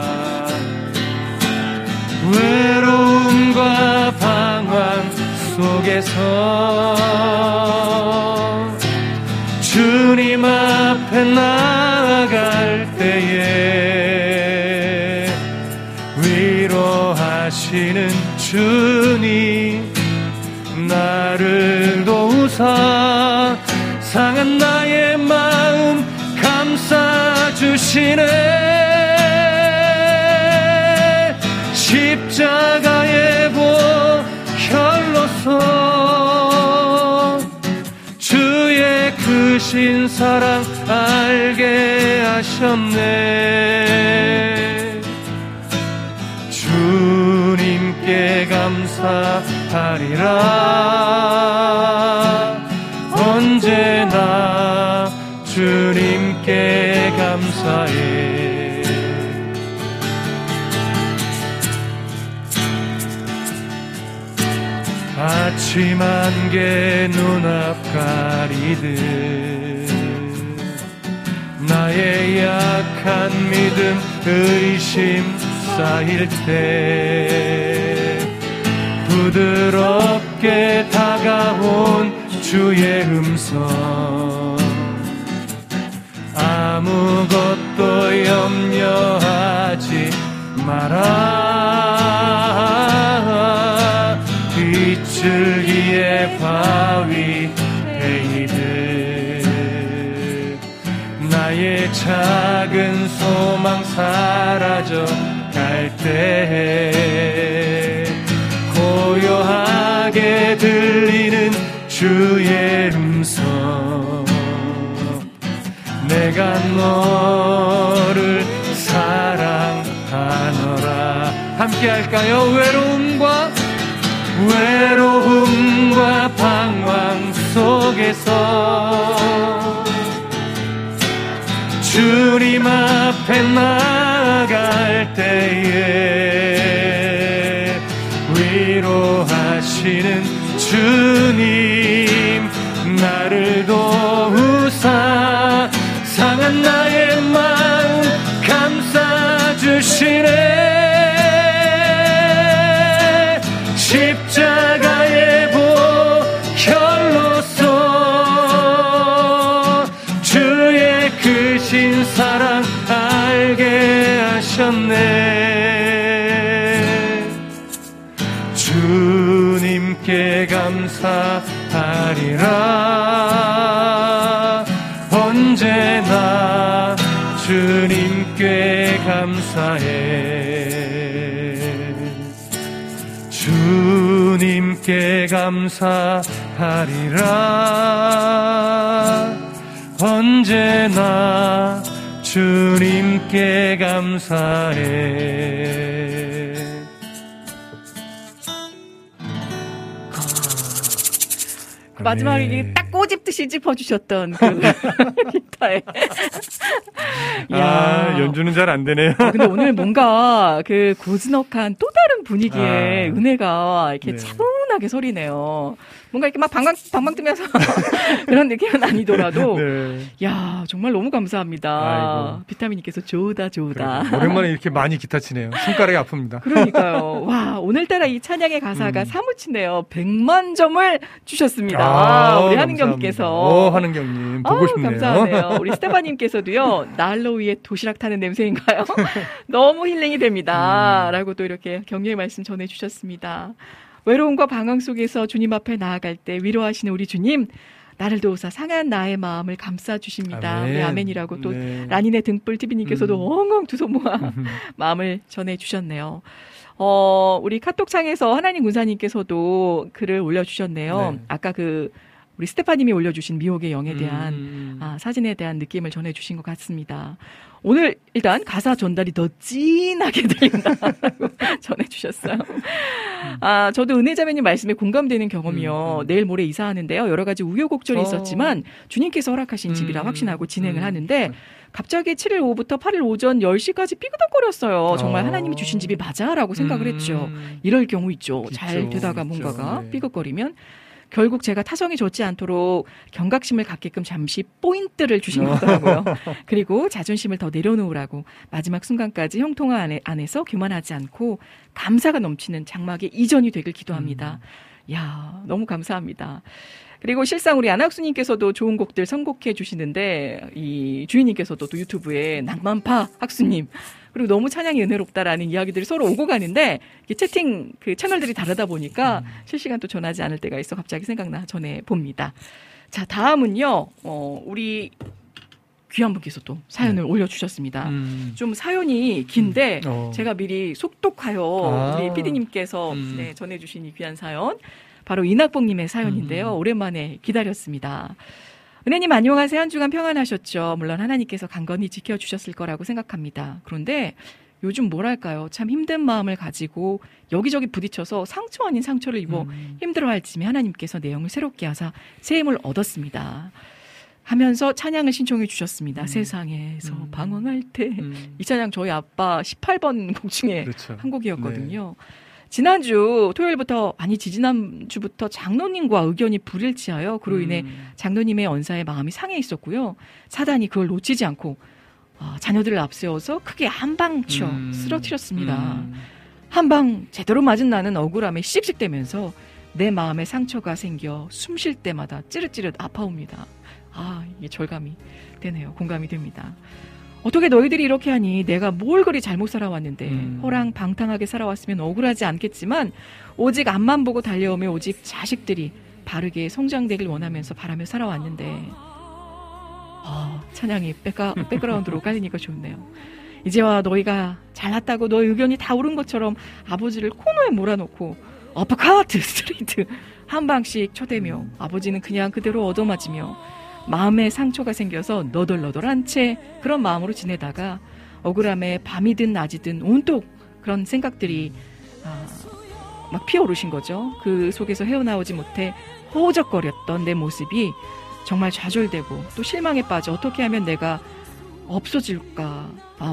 외로움과 방황 속에서 주님 앞에 나아갈 때에 위로하시는 주님 나를 도우사 상한 나의 마음 감싸주시네 십자가의 보혈로서 주의 크신 사랑 알게 하셨네 주님께 감사하리라 언제나 주님께 감사해 아침 안개 눈앞 가리듯 나의 약한 믿음 의심 쌓일 때 부드럽게 다가온 주의 음성 아무것도 염려하지 마라 빗줄기의 바위 베이듯 나의 작은 소망 사라져 갈 때 고요하게 들리는 주의 음성 내가 너를 사랑하노라 함께 할까요? 외로움과 방황 속에서 주님 앞에 나아갈 때에 위로하시는 주님 나를 도우사 상한 나의 마음 감싸주시네 십자가의 보혈로서 주의 크신 사랑 알게 하셨네 주님께 감사하리라 언제나 주님께 감사해 주님께 감사하리라 언제나 주님께 감사해 마지막에 이게 딱 꼬집듯이 짚어주셨던 그 기타에. 연주는 잘 안 되네요. 근데 오늘 뭔가 그 고즈넉한 또 다른 분위기의 은혜가 이렇게 차분하게 소리네요. 뭔가 이렇게 막 방방 뜨면서 그런 느낌은 아니더라도. 네. 야, 정말 너무 감사합니다. 아이고. 비타민님께서 좋다. 오랜만에 이렇게 많이 기타 치네요. 손가락이 아픕니다. 그러니까요. 와, 오늘따라 이 찬양의 가사가 사무치네요. 100만 점을 주셨습니다. 우리 하는경님께서. 하는경님. 보고 싶네요. 감사하네요. 우리 스테파님께서도요. 난로 위에 도시락 타는 냄새인가요? 너무 힐링이 됩니다. 라고 또 이렇게 격려의 말씀 전해주셨습니다. 외로움과 방황 속에서 주님 앞에 나아갈 때 위로하시는 우리 주님, 나를 도우사 상한 나의 마음을 감싸주십니다. 우리 아멘이라고 또 라니네 등불TV님께서도 엉엉 두 손 모아 마음을 전해주셨네요. 우리 카톡창에서 하나님 군사님께서도 글을 올려주셨네요. 네. 아까 우리 스테파님이 올려주신 미혹의 영에 대한 사진에 대한 느낌을 전해주신 것 같습니다. 오늘 일단 가사 전달이 더 진하게 들린다라고 전해주셨어요. 저도 은혜자매님 말씀에 공감되는 경험이요. 내일 모레 이사하는데요. 여러 가지 우여곡절이 있었지만 주님께서 허락하신 집이라 확신하고 진행을 하는데 갑자기 7일 오후부터 8일 오전 10시까지 삐그덕거렸어요. 정말 하나님이 주신 집이 맞아라고 생각을 했죠. 이럴 경우 있죠. 잘 되다가 뭔가가 삐걱거리면 결국 제가 타성이 좋지 않도록 경각심을 갖게끔 잠시 포인트를 주신 거더라고요. 그리고 자존심을 더 내려놓으라고 마지막 순간까지 형통화 안에서 교만하지 않고 감사가 넘치는 장막의 이전이 되길 기도합니다. 야, 너무 감사합니다. 그리고 실상 우리 안학수님께서도 좋은 곡들 선곡해 주시는데 이 주인님께서도 또 유튜브에 낭만파 학수님 그리고 너무 찬양이 은혜롭다라는 이야기들이 서로 오고 가는데 채팅 그 채널들이 다르다 보니까 실시간 또 전하지 않을 때가 있어 갑자기 생각나 전해 봅니다. 자, 다음은요. 우리 귀한 분께서 또 사연을 올려주셨습니다. 좀 사연이 긴데 제가 미리 속독하여 우리 PD님께서 네, 전해주신 이 귀한 사연 바로 이낙봉님의 사연인데요. 오랜만에 기다렸습니다. 은혜님 안녕하세요. 한 주간 평안하셨죠? 물론 하나님께서 강건히 지켜주셨을 거라고 생각합니다. 그런데 요즘 뭐랄까요? 참 힘든 마음을 가지고 여기저기 부딪혀서 상처 아닌 상처를 입어 힘들어할 쯤에 하나님께서 내 영을 새롭게 하사 새 힘을 얻었습니다. 하면서 찬양을 신청해 주셨습니다. 세상에서 방황할 때. 이 찬양 저희 아빠 18번 곡 중에 그렇죠. 한 곡이었거든요. 네. 지난주 토요일부터 아니 지지난주부터 장로님과 의견이 불일치하여 그로 인해 장로님의 언사에 마음이 상해 있었고요. 사단이 그걸 놓치지 않고 자녀들을 앞세워서 크게 한 방 쳐 쓰러뜨렸습니다. 한 방 제대로 맞은 나는 억울함에 씩씩대면서 내 마음에 상처가 생겨 숨 쉴 때마다 찌릿찌릿 아파옵니다. 이게 절감이 되네요. 공감이 됩니다. 어떻게 너희들이 이렇게 하니 내가 뭘 그리 잘못 살아왔는데 허랑방탕하게 살아왔으면 억울하지 않겠지만 오직 앞만 보고 달려오며 오직 자식들이 바르게 성장되길 원하면서 바라며 살아왔는데 찬양이 백그라운드로 깔리니까 좋네요. 이제와 너희가 잘났다고 너희 의견이 다 옳은 것처럼 아버지를 코너에 몰아놓고 어퍼카트 스트레이트 한 방씩 쳐대며 아버지는 그냥 그대로 얻어맞으며 마음에 상처가 생겨서 너덜너덜한 채 그런 마음으로 지내다가 억울함에 밤이든 낮이든 온통 그런 생각들이 막 피어오르신 거죠. 그 속에서 헤어나오지 못해 허우적거렸던 내 모습이 정말 좌절되고 또 실망에 빠져 어떻게 하면 내가 없어질까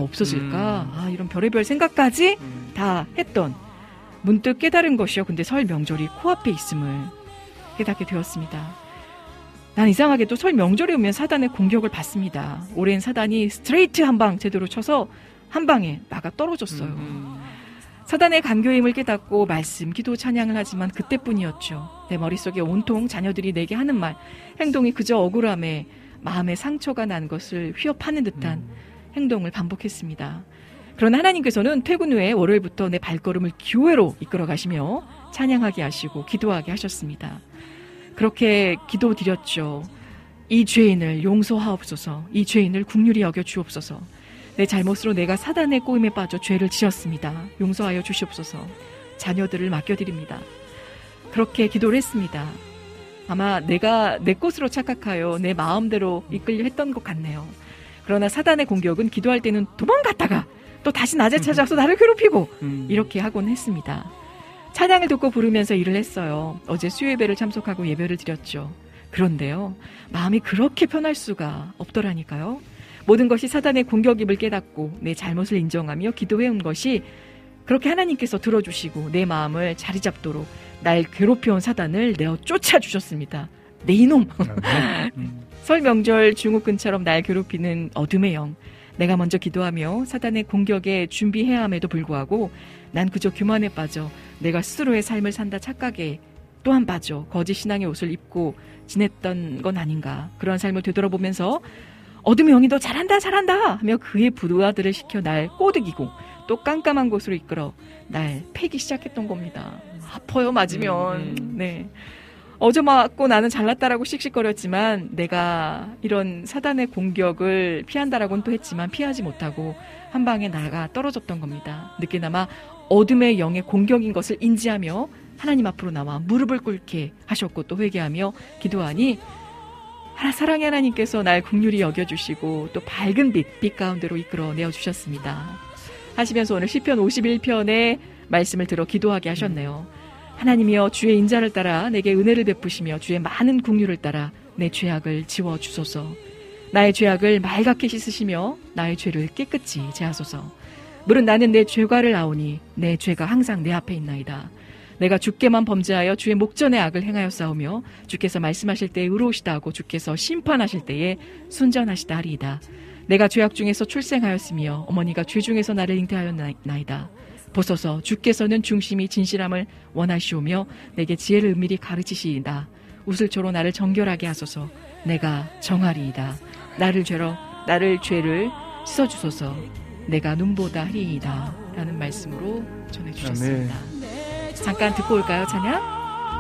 이런 별의별 생각까지 다 했던 문득 깨달은 것이요. 근데 설 명절이 코앞에 있음을 깨닫게 되었습니다. 난 이상하게도 설 명절에 오면 사단의 공격을 받습니다. 올해는 사단이 스트레이트 한 방 제대로 쳐서 한 방에 나가 떨어졌어요. 사단의 간교의 힘을 깨닫고 말씀, 기도, 찬양을 하지만 그때뿐이었죠. 내 머릿속에 온통 자녀들이 내게 하는 말, 행동이 그저 억울함에 마음에 상처가 난 것을 휘어파는 듯한 행동을 반복했습니다. 그러나 하나님께서는 퇴근 후에 월요일부터 내 발걸음을 교회로 이끌어 가시며 찬양하게 하시고 기도하게 하셨습니다. 그렇게 기도드렸죠. 이 죄인을 용서하옵소서. 이 죄인을 긍휼히 여겨 주옵소서. 내 잘못으로 내가 사단의 꼬임에 빠져 죄를 지었습니다. 용서하여 주시옵소서. 자녀들을 맡겨드립니다. 그렇게 기도를 했습니다. 아마 내가 내 것으로 착각하여 내 마음대로 이끌려 했던 것 같네요. 그러나 사단의 공격은 기도할 때는 도망갔다가 또 다시 낮에 찾아와서 나를 괴롭히고 이렇게 하곤 했습니다. 찬양을 듣고 부르면서 일을 했어요. 어제 수요예배를 참석하고 예배를 드렸죠. 그런데요. 마음이 그렇게 편할 수가 없더라니까요. 모든 것이 사단의 공격임을 깨닫고 내 잘못을 인정하며 기도해온 것이 그렇게 하나님께서 들어주시고 내 마음을 자리 잡도록 날 괴롭혀온 사단을 내어 쫓아주셨습니다. 내 이놈! 설 명절 중후군처럼 날 괴롭히는 어둠의 영. 내가 먼저 기도하며 사단의 공격에 준비해야 함에도 불구하고 난 그저 교만에 빠져 내가 스스로의 삶을 산다 착각에 또한 빠져 거짓 신앙의 옷을 입고 지냈던 건 아닌가. 그런 삶을 되돌아보면서 어둠의 영이 너 잘한다 하며 그의 부하들을 시켜 날 꼬드기고 또 깜깜한 곳으로 이끌어 날 패기 시작했던 겁니다. 아파요 맞으면. 네. 어제 맞고 나는 잘났다라고 씩씩거렸지만 내가 이런 사단의 공격을 피한다라고는 또 했지만 피하지 못하고 한 방에 나가 떨어졌던 겁니다. 늦게나마 어둠의 영의 공격인 것을 인지하며 하나님 앞으로 나와 무릎을 꿇게 하셨고 또 회개하며 기도하니 사랑의 하나님께서 날 긍휼히 여겨주시고 또 밝은 빛 가운데로 이끌어 내어주셨습니다. 하시면서 오늘 시편 51편의 말씀을 들어 기도하게 하셨네요. 하나님이여 주의 인자를 따라 내게 은혜를 베푸시며 주의 많은 긍휼을 따라 내 죄악을 지워주소서. 나의 죄악을 맑게 씻으시며 나의 죄를 깨끗이 제하소서. 물은 나는 내 죄과를 아오니 내 죄가 항상 내 앞에 있나이다. 내가 주께만 범죄하여 주의 목전에 악을 행하여 싸우며 주께서 말씀하실 때에 의로우시다 하고 주께서 심판하실 때에 순전하시다 하리이다. 내가 죄악 중에서 출생하였으며 어머니가 죄 중에서 나를 잉태하였나이다. 보소서 주께서는 중심이 진실함을 원하시오며 내게 지혜를 은밀히 가르치시이다. 우슬초로 나를 정결하게 하소서. 내가 정하리이다. 나를 죄를 씻어주소서. 내가 눈보다 하리이다. 라는 말씀으로 전해주셨습니다. 아멘. 잠깐 듣고 올까요, 찬양?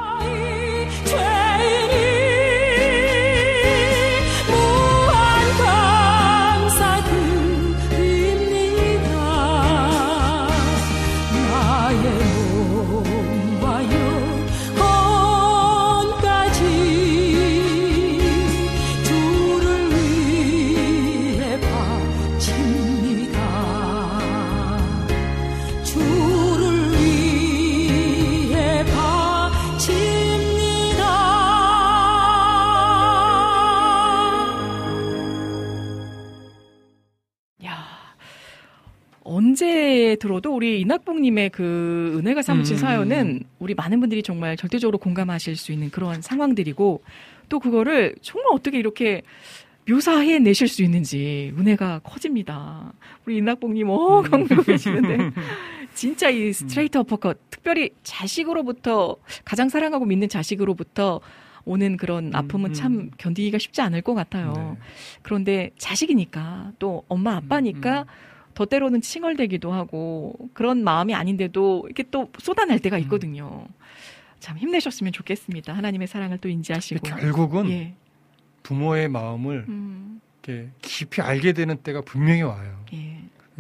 언제 들어도 우리 이낙봉님의 그 은혜가 사무친 사연은 우리 많은 분들이 정말 절대적으로 공감하실 수 있는 그런 상황들이고 또 그거를 정말 어떻게 이렇게 묘사해내실 수 있는지 은혜가 커집니다. 우리 이낙봉님 강조해 계시는데 진짜 이 스트레이트 어퍼컷 특별히 자식으로부터 가장 사랑하고 믿는 자식으로부터 오는 그런 아픔은 참 견디기가 쉽지 않을 것 같아요. 네. 그런데 자식이니까 또 엄마 아빠니까 더 때로는 칭얼대기도 하고 그런 마음이 아닌데도 이렇게 또 쏟아낼 때가 있거든요. 참 힘내셨으면 좋겠습니다. 하나님의 사랑을 또 인지하시고. 결국은 부모의 마음을 이렇게 깊이 알게 되는 때가 분명히 와요. 예.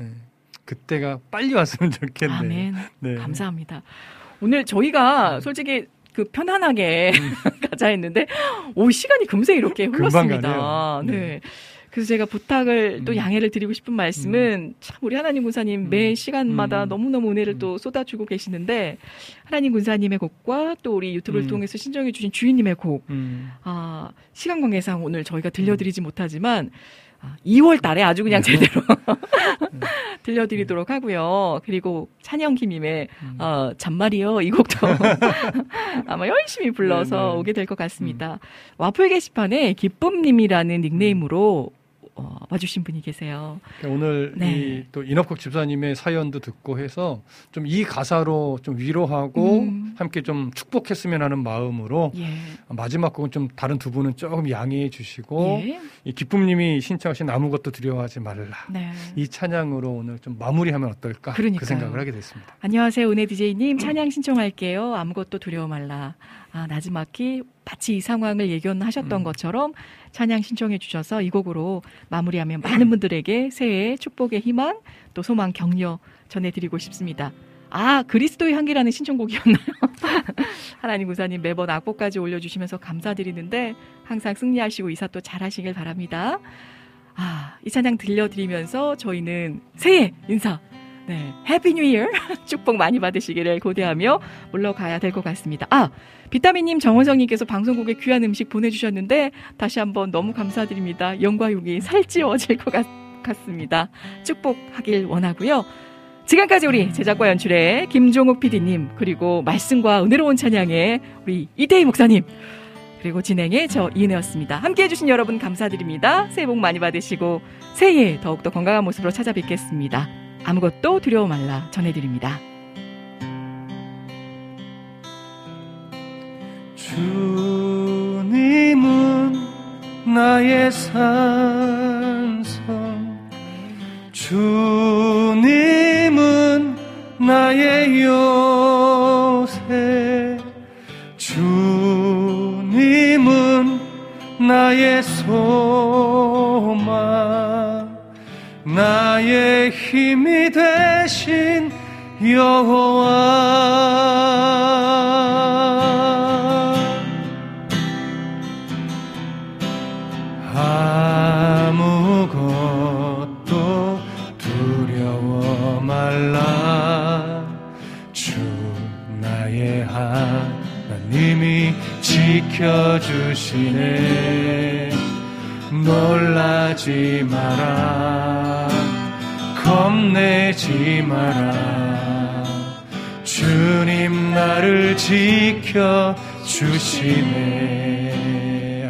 그때가 빨리 왔으면 좋겠네요. 아멘. 네. 감사합니다. 오늘 저희가 솔직히 그 편안하게 가자 했는데 시간이 금세 이렇게 흘렀습니다. 네. 그래서 제가 부탁을 또 양해를 드리고 싶은 말씀은 참 우리 하나님 군사님 매 시간마다 너무너무 은혜를 또 쏟아주고 계시는데 하나님 군사님의 곡과 또 우리 유튜브를 통해서 신청해 주신 주인님의 곡 시간 관계상 오늘 저희가 들려드리지 못하지만 2월 달에 아주 그냥 제대로 들려드리도록 하고요. 그리고 찬영킴님의 잔말이요 이 곡도 아마 열심히 불러서 오게 될 것 같습니다. 와플 게시판에 기쁨님이라는 닉네임으로 와주신 분이 계세요. 오늘 또 인업국 집사님의 사연도 듣고 해서 좀 이 가사로 좀 위로하고 함께 좀 축복했으면 하는 마음으로 마지막 곡은 좀 다른 두 분은 조금 양해해 주시고 이 기쁨님이 신청하신 아무것도 두려워하지 말라 이 찬양으로 오늘 좀 마무리하면 어떨까 그 생각을 하게 됐습니다. 안녕하세요 은혜 DJ님 찬양 신청할게요. 아무것도 두려워 말라. 나지막히 마치 이 상황을 예견하셨던 것처럼 찬양 신청해 주셔서 이 곡으로 마무리하면 많은 분들에게 새해 축복의 희망 또 소망 격려 전해드리고 싶습니다. 그리스도의 향기라는 신청곡이었나요? 하나님 구사님 매번 악보까지 올려주시면서 감사드리는데 항상 승리하시고 이사 또 잘하시길 바랍니다. 이 찬양 들려드리면서 저희는 새해 인사 해피 뉴 이어 축복 많이 받으시기를 고대하며 물러가야 될 것 같습니다. 비타민님 정원성님께서 방송국에 귀한 음식 보내주셨는데 다시 한번 너무 감사드립니다. 영과 육이 살찌워질 것 같습니다. 축복하길 원하고요. 지금까지 우리 제작과 연출의 김종욱 PD님 그리고 말씀과 은혜로운 찬양의 우리 이태희 목사님 그리고 진행의 저 이은혜였습니다. 함께해 주신 여러분 감사드립니다. 새해 복 많이 받으시고 새해에 더욱더 건강한 모습으로 찾아뵙겠습니다. 아무것도 두려워 말라 전해드립니다. 주님은 나의 산성 주님은 나의 요새 주님은 나의 소망 나의 힘이 되신 여호와 아무것도 두려워 말라 주 나의 하나님이 지켜주시네 놀라지 마라 겁내지 마라 주님 나를 지켜주시네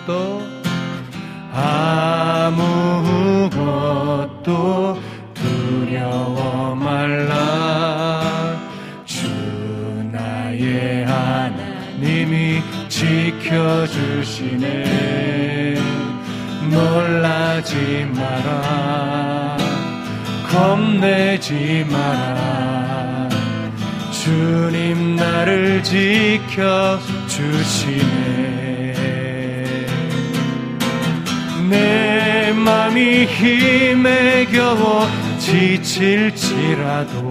아무것도 두려워 말라 주 나의 하나님이 지켜 마라 겁내지 마라 주님 나를 지켜주시네 내 맘이 힘에 겨워 지칠지라도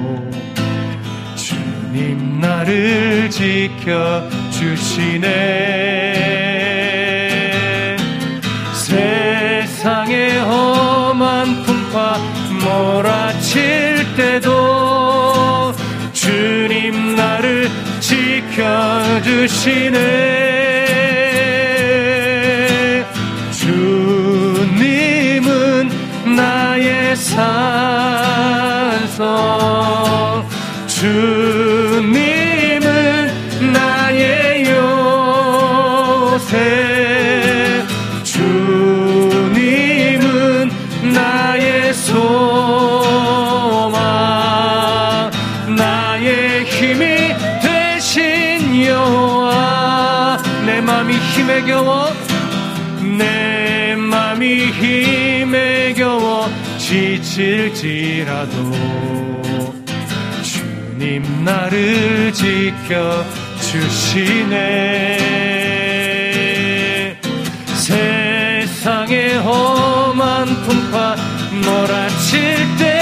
주님 나를 지켜주시네 세상의 험한 풍파 몰아칠 때도 주님 나를 지켜주시네 주님은 나의 산성 주님은 나의 요새 주님은 나의 소망 나의 힘이 되신 여호와 내 맘이 힘에 겨워 내 맘이 힘에 겨워 지칠지라도 주님 나를 지켜주시네 세상의 험한 풍파 몰아칠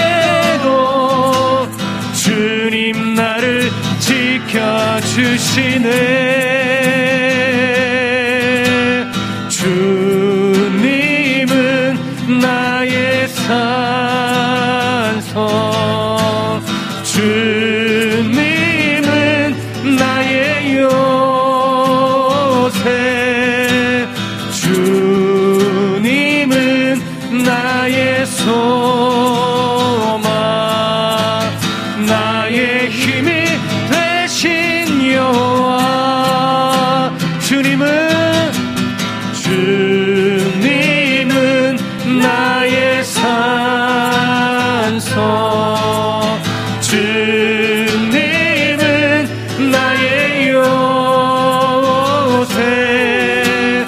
때도 주님 나를 지켜주시네 주님은 나의 산성 주님은 나의 요새 주님은 나의 소망 나의 힘이 되신 여호와 주님은 나의 산성 주님은 나의 요새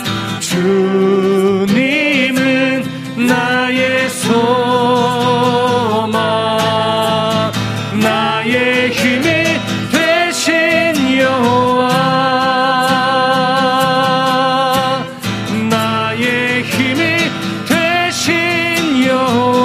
주님은 나의 소망 나의 힘이